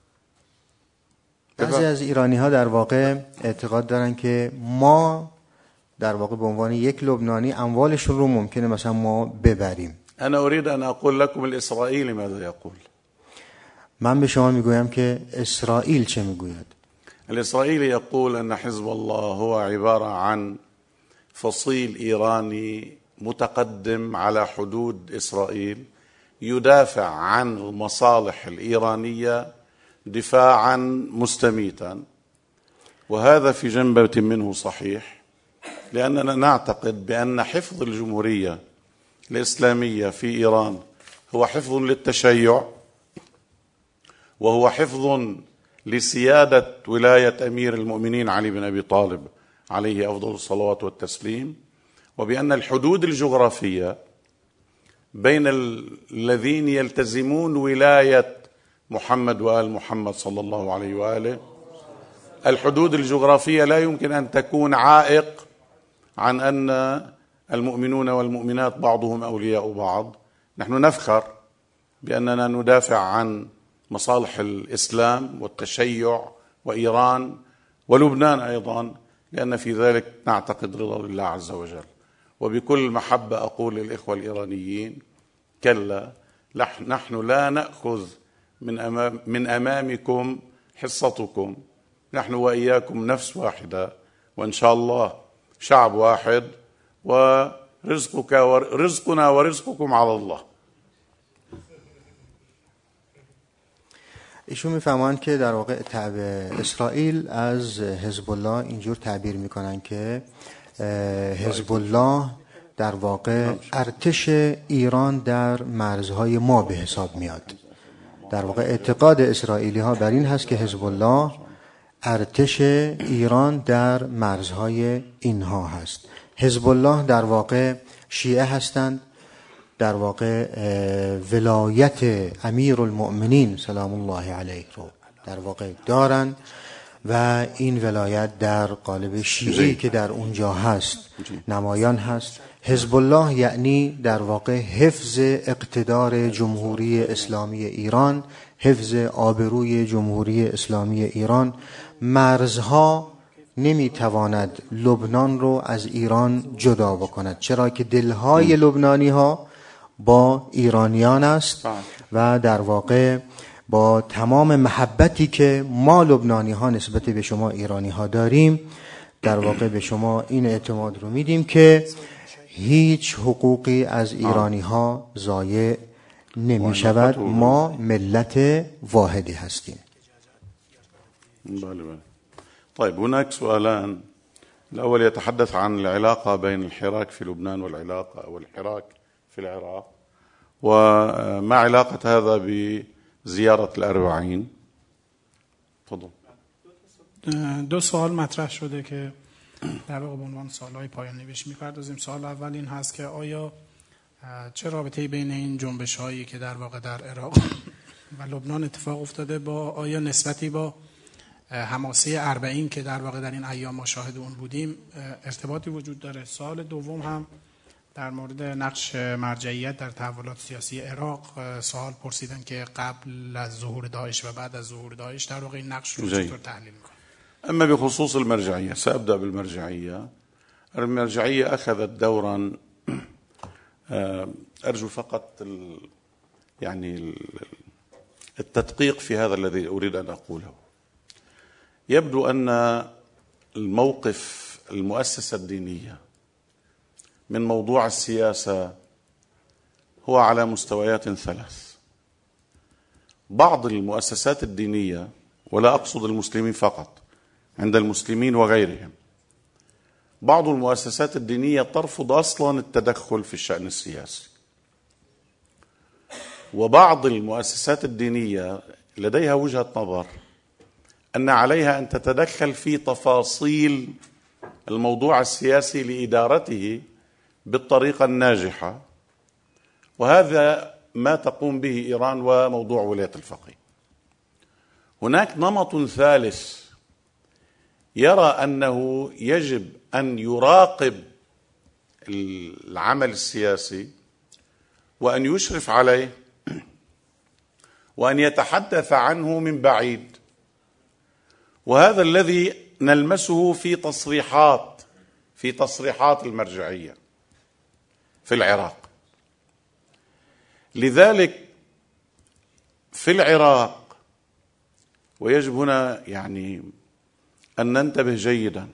Speaker 4: بعضی از ایرانی ها در واقع اعتقاد دارن که ما در واقع به عنوان یک لبنانی اموالشون رو ممکنه مثلا ما ببریم.
Speaker 3: أنا أريد أن أقول لكم الإسرائيلي ماذا يقول.
Speaker 4: من به شما میگویم که اسرائیل چه میگوید.
Speaker 3: الإسرائيلي يقول أن حزب الله هو عبارة عن فصيل إيراني متقدم على حدود إسرائيل يدافع عن المصالح الإيرانية دفاعا مستميتا، وهذا في جنبة منه صحيح، لأننا نعتقد بأن حفظ الجمهورية الإسلامية في إيران هو حفظ للتشيع، وهو حفظ لسيادة ولاية أمير المؤمنين علي بن أبي طالب عليه أفضل الصلوات والتسليم، وبأن الحدود الجغرافية بين الذين يلتزمون ولاية محمد وآل محمد صلى الله عليه وآله، الحدود الجغرافية لا يمكن أن تكون عائق عن أن المؤمنون والمؤمنات بعضهم أولياء بعض. نحن نفخر بأننا ندافع عن مصالح الإسلام والتشيع وإيران ولبنان أيضا، لأن في ذلك نعتقد رضا الله عز وجل. وبكل محبة أقول للإخوة الإيرانيين كلا، نحن لا نأخذ من أمام من أمامكم حصتكم، نحن وإياكم نفس واحدة، وإن شاء الله شعب واحد، ورزقك ورزقنا ورزقكم على الله.
Speaker 4: ایشون میفهمند که در واقع اسرائیل از حزب الله اینجور تعبیر میکنن که حزب الله در واقع ارتش ایران در مرزهای ما به حساب میاد. در واقع اعتقاد اسرائیلی ها بر این هست که حزب الله ارتش ایران در مرزهای اینها هست. حزب الله در واقع شیعه هستند، در واقع ولایت امیر المؤمنین سلام الله علیه رو در واقع دارن و این ولایت در قالب شیعی که در اونجا هست نمایان هست. حزب الله یعنی در واقع حفظ اقتدار جمهوری اسلامی ایران، حفظ آبروی جمهوری اسلامی ایران. مرزها نمیتواند لبنان رو از ایران جدا بکند، چرا که دلهای لبنانی ها با ایرانیان است و در واقع با تمام محبتی که ما لبنانی ها نسبت به شما ایرانی ها داریم، در واقع به شما این اعتماد رو میدیم که هیچ حقوقی از ایرانی ها ضایع نمی شود. ما ملت واحدی هستیم.
Speaker 3: بله بله. طيب، هناك سؤالان. الأول يتحدث عن العلاقة بين الحراك في لبنان والعلاقة أو الحراك في العراق، وما علاقة هذا بزيارة الأربعين؟ تفضل.
Speaker 2: دو سوال مطرح شده که در واقع به عنوان سوال‌های پایانی بهش می‌پردازیم. سوال اول این هست که آیا چه رابطه‌ای بین این جنبش‌هایی که در واقع در عراق و لبنان اتفاق افتاده با آیا نسبتی با حماسه اربعین که در واقع در این ایام ما شاهد اون بودیم ارتباطی وجود داره؟ سوال دوم هم در مورد نقش مرجعیت در تحولات سیاسی عراق سوال پرسیدن که قبل از ظهور داعش و بعد از ظهور داعش در واقع این نقش رو چطور تحلیل می‌کنه؟
Speaker 3: أما بخصوص المرجعية سأبدأ بالمرجعية. المرجعية أخذت دورا، أرجو فقط يعني التدقيق في هذا الذي أريد أن أقوله. يبدو أن الموقف المؤسسة الدينية من موضوع السياسة هو على مستويات ثلاث. بعض المؤسسات الدينية، ولا أقصد المسلمين فقط، عند المسلمين وغيرهم، بعض المؤسسات الدينية ترفض أصلا التدخل في الشأن السياسي، وبعض المؤسسات الدينية لديها وجهة نظر أن عليها أن تتدخل في تفاصيل الموضوع السياسي لإدارته بالطريقة الناجحة، وهذا ما تقوم به إيران وموضوع ولاية الفقيه. هناك نمط ثالث يرى أنه يجب أن يراقب العمل السياسي وأن يشرف عليه وأن يتحدث عنه من بعيد، وهذا الذي نلمسه في تصريحات في تصريحات المرجعية في العراق. لذلك في العراق، ويجب هنا يعني أن ننتبه جيدا،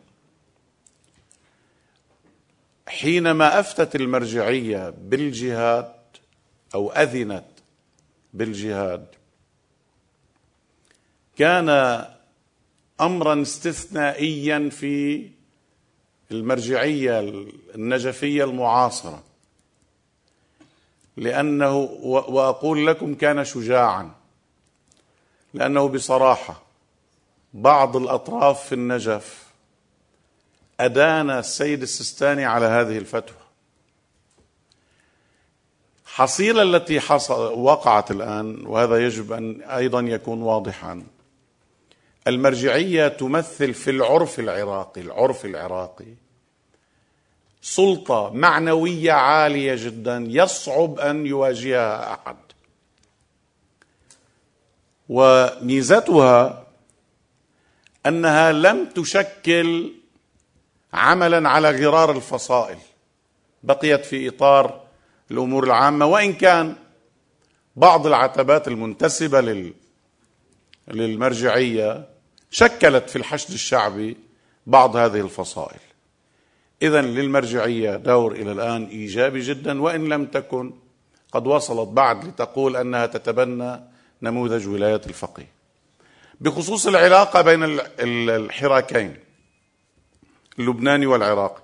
Speaker 3: حينما أفتت المرجعية بالجهاد أو أذنت بالجهاد كان أمرا استثنائيا في المرجعية النجفية المعاصرة، لأنه وأقول لكم كان شجاعا، لأنه بصراحة بعض الأطراف في النجف أدان السيد السيستاني على هذه الفتوى. حصيلة التي حصل وقعت الآن، وهذا يجب أن أيضا يكون واضحا، المرجعية تمثل في العرف العراقي العرف العراقي سلطة معنوية عالية جدا يصعب أن يواجهها أحد، وميزتها أنها لم تشكل عملا على غرار الفصائل، بقيت في إطار الأمور العامة، وإن كان بعض العتبات المنتسبة لل للمرجعية شكلت في الحشد الشعبي بعض هذه الفصائل. إذن للمرجعية دور إلى الآن إيجابي جدا، وإن لم تكن قد وصلت بعد لتقول أنها تتبنى نموذج ولاية الفقيه. بخصوص العلاقة بين الحراكين اللبناني والعراقي،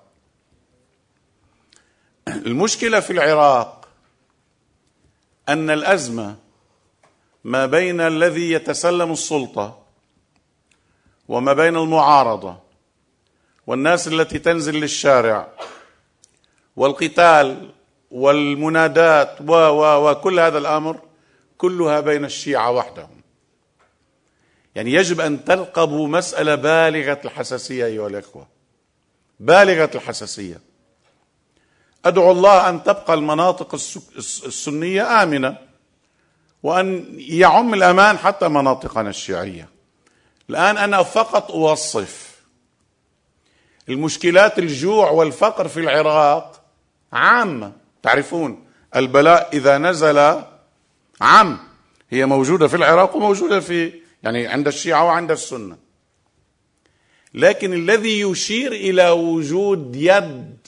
Speaker 3: المشكلة في العراق أن الأزمة ما بين الذي يتسلم السلطة وما بين المعارضة والناس التي تنزل للشارع والقتال والمنادات و و وكل هذا الأمر كلها بين الشيعة وحدهم. يعني يجب أن تلقبوا مسألة بالغة الحساسية أيها الأخوة، بالغة الحساسية. أدعو الله أن تبقى المناطق السنية آمنة، وأن يعم الأمان حتى مناطقنا الشيعية. الآن أنا فقط أوصف المشكلات. الجوع والفقر في العراق عامة، تعرفون البلاء إذا نزل عام، هي موجودة في العراق وموجودة في يعني عند الشيعة وعند السنة. لكن الذي يشير إلى وجود يد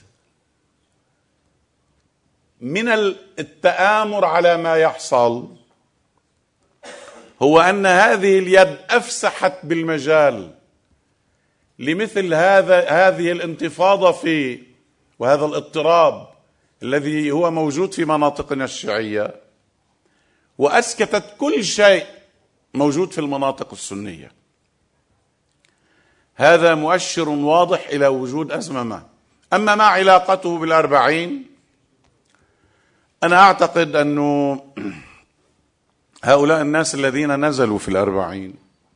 Speaker 3: من التآمر على ما يحصل هو أن هذه اليد أفسحت بالمجال لمثل هذا هذه الانتفاضة في وهذا الاضطراب الذي هو موجود في مناطقنا الشيعية، وأسكتت كل شيء موجود في المناطق السنية. هذا مؤشر واضح إلى وجود أزمة ما. أما ما علاقته بالأربعين، أنا أعتقد أنه هؤلاء الناس الذين نزلوا في الأربعين،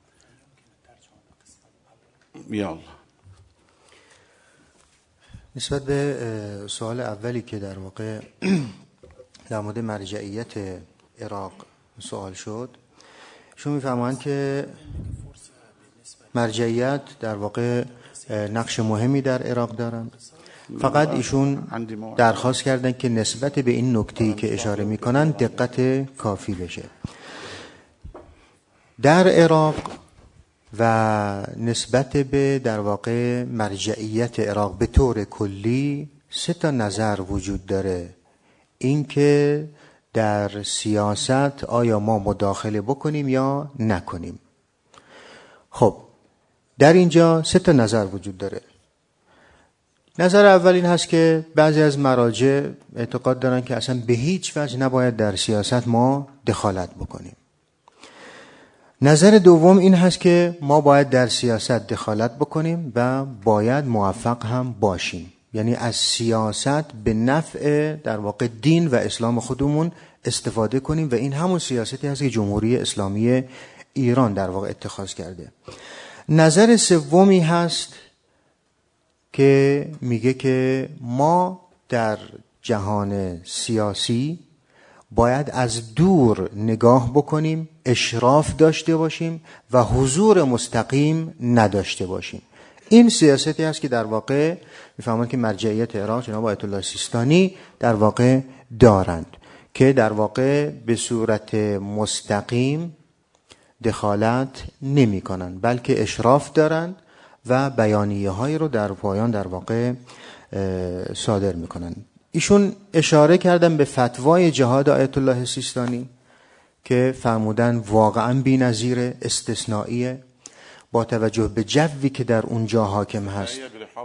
Speaker 3: يا الله.
Speaker 4: نسبت به سوال اولی که در واقع در مورد مرجعیت عراق سوال شد، شما میفهمند که مرجعیت در واقع نقش مهمی در عراق دارند. فقط ایشون درخواست کردن که نسبت به این نکته‌ای که اشاره میکنن دقت کافی بشه. در عراق و نسبت به در واقع مرجعیت عراق به طور کلی سه تا نظر وجود داره. این که در سیاست آیا ما مداخله بکنیم یا نکنیم. خب در اینجا سه تا نظر وجود داره. نظر اول این هست که بعضی از مراجع اعتقاد دارن که اصلا به هیچ وجه نباید در سیاست ما دخالت بکنیم. نظر دوم این هست که ما باید در سیاست دخالت بکنیم و باید موفق هم باشیم. یعنی از سیاست به نفع در واقع دین و اسلام خودمون استفاده کنیم و این همون سیاستی هست که جمهوری اسلامی ایران در واقع اتخاذ کرده. نظر سومی هست که میگه که ما در جهان سیاسی باید از دور نگاه بکنیم، اشراف داشته باشیم و حضور مستقیم نداشته باشیم. این سیاستی هست که در واقع میفهمند که مرجعیت عراق جناب آیت الله سیستانی در واقع دارند، که در واقع به صورت مستقیم دخالت نمی کنند بلکه اشراف دارند و بیانیه هایی رو در پایان در واقع صادر می کنند. ایشون اشاره کردن به فتوای جهاد آیت الله سیستانی که فرمودن واقعا بی‌نظیر، استثنائیه، با توجه به جوی که در اونجا حاکم هست،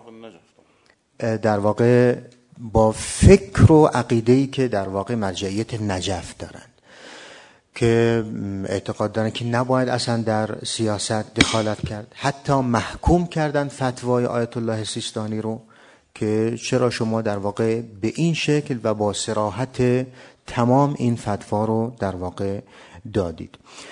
Speaker 4: در واقع با فکر و عقیده‌ای که در واقع مرجعیت نجف دارند، که اعتقاد دارن که نباید اصلا در سیاست دخالت کرد. حتی محکوم کردن فتوای آیت الله سیستانی رو که چرا شما در واقع به این شکل و با صراحت تمام این فتوا رو در واقع دادید.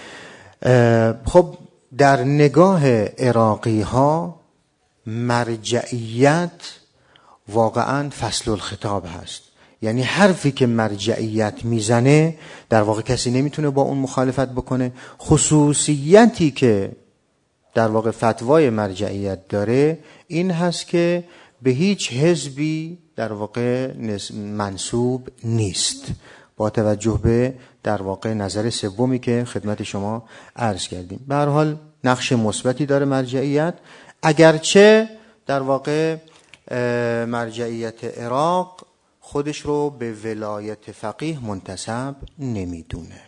Speaker 4: خب در نگاه عراقی ها مرجعیت واقعا فصل الخطاب هست. یعنی حرفی که مرجعیت میزنه در واقع کسی نمیتونه با اون مخالفت بکنه. خصوصیتی که در واقع فتوای مرجعیت داره این هست که به هیچ حزبی در واقع منسوب نیست، با توجه به در واقع نظر سومی که خدمت شما عرض کردیم. به هر حال نقش مثبتی داره مرجعیت، اگرچه در واقع مرجعیت عراق خودش رو به ولایت فقیه منتسب نمیدونه.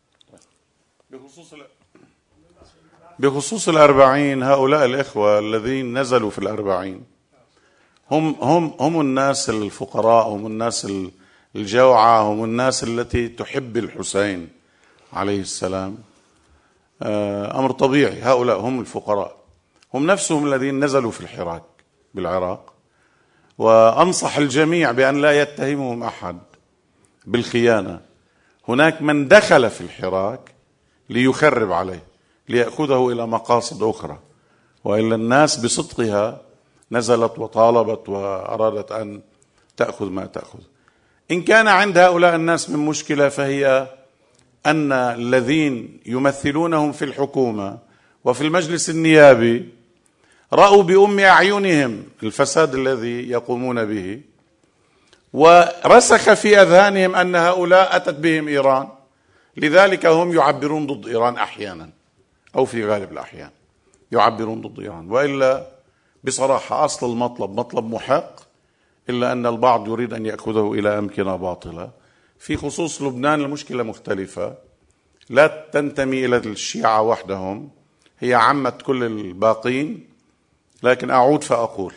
Speaker 3: بخصوص الأربعين، هؤلاء الإخوة الذين نزلوا في الأربعين هم هم هم الناس الفقراء، هم الناس الجوعى، هم الناس التي تحب الحسين عليه السلام. أمر طبيعي، هؤلاء هم الفقراء، هم نفسهم الذين نزلوا في الحراك بالعراق. وأنصح الجميع بأن لا يتهمهم أحد بالخيانة. هناك من دخل في الحراك ليخرب عليه، ليأخذه إلى مقاصد أخرى، وإلا الناس بصدقها نزلت وطالبت وأرادت أن تأخذ ما تأخذ. إن كان عند هؤلاء الناس من مشكلة فهي أن الذين يمثلونهم في الحكومة وفي المجلس النيابي رأوا بأم أعينهم الفساد الذي يقومون به، ورسخ في أذهانهم أن هؤلاء أتت بهم إيران، لذلك هم يعبرون ضد إيران أحيانا، أو في غالب الأحيان يعبرون ضد إيران. وإلا بصراحة أصل المطلب مطلب محق، إلا أن البعض يريد أن يأخذه إلى أمكنة باطلة. في خصوص لبنان المشكلة مختلفة، لا تنتمي إلى الشيعة وحدهم، هي عامة كل الباقين. لكن أعود فأقول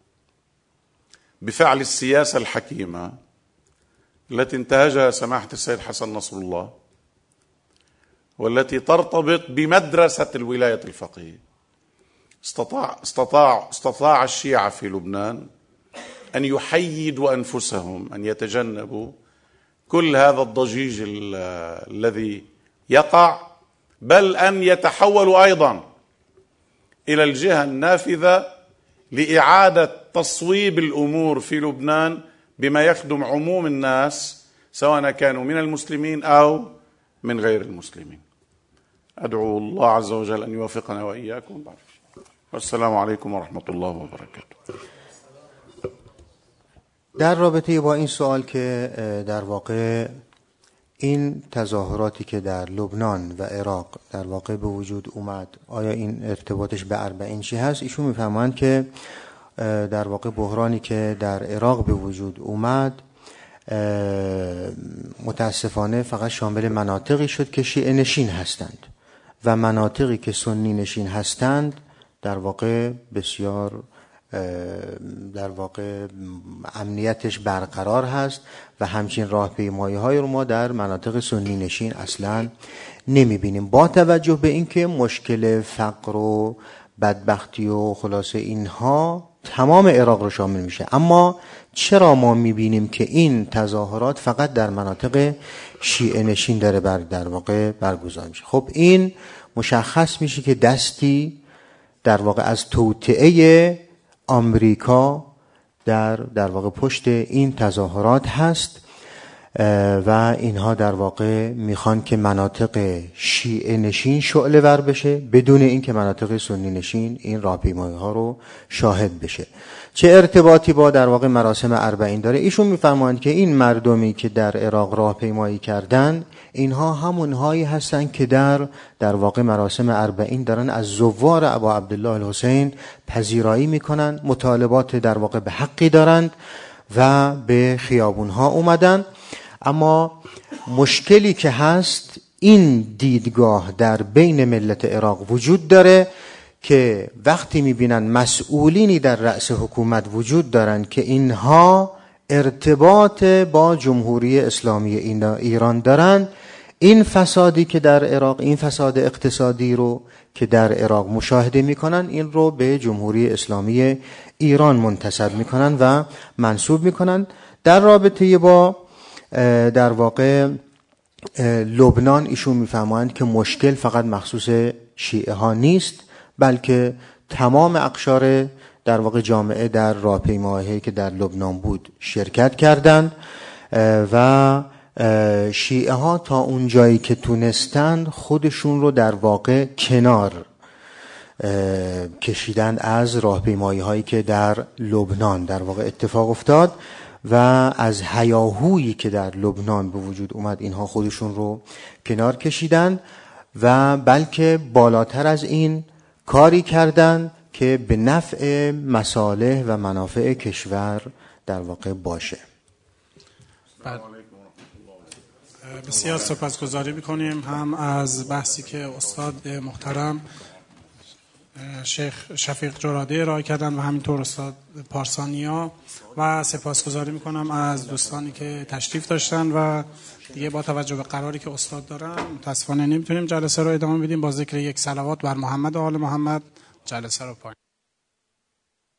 Speaker 3: بفعل السياسة الحكيمة التي انتهجها سماحة السيد حسن نصر الله، والتي ترتبط بمدرسة الولاية الفقهية، استطاع استطاع استطاع الشيعة في لبنان أن يحيدوا أنفسهم، أن يتجنبوا كل هذا الضجيج الذي يقع، بل أن يتحولوا أيضا إلى الجهة النافذة لإعادة تصويب الأمور في لبنان بما يخدم عموم الناس، سواء كانوا من المسلمين أو من غير المسلمين. أدعو الله عز وجل أن يوفقنا وإياكم. والسلام عليكم ورحمة الله وبركاته.
Speaker 4: در رابطه با این سوال که در واقع این تظاهراتی که در لبنان و عراق در واقع به وجود اومد، آیا این ارتباطش به اربعین چی هست؟ ایشون میفهمند که در واقع بحرانی که در عراق به وجود اومد متاسفانه فقط شامل مناطقی شد که شیعه نشین هستند و مناطقی که سنی نشین هستند در واقع بسیار در واقع امنیتش برقرار هست و همچین راهپیمایی های رو ما در مناطق سنی نشین اصلا نمی بینیم، با توجه به اینکه مشکل فقر و بدبختی و خلاصه اینها تمام عراق رو شامل میشه. اما چرا ما می بینیم که این تظاهرات فقط در مناطق شیعه نشین داره بر در واقع برگزار میشه؟ خب این مشخص میشه که دستی در واقع از توطئه آمریکا در در واقع پشت این تظاهرات هست و اینها در واقع میخوان که مناطق شیعه نشین شعله ور بشه بدون اینکه مناطق سنی نشین این راهپیمایی ها رو شاهد بشه. چه ارتباطی با در واقع مراسم اربعین داره؟ ایشون میفرمایند که این مردمی که در عراق راهپیمایی کردن اینها همونهایی هستن که در در واقع مراسم اربعین دارن از زوار ابا عبدالله الحسین پذیرایی میکنن، مطالبات در واقع به حقی دارند و به خیابونها اومدن. اما مشکلی که هست این دیدگاه در بین ملت عراق وجود داره که وقتی میبینن مسئولینی در رأس حکومت وجود دارن که اینها ارتباط با جمهوری اسلامی ایران دارن، این فسادی که در عراق، این فساد اقتصادی رو که در عراق مشاهده میکنن، این رو به جمهوری اسلامی ایران منتسب میکنن و منسوب میکنن. در رابطه با در واقع لبنان ایشون میفهمند که مشکل فقط مخصوص شیعه ها نیست، بلکه تمام اقشار در واقع جامعه در راهپیمایی‌هایی که در لبنان بود شرکت کردند و شیعه ها تا اون جایی که تونستند خودشون رو در واقع کنار کشیدن از راهپیمایی‌هایی که در لبنان در واقع اتفاق افتاد و از هیاهویی که در لبنان به وجود اومد اینها خودشون رو کنار کشیدن و بلکه بالاتر از این کاری کردن که به نفع مصالح و منافع کشور در واقع باشه.
Speaker 2: بسیار سپاسگزاری می‌کنیم هم از بحثی که استاد محترم شیخ شفیق جراده ارائه کردن و همینطور استاد پارسانیا و سپاسگزاری می‌کنم از دوستانی که تشریف داشتن و دیگه با توجه به قراری که استاد دارن متاسفانه نمیتونیم جلسه رو ادامه بدیم. با ذکر یک صلوات بر محمد و آل محمد جلسه رو پایان